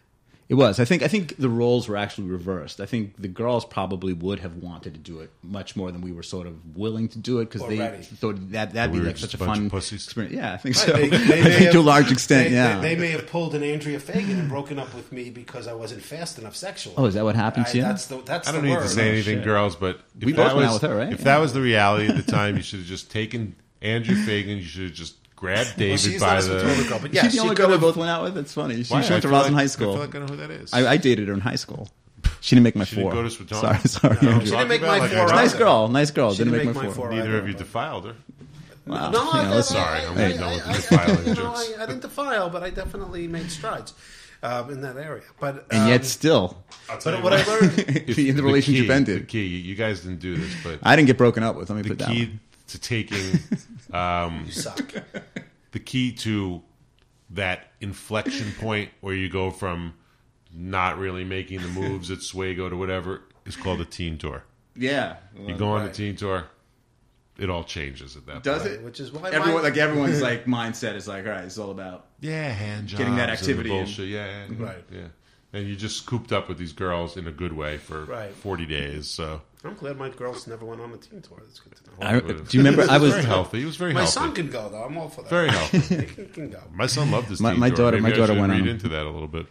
It was. I think. I think the roles were actually reversed. I think the girls probably would have wanted to do it much more than we were sort of willing to do it because they Already. thought that that'd We be were like just such a a bunch fun of pussies? experience. Yeah, I think Right, so. they- they I may think have- to a large extent, they, yeah. they, they may have pulled an Andrea Fagan and broken up with me because I wasn't fast enough sexually. Oh, is that what happened I- to you? That's the that's I don't the need word. to say anything, shit. girls, but if We that both went was out with her, right? if Yeah. that was the reality at the time, you should have just taken Andrew Fagan. You should have just grabbed David Well, she's by not a the. Spatona girl, but Is yeah, she the she only could girl we have. both went out with? It's funny. She, Why? she went I to feel Roslyn like- High I School. feel like I know who that is. I, I dated her in high school. She didn't make my She didn't four. go to Spatona? Sorry, sorry. No, Andrew. She didn't make my Like, four. I- Nice either. girl, nice girl. She Didn't, didn't make, make my my four. four. Neither I of you know. defiled her. Wow. No, You I, know, let's- Sorry, I'm I, done with the I, defiling I, you know, jokes. I, I didn't defile, but I definitely made strides. um, in that area. But And um, yet still, I'll tell but you what I learned, the, the relationship key, ended. The key, you guys didn't do this, but I didn't get broken up with. Let me the put that key one. to taking um, you suck. the key to that inflection point where you go from not really making the moves at Swago to whatever is called a teen tour. Yeah. You go on a Right. teen tour, it all changes at that Does point. it? Which is why Everyone, my- like everyone's like mindset is like, all right, it's all about Yeah, hand jobs, Getting that and the activity in. bullshit. Yeah, yeah, Right. Yeah, and you just cooped up with these girls in a good way for Right. forty days. So I'm glad my girls never went on a teen tour. That's good to know. I, do you remember? I It was very healthy. He was very my healthy. son can go though. I'm all for that. Very healthy. He can, can go. My son loved his My- teen my tour. daughter- Maybe my I daughter should went read on. into that a little bit.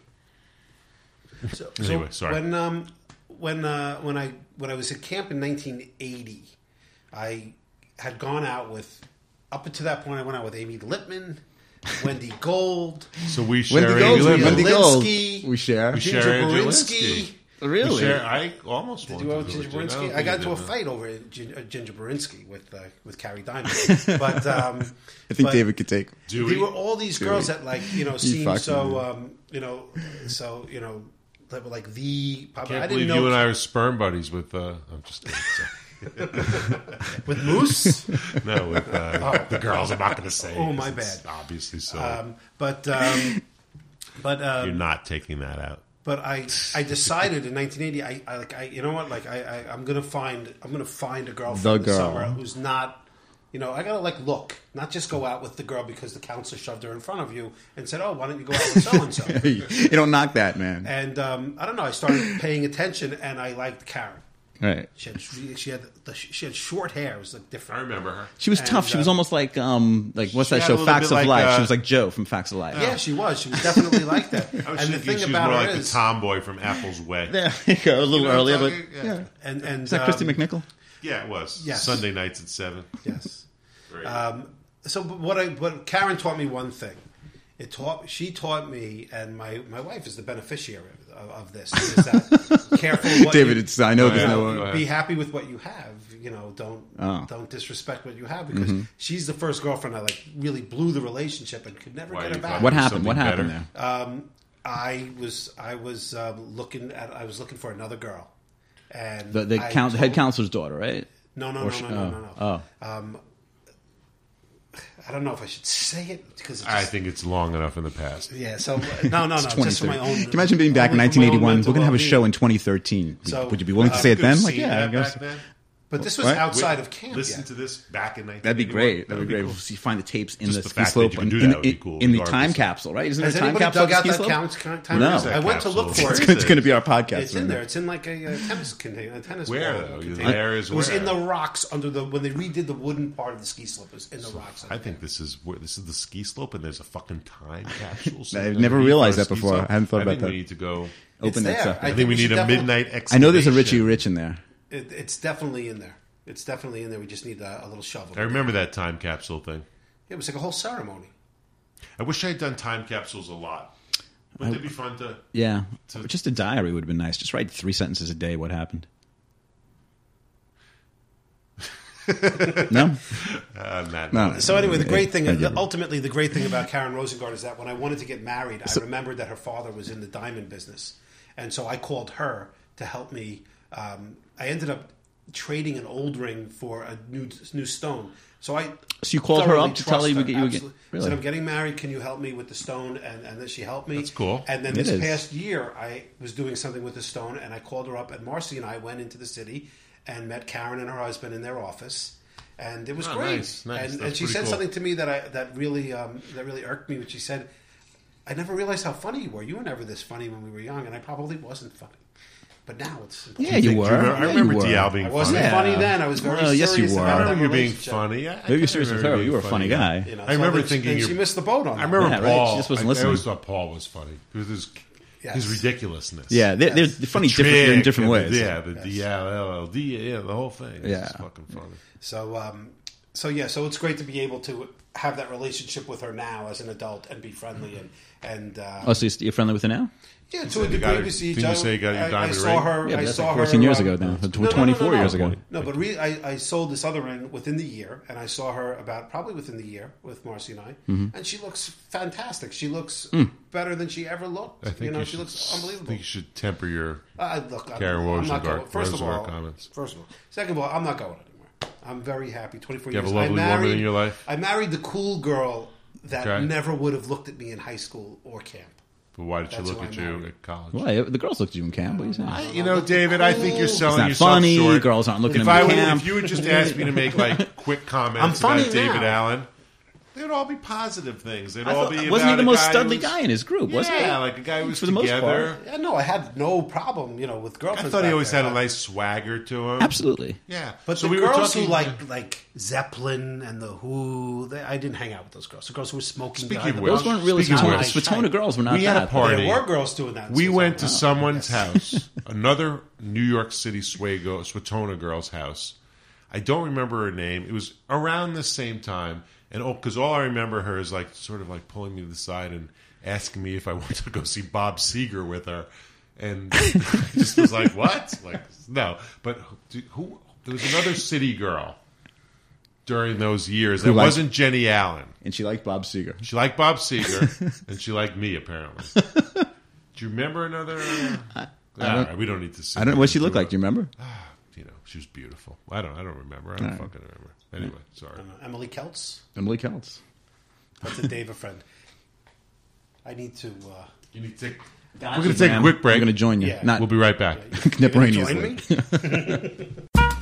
So, Anyway, so sorry. When um when uh, when I when I was at camp in nineteen eighty, I had gone out with up until that point I went out with Amy Lippman, Wendy Gold, So we share Wendy Amy Gold. Lippman. Wendy Gold. Linsky. We share. We Ginger share Ginger Borinsky. Linsky. Really? We share, I almost Did wanted you go to with do Ginger it, Borinsky? don't I think got I into a did, no. fight over Gin- uh, Ginger Borinsky with uh, with Carrie Diamond, but um, I think but David could take. Dewey? There were all these girls that like you know seemed fucking so man. um, you know so you know that were like the. I I can't didn't believe know you and I are sperm buddies with. Uh, I'm just kidding. Sorry. with Moose. No, with uh, the girls. I'm not going to say. Oh, my because it's bad. Obviously, so Um, but um, but um, you're not taking that out. but I I decided in nineteen eighty I, I like I you know what like I, I I'm gonna find I'm gonna find a girl The from the girl. summer who's not you know I gotta like look not just go out with the girl because the counselor shoved her in front of you and said oh why don't you go out with so and so You don't knock that, man. and um, I don't know I started paying attention and I liked Karen. Right. She had she had the, she had short hair. It was like different. I remember her. She was And, tough. She was uh, almost like um like what's she that had a show? little Facts bit of like, Life. uh, she was like Joe from Facts of Life. Yeah, she was. She was definitely like that. I was and the thinking thing she was about more her like is, the tomboy from Apple's Way. There you go. A little You know what earlier, I'm but talking- yeah. yeah. and and Is that Christy um, McNichol? Yeah, it was. Yes. Sunday nights at seven. Yes. Great. Um, so but what I what Karen taught me one thing. It taught she taught me, and my, my wife is the beneficiary of, of this. Is that careful, what David, you, it's I know Go there's ahead. no. Go ahead. be happy with what you have. You know, don't Oh. don't disrespect what you have because she's the first girlfriend I like really blew the relationship and could never Why, get you her back. thought What there was happened? What something happened better? there? Um, I was I was um, looking at I was looking for another girl, and The, the I count, told- head counselor's daughter, right? No, no, Or no, sh- no, no, oh. no, no. Oh. Um, I don't know if I should say it because it's I just, think it's long enough in the past. yeah. So no, no, no. Just for my own. Can you imagine being back in only for my nineteen own eighty-one? We're mental going to have a well-being. show in twenty thirteen. Would- So, would you be willing to uh, say it Could've then? Like, seen yeah, I that guess. back then. But this was What? outside Wait, of camp. Listen yet. to this back in nineteen That'd be great. That'd be great. cool. If you find the tapes in Just the, the ski fact that slope you can in, do in, that would be in- cool, in the regardless. time capsule, right? Isn't Has there a time anybody capsule? dug at out ski that slope? count, time? No. I went to look Capsule. for It's, it. good- it's going to be our podcast. It's in there. It's in like a, uh tennis container, a tennis Where, ball though? container. There is It was where? in the rocks under the when they redid the wooden part of the ski slope. It was in the rocks. I think this is where this is the ski slope, and there's a fucking time capsule. sitting I've never underneath realized our that ski before. slope. I hadn't thought I about think that. we need to go. It's Open that there. stuff. I I think we we need should a definitely- midnight I excavation. know there's a Richie Rich in there. It, it's definitely in there. It's definitely in there. We just need a, a little shovel. I remember that time capsule thing. It was like a whole ceremony. I wish I had done time capsules a lot. Wouldn't it be fun to? Yeah. To- Just a diary would have been nice. Just write three sentences a day. What happened? No? Uh, not, No. So anyway, the great thing, I get it. ultimately, the great thing about Karen Rosengard is that when I wanted to get married, I remembered that her father was in the diamond business, and so I called her to help me. Um, I ended up trading an old ring for a new new stone. So I So you called her thoroughly up to tell trust her you would her, get- you would get- absolutely. really? Said I'm getting married. Can you help me with the stone? And and then she helped me. That's cool. And then It this is. past year, I was doing something with the stone, and I called her up, and Marcy and I went into the city and met Karen and her husband in their office. And it was Oh, great. nice, nice. And, That's and she pretty said cool. something to me that I that really um, that really irked me. Which she said, "I never realized how funny you were. You were never this funny when we were young, and I probably wasn't funny. But now it's Yeah, you were. I remember, Yeah, I remember you were. Dial being I wasn't funny. Yeah. funny then. I was very Well, yes, you serious were. about I that remember you being relationship. funny. I, I Maybe you're serious with remember her. being You were a funny guy. You know, I remember then- thinking then you- she missed the boat on. I remember Yeah, right. Paul. She just wasn't I, I listening. always thought Paul was funny. His, his, Yes. his ridiculousness. Yeah, they're, they're funny The different, in trick different and ways. the- yeah, the Yes. D L L D, yeah, the whole thing. It's Yeah. just fucking funny. So, um, so yeah, so it's great to be able to have that relationship with her now as an adult and be friendly and and uh, Oh, so you're friendly with her now? yeah, to said a you degree. got her- we see each didn't you other. say you got your I, I diamond saw ring? her. Yeah, but I that's saw like her. fourteen years um, ago now. No, no, no, twenty-four no, no. years ago. No, but re- I, I sold this other ring within the year, and I saw her about probably within the year with Marcy and I, Mm-hmm. and she looks fantastic. She looks Mm. better than she ever looked. I think you know, you she should, looks I unbelievable. think you should temper your. Uh, look, I'm, Karen I'm not Wozniak- going. First of Wozniak all, comments. first of all, second of all, I'm not going anywhere. I'm very happy. twenty-four You have years. a lovely I married, woman in your life? I married the cool girl that Okay. never would have looked at me in high school or camp. But why did she That's look who I at you married. at college? Why? The girls looked at you in camp. What are you saying? I, you know, David, I think you're selling not yourself funny. short. Girls aren't looking if at me I would, camp. If you would just ask me to make like quick comments I'm funny about David now. Allen, they would all be positive things. They'd I all thought- be. wasn't he about the a most guy studly who's- guy in his group, wasn't he? Yeah, like a guy who was For the most together. Yeah, no, I had no problem, you know, with I girlfriends. thought he back always then. had a nice swagger to him. Absolutely. Yeah, But so the we were girls talking, who like like Zeppelin and the Who, they, I didn't hang out with those girls. The girls who were smoking. Speaking behind of the which- Those weren't really Speaking of Swatona, which, Swatona girls were not we had a that. party. There were girls doing that. We So went I to don't know. someone's Yes. house, another New York City Swego, Swatona girl's house. I don't remember her name. It was around the same time, and because all I remember her is like sort of like pulling me to the side and asking me if I wanted to go see Bob Seger with her, and I just was like, "What?" Like, no. But who? who there was another city girl during those years. That Who liked- wasn't Jenny Allen. And she liked Bob Seger. She liked Bob Seger, and she liked me, apparently. Do you remember another? Uh, I all don't- right, we don't need to. sit I don't know there what she and looked do like. Do you remember? a- You know, she was beautiful. I don't. I don't remember. I don't All right. fucking remember. Anyway, sorry. Emily Keltz. Emily Keltz. That's a Dave, a friend. I need to. Uh, You need to take. We're gonna take a quick break. I'm going to join you. Yeah. Not We'll be right back. you gonna Nipperani's join like- me?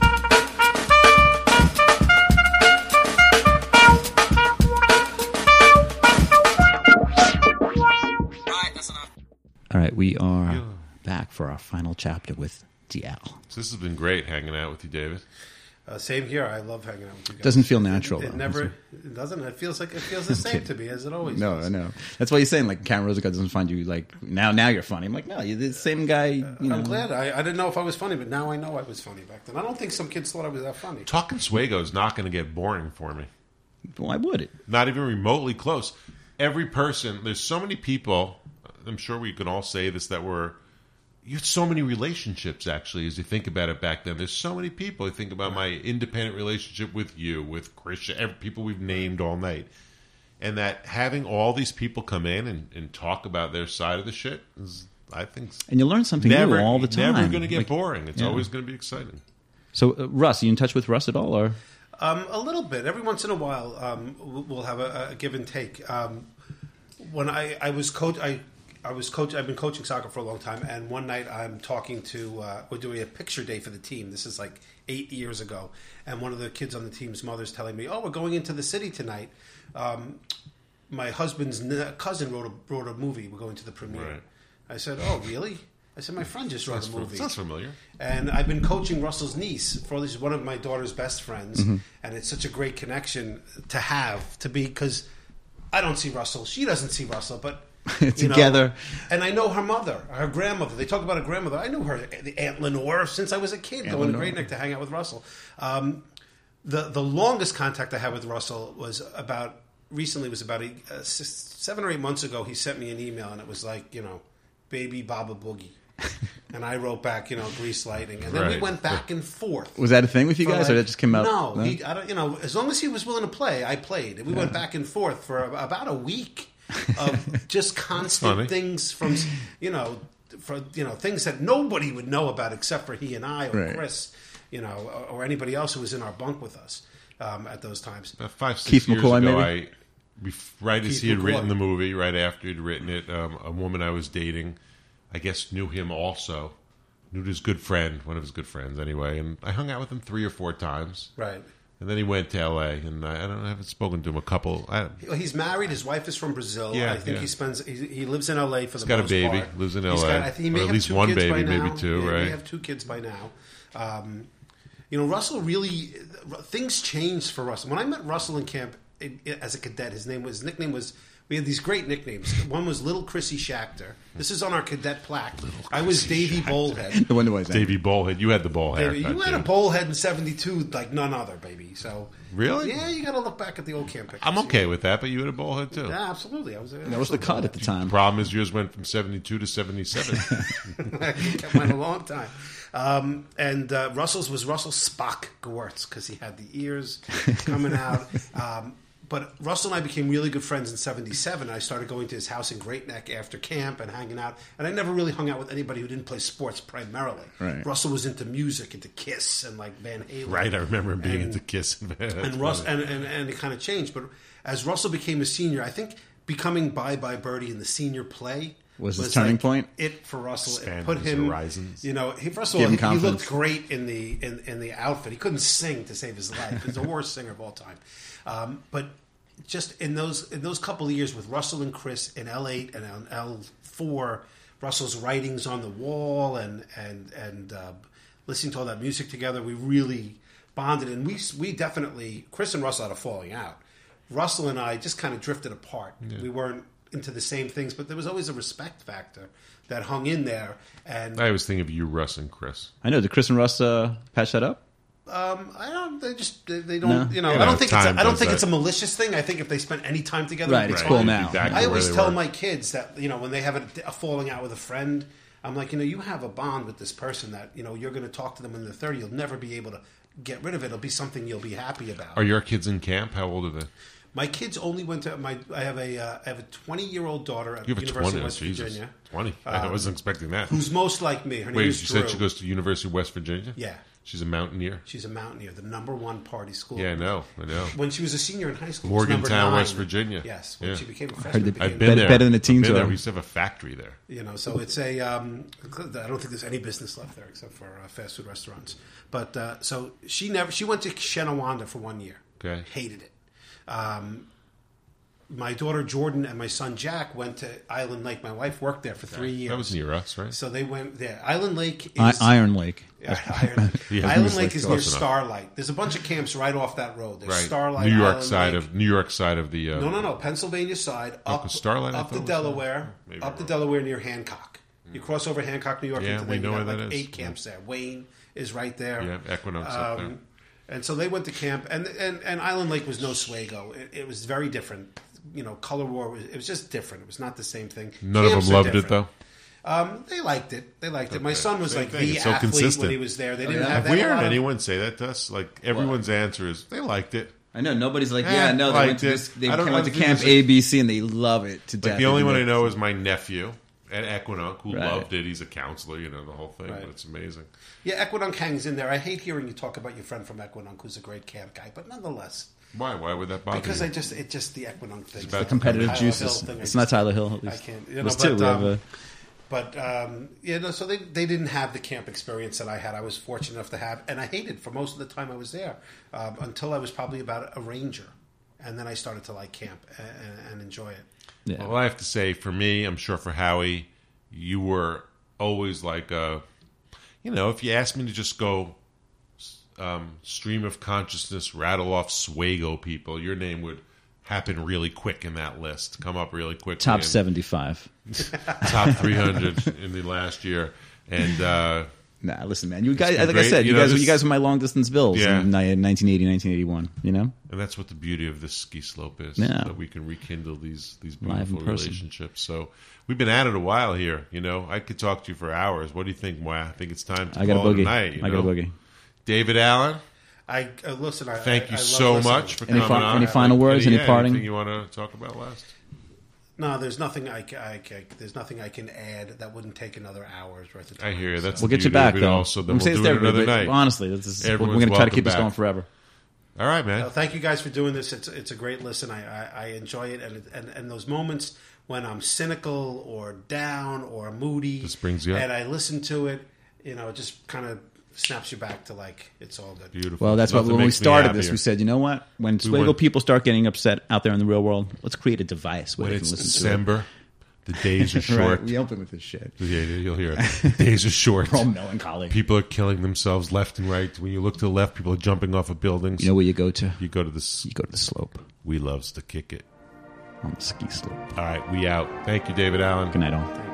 All right, we are back for our final chapter with D L. So this has been great hanging out with you, David. Uh, same here. I love hanging out with you guys. Doesn't feel natural, It, it though. never. It doesn't. It feels like it feels the same to me as it always. No, does. I know. That's why you're saying like Karen Roosevelt doesn't find you like now. Now you're funny. I'm like, no, you're the same guy. You know. I'm glad. I, I didn't know if I was funny, but now I know I was funny back then. I don't think some kids thought I was that funny. Talking Swego is not going to get boring for me. Why would it? Not even remotely close. Every person, there's so many people, I'm sure we can all say this, that were, you had so many relationships, actually, as you think about it back then. There's so many people. I think about my independent relationship with you, with Christian, every, people we've named all night. And that having all these people come in and, and talk about their side of the shit is, I think, And you learn something never, new all the time. never going to get Like, boring. It's yeah. always going to be exciting. So, uh, Russ, are you in touch with Russ at all, or Um, a little bit. Every once in a while, um, we'll have a, a give and take. Um, when I, I was coach, I I was coach. I've been coaching soccer for a long time, and one night I'm talking to. Uh, we're doing a picture day for the team. This is like eight years ago, and one of the kids on the team's mother's telling me, "Oh, we're going into the city tonight." Um, my husband's n- cousin wrote a wrote a movie. We're going to the premiere. Right. I said, "Oh, really?" I said, "My friend just wrote Sounds, a fam- movie." sounds familiar. And I've been coaching Russell's niece for this, one of my daughter's best friends, Mm-hmm. and it's such a great connection to have to be because I don't see Russell, she doesn't see Russell, but you know, Together. and I know her mother, her grandmother. They talk about her grandmother. I knew her, the Aunt Lenore, since I was a kid, Aunt going to Lenore. Great Neck to hang out with Russell. Um, the the longest contact I had with Russell was about recently was about a, uh, s- seven or eight months ago. He sent me an email, and it was like, you know, baby Baba Boogie. And I wrote back, you know, Grease Lightning, and then we Right. went back and forth. was that a thing with you for guys, like- or that just came out? No, he, I don't. You know, as long as he was willing to play, I played, and we went back and forth for a- about a week of just funny. constant things from, you know, for you know things that nobody would know about except for he and I or Right. Chris, you know, or, or anybody else who was in our bunk with us um, at those times. About five, six Keith years McCoy, ago, maybe? I, bef- right as Keith he had McCoy. written the movie, right after he'd written it, um, a woman I was dating, I guess, knew him also, knew his good friend, one of his good friends anyway, and I hung out with him three or four times. Right. And then he went to L A, and I, I don't know, I haven't spoken to him a couple. I, Well, he's married. His wife is from Brazil. Yeah, I think yeah. he spends. He, he lives in L A for the got a most baby, part. lives in He's L A, got- I think he may or at have least two one kids baby, by maybe now. two, Yeah, He right? may have two kids by now. Um, you know, Russell really things changed for Russell. When I met Russell in camp it, it- as a cadet, his name was his nickname was We had these great nicknames. One was Little Chrissy Schachter. This is on our cadet plaque. I was Davy Bowlhead. The one was Davy Bowlhead. You had the bowl hair. Davey, you had a bowlhead in seventy-two like none other, baby. So Really? yeah, you got to look back at the old camp pictures. I'm okay with that, but you had a bowl head too. Yeah, absolutely. I was. That was the cut at the time. Problem is yours went from seventy-two to seventy-seven. That went a long time. Um, and uh, Russell's was Russell Spock Gewurz because he had the ears coming out. Um, but Russell and I became really good friends in seventy-seven. I started going to his house in Great Neck after camp and hanging out. And I never really hung out with anybody who didn't play sports primarily. Right. Russell was into music, into Kiss and like Van Halen. Right, I remember him being And- into Kiss. And, and Russ and, and, and it kind of changed. But as Russell became a senior, I think becoming Bye Bye Birdie in the senior play Was his turning like point? It for Russell. It Expanded put his him. horizons. You know, he, first of Give all, him he, he confidence. looked great in the in, in the outfit. He couldn't sing to save his life. He's the worst singer of all time. Um, but just in those in those couple of years with Russell and Chris in L eight and on L four, Russell's writings on the wall and and and uh, listening to all that music together, we really bonded. And we we definitely Chris and Russell had a falling out. Russell and I just kind of drifted apart. We weren't into the same things, but there was always a respect factor that hung in there. And I was thinking of you, Russ, and Chris. I know. Did Chris and Russ uh, patch that up? um, I don't. They just they, they don't. No. You know, You I know, don't think it's. A, time I don't does think that. it's a malicious thing. I think if they spent any time together, Right, it'd be it's fine. cool You'd be now. back to I where always they tell were. my kids that, you know, when they have a, a falling out with a friend, I'm like, you know, you have a bond with this person that, you know, you're going to talk to them when they're thirty. You'll never be able to get rid of it. It'll be something you'll be happy about. Are your kids in camp? How old are they? My kids only went to my. I have a. Uh, I have a twenty year old daughter at You have a University twenty. of West Jesus. Virginia, twenty. I Um, wasn't expecting that. who's most like me. Her name Wait, you is said Drew. she goes to University of West Virginia? Yeah, She's a mountaineer? she's a mountaineer, the number one party school. Yeah, I know. I know. When she was a senior in high school, it was number Morgantown, nine. West Virginia. Yes, when Yeah. she became a heard freshman, that- became, I've been Better- there. better than the I've teens been there. are. We used to have a factory there. you know, so it's a. Um, I don't think there's any business left there except for uh, fast food restaurants. But uh, so she never. She went to Shenawanda for one year. Okay. Hated it. Um, my daughter Jordan and my son Jack went to Island Lake. My wife worked there for three years. That was near us, right? So they went there. Island Lake I- is Iron Lake. Yeah, Iron, Yeah, Island it's Lake like is near close enough. Starlight. There's a bunch of camps right off that road. There's Right. Starlight, New York Island side Lake. of New York side of the. Uh, No, no, no. Pennsylvania side, up, was Starlight, I up thought to was Delaware, Maybe up to wrong. Delaware near Hancock. You cross over Hancock, New York. Yeah, into we there, know you got where that like is. eight camps there. Wayne is right there. Yeah, Equinox up there. Um, and so they went to camp, and and, and Island Lake was no Swago. It, it was very different. You know, color war was it was just different. It was not the same thing. None of Camps them are loved it different. though. Um, they liked it. They liked it. My Okay. son was Same like thing. the It's so athlete consistent. when he was there. They didn't yeah. have Have that. we a heard lot of- anyone say that to us? Like everyone's answer is they liked it. I know. Nobody's like, Eh, yeah, no, they went liked to, it. this, they I don't went to know if camp it's A, B, C, and they love it to death. Like the only one I Even know is my nephew at Equinox who Right. loved it. He's a counselor, you know, the whole thing. Right. But it's amazing. Yeah, Equinunk hangs in there. I hate hearing you talk about your friend from Equinunk, who's a great camp guy, but nonetheless, Why? Why would that bother because you? I just it just the Equinunk thing, about the competitive Tyler juices. Hill thing, I It's just- not Tyler Hill. At I least. can't. You know, There's but, two. We have um, a- But um, you know, so they they didn't have the camp experience that I had. I was fortunate enough to have, and I hated for most of the time I was there um, until I was probably about a ranger, and then I started to like camp and, and enjoy it. yeah. Well, I have to say, for me, I'm sure for Howie, you were always like a, you know, if you asked me to just go um, stream of consciousness, rattle off Swago people, your name would happen really quick in that list, come up really quick. Top seventy-five. Top three hundred in the last year. And uh, Nah, listen, man. You guys, been like I great. said, You you, know, guys, this- you guys were my long distance bills Yeah. in ni- nineteen eighty, nineteen eighty-one. You know, and that's what the beauty of this ski slope is, Yeah. that we can rekindle these these Live in beautiful person. relationships. So we've been at it a while here. You know, I could talk to you for hours. What do you think, Moya? I think it's time to I got a call it boogie. night. You I got a know? boogie. David Allen, I uh, listen. I, thank I, you I love so listening. much for Any coming fi- on. any final words? Any yeah, parting? Anything you want to talk about last? No, there's nothing I, ca- I, ca- there's nothing I can add that wouldn't take another hour's worth of I time. hear you. That's We'll the get you beauty of back it though. Also, then I'm we'll saying do it's it everybody, another but night. honestly, this is, we're Everyone's going to try to welcome keep this back. going forever. All right, man. Well, thank you guys for doing this. It's it's a great listen. I, I, I enjoy it, and, it- and and those moments when I'm cynical or down or moody, This brings you up. and I listen to it, you know, it just kind of snaps you back to like it's all good. Beautiful. Well, that's what Nothing when we makes me started this, happier. we said, you know what? When We Swago want- people start getting upset out there in the real world, let's create a device where when they it's can listen December, the days are to it. short. Right? We open with this shit. Yeah, you'll hear it. Days are short. We're all melancholy. People are killing themselves left and right. When you look to the left, people are jumping off of buildings. You know where you go to? You go to this. You go to the slope. We loves to kick it. on the ski slope. All right, we out. Thank you, David Allen. Good night, all.